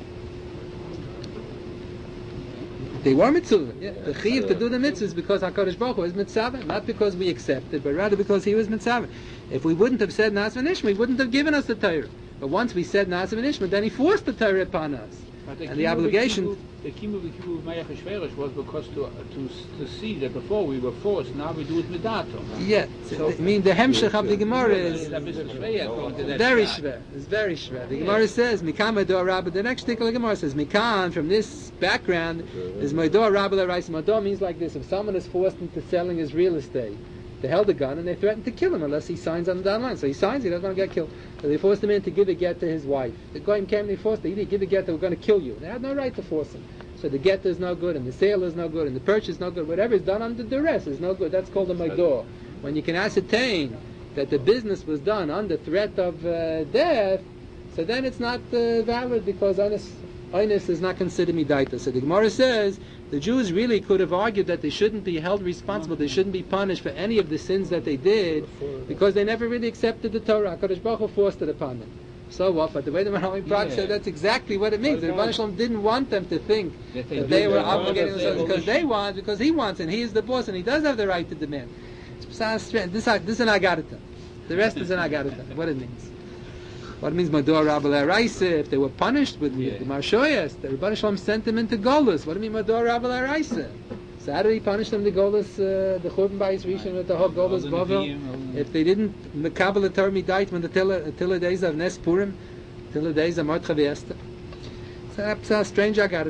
They were mitzvah. Yeah. The chiyuv to do the mitzvah is because HaKadosh Baruch Hu is mitzvah, not because we accepted, but rather because he was mitzvah. If we wouldn't have said Nasa v'Nishma, he wouldn't have given us the Torah. But once we said Nasa v'Nishma, then he forced the Torah upon us. And the obligation... The Kimu V'Kimu Mayach was because to see that before we were forced, now we do it Midato. Yeah, so, I mean the Hemshech of the Gemara is very shver. It's very shver. The Gemara says, Mikan Mador Rabba, the next particular Gemara says, Mikan, from this background, is Mador Rabba L'Rais. Mador means like this: if someone is forced into selling his real estate, they held a gun and they threatened to kill him unless he signs on the dotted line. So he signs, he doesn't want to get killed. So they forced him in to give a get to his wife. The Goyim came and they forced him, give a get, they were going to kill you. They had no right to force him. So the get is no good, and the sale is no good, and the purchase is no good. Whatever is done under duress is no good. That's called a maidor. When you can ascertain that the business was done under threat of death, so then it's not valid because Einus is not considered midaita. So the Gemara says the Jews really could have argued that they shouldn't be held responsible, they shouldn't be punished for any of the sins that they did because they never really accepted the Torah. HaKadosh Baruch Hu forced it upon them. So what? But the way the Maharam Prague said, that's exactly what it means. The Rebbeinu Shalom didn't want them to think that they were obligating themselves because they want, because he wants, and he is the boss, and he does have the right to demand. This is an agarita. The rest is an agarita. What it means. What it means, Mador Rabba L'Araisa, if they were punished with the Marshoyas, the Rebbeinu Shalom sent them into Golus. What do you mean, Mador Rabba L'Araisa? So how did he punish them, the Golus, the Churban Bayis Rishon, with the whole Golus Bavel? If they didn't Mekabel the Torah Midait when the Tilla days of Nes Purim, Tilla days of Mordcha V'Esther. So that's a strange agarita.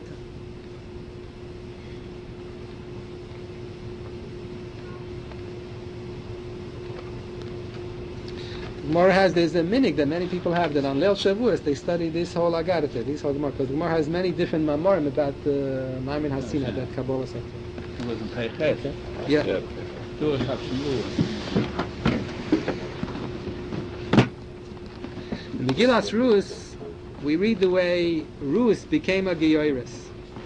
Gemara has, there's a minig that many people have that on Leil Shavuos they study this whole agarita, this whole Gemara, because Gemara has many different mamorim about Maimin Hasina, that Kabbalah stuff. It wasn't Peiches. Okay. Yeah. In Megillas Rus, we read the way Rus became a Geyoris.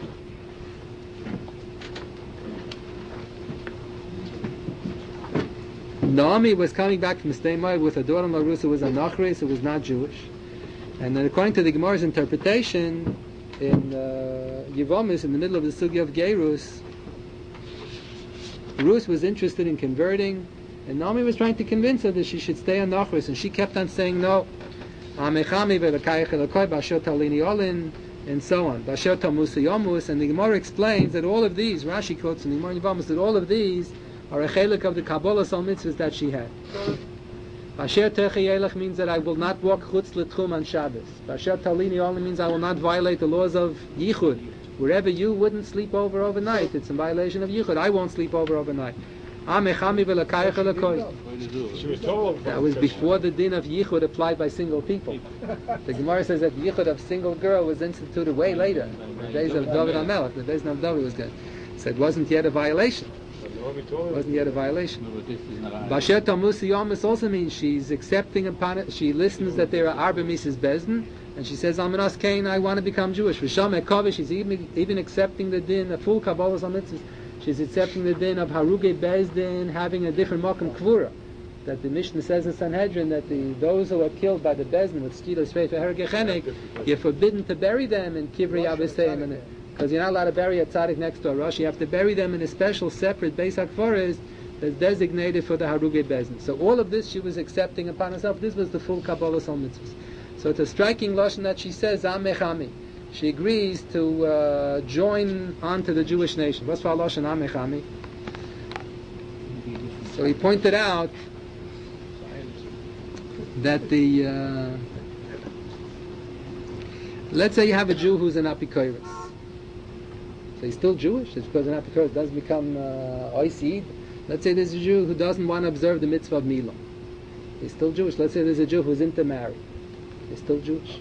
Naomi was coming back from Steinmai with her daughter-in-law Rus, who was a Nachris, who was not Jewish. And then according to the Gemara's interpretation, in Yevomis, in the middle of the Sugya of Gerus, Rus was interested in converting, and Naomi was trying to convince her that she should stay on Nachris, and she kept on saying no. And so on. And the Gemara explains that all of these, Rashi quotes in the Gemara Yevomis, that all of these are a chelik of the Kabbalah Sol mitzvahs that she had. Basher Techi Yelech means that I will not walk chutz l'tchum on Shabbos. Basher Talini only means I will not violate the laws of Yichud. Wherever you wouldn't sleep over overnight, it's in violation of Yichud. I won't sleep over overnight. That was before the din of Yichud applied by single people. The Gemara says that Yichud of single girl was instituted way later. The days of David HaMelech, the days of David was good. So it wasn't yet a violation. It wasn't yet a violation. Basher Tamusi Yomis also means she's accepting upon it, she listens that there are Arba Mises Bezdin, and she says, Amanas Kain, I want to become Jewish. V'sham Ekavah, she's even accepting the din, a full Kabbalah Mitzvahs. She's accepting the din of Haruge Bezdin, having a different Makam Kvura. That the Mishnah says in Sanhedrin that those who are killed by the Bezdin with Skilos Faith Hergechenek, you're forbidden to bury them in Kivri Aviseim, because you're not allowed to bury a tzaddik next to a rosh. You have to bury them in a special separate Beis HaKfares that's designated for the Haruge Bezdin. So all of this she was accepting upon herself. This was the full Kabbalah Sol Mitzvahs. So it's a striking lashon that she says, Am Mechami. She agrees to join on to the Jewish nation. What's for lashon Am Mechami? So he pointed out that let's say you have a Jew who's an Apikoros. So he's still Jewish. It's because an Apikoros doesn't become Oisid. Let's say there's a Jew who doesn't want to observe the mitzvah of Milah. He's still Jewish. Let's say there's a Jew who's intermarried. He's still Jewish.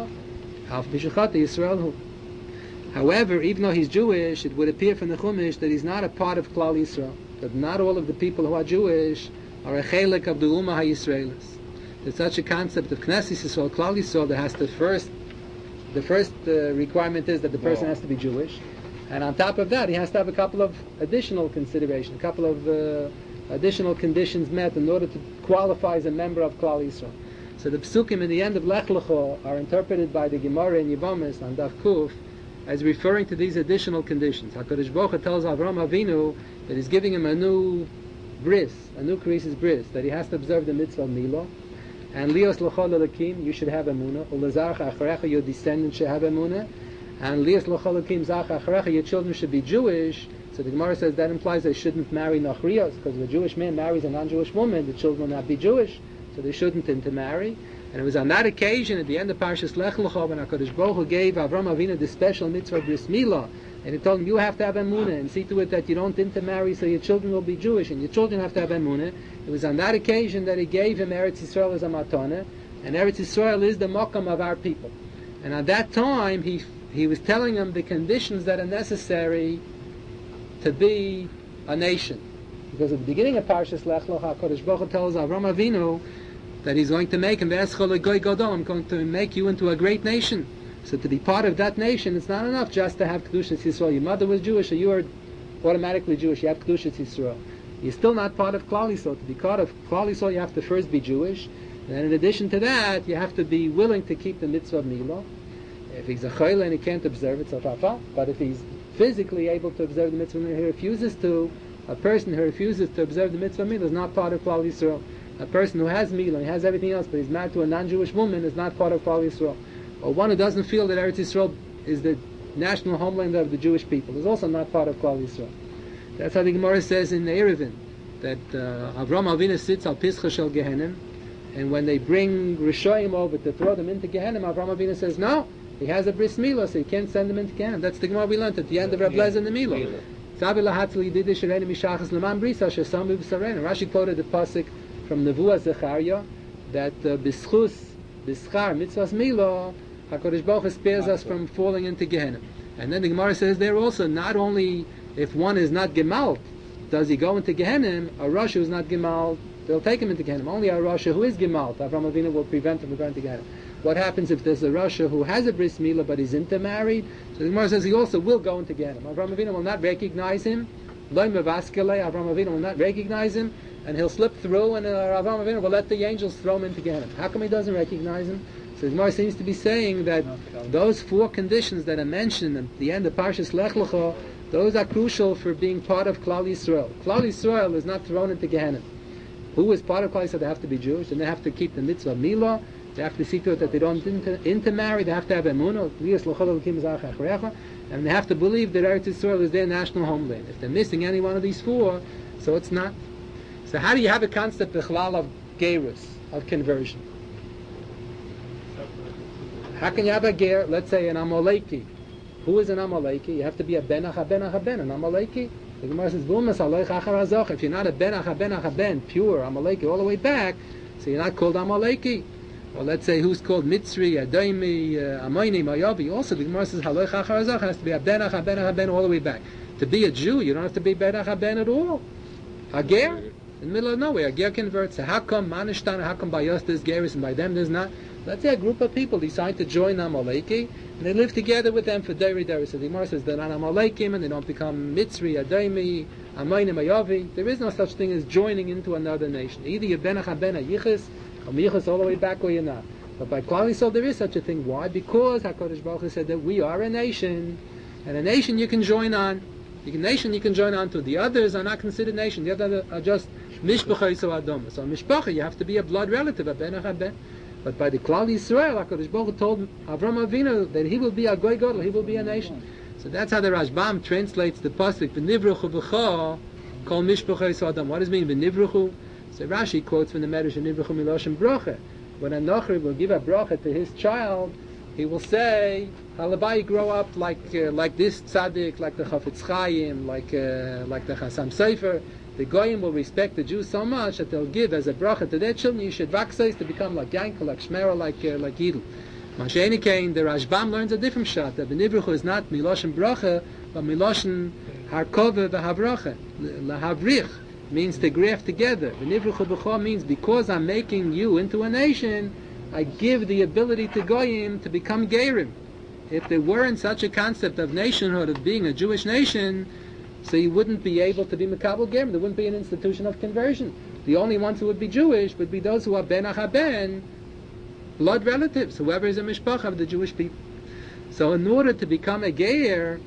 However, even though he's Jewish, it would appear from the Chumash that he's not a part of Klal Yisrael. That not all of the people who are Jewish are a chelik of the Ummah HaYisraelis. There's such a concept of Knesset Yisrael, Klal Yisrael, that has the first requirement is that the person has to be Jewish. And on top of that, he has to have a couple of additional considerations, a couple of additional conditions met in order to qualify as a member of Klal Yisrael. So the psukim in the end of Lech Lecho are interpreted by the Gemara in Yevomis on Daf Kuf as referring to these additional conditions. HaKadosh Baruch Hu tells Avraham Avinu that he's giving him a new bris, a new krisis bris, that he has to observe the mitzvah of Milah. And Lios L'chol Elokim, you should have emunah. Ulazarcha Acharecha, your descendants should have emunah. and Lias L'cholakim Zach Acharecha, your children should be Jewish. So the Gemara says that implies they shouldn't marry Nachrios, because if a Jewish man marries a non-Jewish woman, the children will not be Jewish, so they shouldn't intermarry. And it was on that occasion, at the end of Parshas Lech Lecha, when HaKadosh Baruch Hu gave Avram Avinu the special mitzvah Bris Milah, and he told him, you have to have emunah, and see to it that you don't intermarry, so your children will be Jewish, and your children have to have emunah. It was on that occasion that he gave him Eretz Yisrael as a matana, and Eretz Yisrael is the makam of our people. And at that time, he was telling him the conditions that are necessary to be a nation. Because at the beginning of Parshas Lech Lecha, HaKadosh Baruch Hu tells Avram Avinu that he's going to make him, I'm going to make you into a great nation. So to be part of that nation, it's not enough just to have Kedushas Yisrael. Your mother was Jewish, so you are automatically Jewish. You have Kedushas Yisrael. You're still not part of Klal Yisrael. To be part of Klal Yisrael, you have to first be Jewish. And in addition to that, you have to be willing to keep the mitzvah of Milah. If he's a chayla and he can't observe it, so fafa. But if he's physically able to observe the mitzvah and he refuses to, a person who refuses to observe the mitzvah Milah is not part of Klal Yisrael. A person who has Milah, he has everything else, but he's married to a non-Jewish woman, is not part of Klal Yisrael. Or one who doesn't feel that Eretz Yisrael is the national homeland of the Jewish people is also not part of Klal Yisrael. That's how the Gemara says in the Eruvin, that Avram Avinu sits al Pischa Shel Gehenim, and when they bring Rishoyim over to throw them into Gehenim, Avram Avinu says, no, he has a bris milah, so you can't send him into Gehenim. That's the Gemara we learned at the end of Reb Lezer and the Milah. Rashi quoted the pasuk from Nevuah Zechariah that Bischus, Bischar, Mitzvahs Milah, HaKadosh Baruch Hu spares us from falling into Gehenim. And then the Gemara says there also, not only if one is not Gemalt, does he go into Gehenim, a Rasha who is not Gemalt, they'll take him into Gehenim. Only a Rasha who is Gemalt, Avram Avinu will prevent him from going to Gehenim. What happens if there's a Rasha who has a bris milah but is intermarried? So the Gemara says he also will go into Gehenim. Avram Avinu will not recognize him. Avram Avinu will not recognize him, and he'll slip through, and Avram Avinu will let the angels throw him into Gehenim. How come he doesn't recognize him? So the Gemara seems to be saying that those four conditions that are mentioned at the end of Parshas Lech Lecha, those are crucial for being part of Klal Yisrael. Klal Yisrael is not thrown into Gehenim. Who is part of Klal Yisrael? They have to be Jewish, and they have to keep the mitzvah of Milah. They have to see to it that they don't intermarry. They have to have emunah, and they have to believe that Eretz Yisrael is their national homeland. If they're missing any one of these four, so it's not. So how do you have a concept of gerus, of conversion? How can you have a ger? Let's say an Amaleki. Who is an Amaleki? You have to be a ben achaben, an Amaleki. The Gemara says, if you're not a ben achaben, pure Amaleki all the way back, so you're not called Amaleki. Or let's say who's called Mitzri, Adaymi, Amayni, Mayavi. Also the Gemara says Haloich Acharazach has to be a ben achaben all the way back. To be a Jew, you don't have to be ben achaben at all. A ger, in the middle of nowhere, a ger converts. So how come Manishtana, how come by us there's gerus and by them there's not? Let's say a group of people decide to join Amaleki, and they live together with them for Deri. So the Gemara says they're not Amalekim, and they don't become Mitzri, Adaymi, Amayni, Mayavi. There is no such thing as joining into another nation. Either you're ben achaben, a yichus, or michus all the way back, or you're not. But by Klal Yisrael there is such a thing. Why? Because HaKadosh Baruch Hu said that we are a nation, and a nation you can join on. A nation you can join on to. The others are not considered nation. The others are just mishpacha yisrael adoma. So mishpacha, you have to be a blood relative, a ben achaben. But by the Klal Yisrael, HaKadosh Baruch Hu told Avram Avinu that he will be a goy gadol, he will be a nation. So that's how the Rashbam translates the pasuk v'nivruchu b'cha kol mishpacha yisrael adoma. What does it mean v'nivruchu? So Rashi quotes from the Medrash v'nivruchu miloshem bracha. When a Nochri will give a bracha to his child, he will say, Halabai grow up like this tzaddik, like the Chafetz Chaim, like the Chasam Sofer. The Goyim will respect the Jews so much that they'll give as a bracha to their children. You should vaxais to become like Yankel, like Shmera, like Yidl. Masheni Kain, the Rashbam learns a different shot that B'nivruchu is not miloshen bracha, but miloshen harkova v'havracha. Lahavrich means to graft together. B'nivruchu b'cha means because I'm making you into a nation, I give the ability to Goyim to become Gerim. If there weren't such a concept of nationhood, of being a Jewish nation, so you wouldn't be able to be Mekabel Gerim. There wouldn't be an institution of conversion. The only ones who would be Jewish would be those who are Ben Achaben, blood relatives, whoever is a Mishpach of the Jewish people. So in order to become a Geir,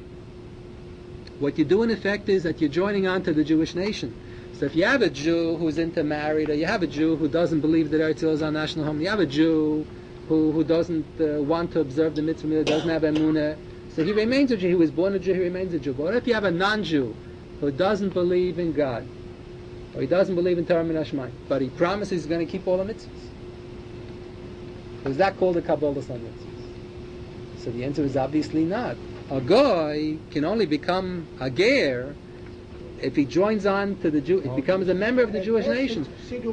what you do in effect is that you're joining on to the Jewish nation. So if you have a Jew who's intermarried, or you have a Jew who doesn't believe that Eretz Yisrael is our national home, you have a Jew who doesn't want to observe the mitzvah, doesn't have emunah, So he remains a Jew. He was born a Jew, he remains a Jew. But what if you have a non-Jew who doesn't believe in God, or he doesn't believe in Torah Min Hashmayim, but he promises he's going to keep all the mitzvahs? Is that called a Kabbalah on mitzvahs? So the answer is obviously not. A goy can only become a ger if he joins on to the Jew, it becomes a member of the Jewish nation.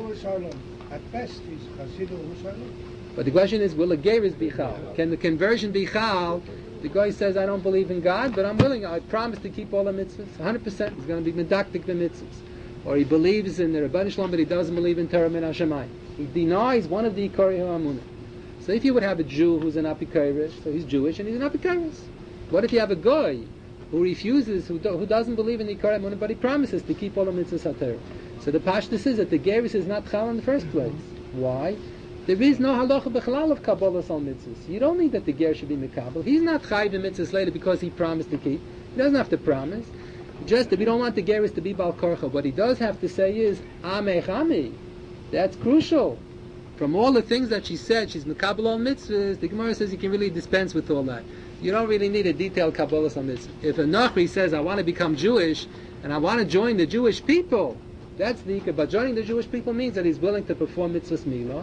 At best, he's Hasidu Husayim. But the question is, will a gerus be chal? Can the conversion be chal? The guy says, I don't believe in God, but I'm willing, I promise to keep all the mitzvahs. 100%, he's going to be medaktik the mitzvahs. Or he believes in the Rabban Shalom, but he doesn't believe in Torah Min Hashemayim. He denies one of the Ikari HaAmunah. So if you would have a Jew who's an Apikarish, so he's Jewish and he's an Apikarish. What if you have a guy who refuses, who doesn't believe in the Ikari HaAmunah, but he promises to keep all the mitzvahs HaTorah? So the Pashtus is that the gerus is not chal in the first place. Why? There is no halacha b'chalal of Kabbalah on mitzvahs. You don't need that the ger should be mekabel. He's not chayiv in mitzvahs later because he promised to keep. He doesn't have to promise. Just that we don't want the gerus to be bal korcha. What he does have to say is amech ami. That's crucial. From all the things that she said, she's mekabel on mitzvahs. The Gemara says you can really dispense with all that. You don't really need a detailed Kabbalah on mitzvahs. If a Nachri says I want to become Jewish and I want to join the Jewish people, that's the ikar. But joining the Jewish people means that he's willing to perform mitzvahs milah.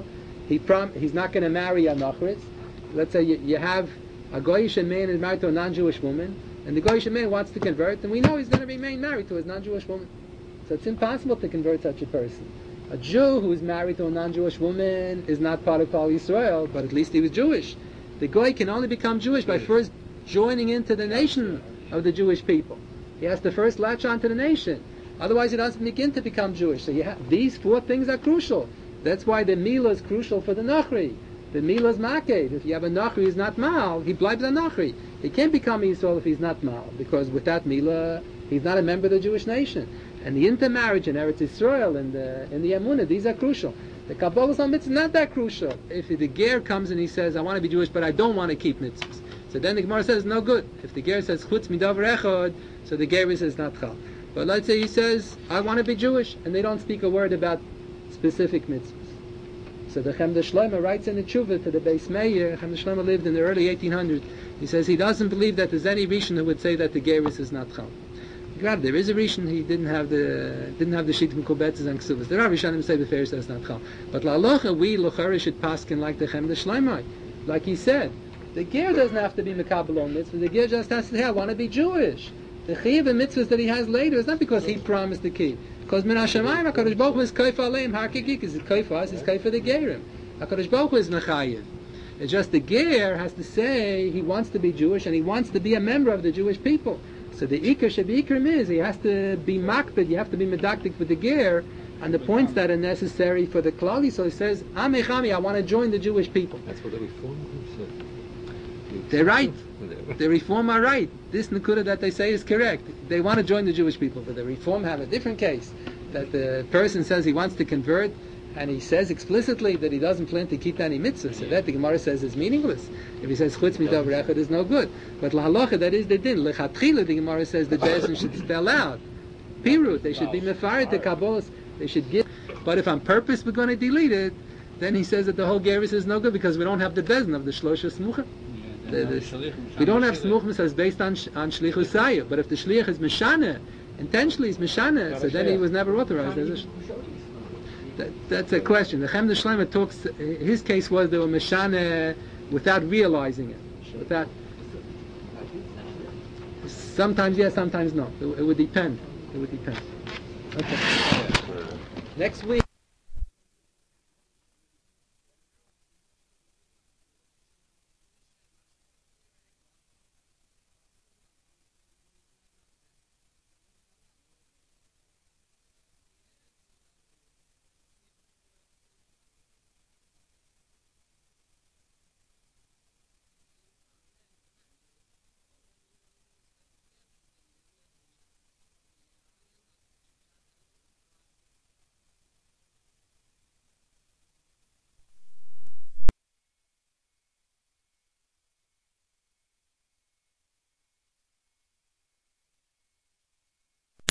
He's not going to marry a nachritz. Let's say you have a goyish man is married to a non-Jewish woman, and the goyish man wants to convert, and we know he's going to remain married to his non-Jewish woman. So it's impossible to convert such a person. A Jew who is married to a non-Jewish woman is not part of Klal Yisrael, but at least he was Jewish. The goy can only become Jewish by first joining into the nation of the Jewish people. He has to first latch on to the nation. Otherwise he doesn't begin to become Jewish. So these four things are crucial. That's why the milah is crucial for the nachri. The milah is maked. If you have a nachri who's not mal, he bleibt a nachri. He can't become Yisrael if he's not mal, because with that milah, he's not a member of the Jewish nation. And the intermarriage in Eretz Yisrael and the Emunah, these are crucial. The Kabbalah on mitzvahs is not that crucial. If the ger comes and he says, I want to be Jewish, but I don't want to keep mitzvahs, so then the Gemara says, no good. If the ger says, chutz midavar echad, so the ger says not chal. But let's say he says, I want to be Jewish, and they don't speak a word about specific mitzvahs. So the Chemda Shlomo writes in the Tshuva to the Beis Meir. Chemda Shlomo lived in the early 1800s. He says he doesn't believe that there's any Rishon who would say that the gerus is not chal. God, there is a Rishon. He didn't have the Shittim Kubetzes and Ksuvas. There are Rishonim who say the Fer says not chal. But la'alocha, we l'chara should paskin like the Chemda Shlomo. Like he said, the ger doesn't have to be mekabel on mitzvah. The ger just has to say, I want to be Jewish. The chiyuv and mitzvahs that he has later is not because he promised to keep. Because min hashamayim HaKadosh Baruch Hu is koif aleim harkikik. Is it koif us? It's koif for the gerim. HaKadosh Baruch Hu is mechayiv. It's just the ger has to say he wants to be Jewish and he wants to be a member of the Jewish people. So the ikar shebikrim is he has to be makbid. You have to be medaktik with the ger and the points that are necessary for the klali. So he says, Amechami, I want to join the Jewish people. That's what the Reform group said. They're right. The Reform are right. This Nakuda that they say is correct. They want to join the Jewish people, but the Reform have a different case. That the person says he wants to convert, and he says explicitly that he doesn't plan to keep any mitzvahs. So that the Gemara says is meaningless. If he says chutz midavar echad is no good. But lahalacha, that is the din. Lechatchila, the Gemara says the Bezdin should spell out. Pirut, they should be mefarid the Kabbalah. They should give. But if on purpose we're going to delete it, then he says that the whole gerus is no good because we don't have the Bezdin of the Shlosha Smucha. We don't have smuchmas as based on shlichus sayah, but if the shliach is mishana, intentionally is mishana, so then he was never authorized. That's a question. The Chemda Shlomo talks. His case was they were mishana without realizing it. Without. Sometimes yes, sometimes no. It would depend. It would depend. Okay. Next week.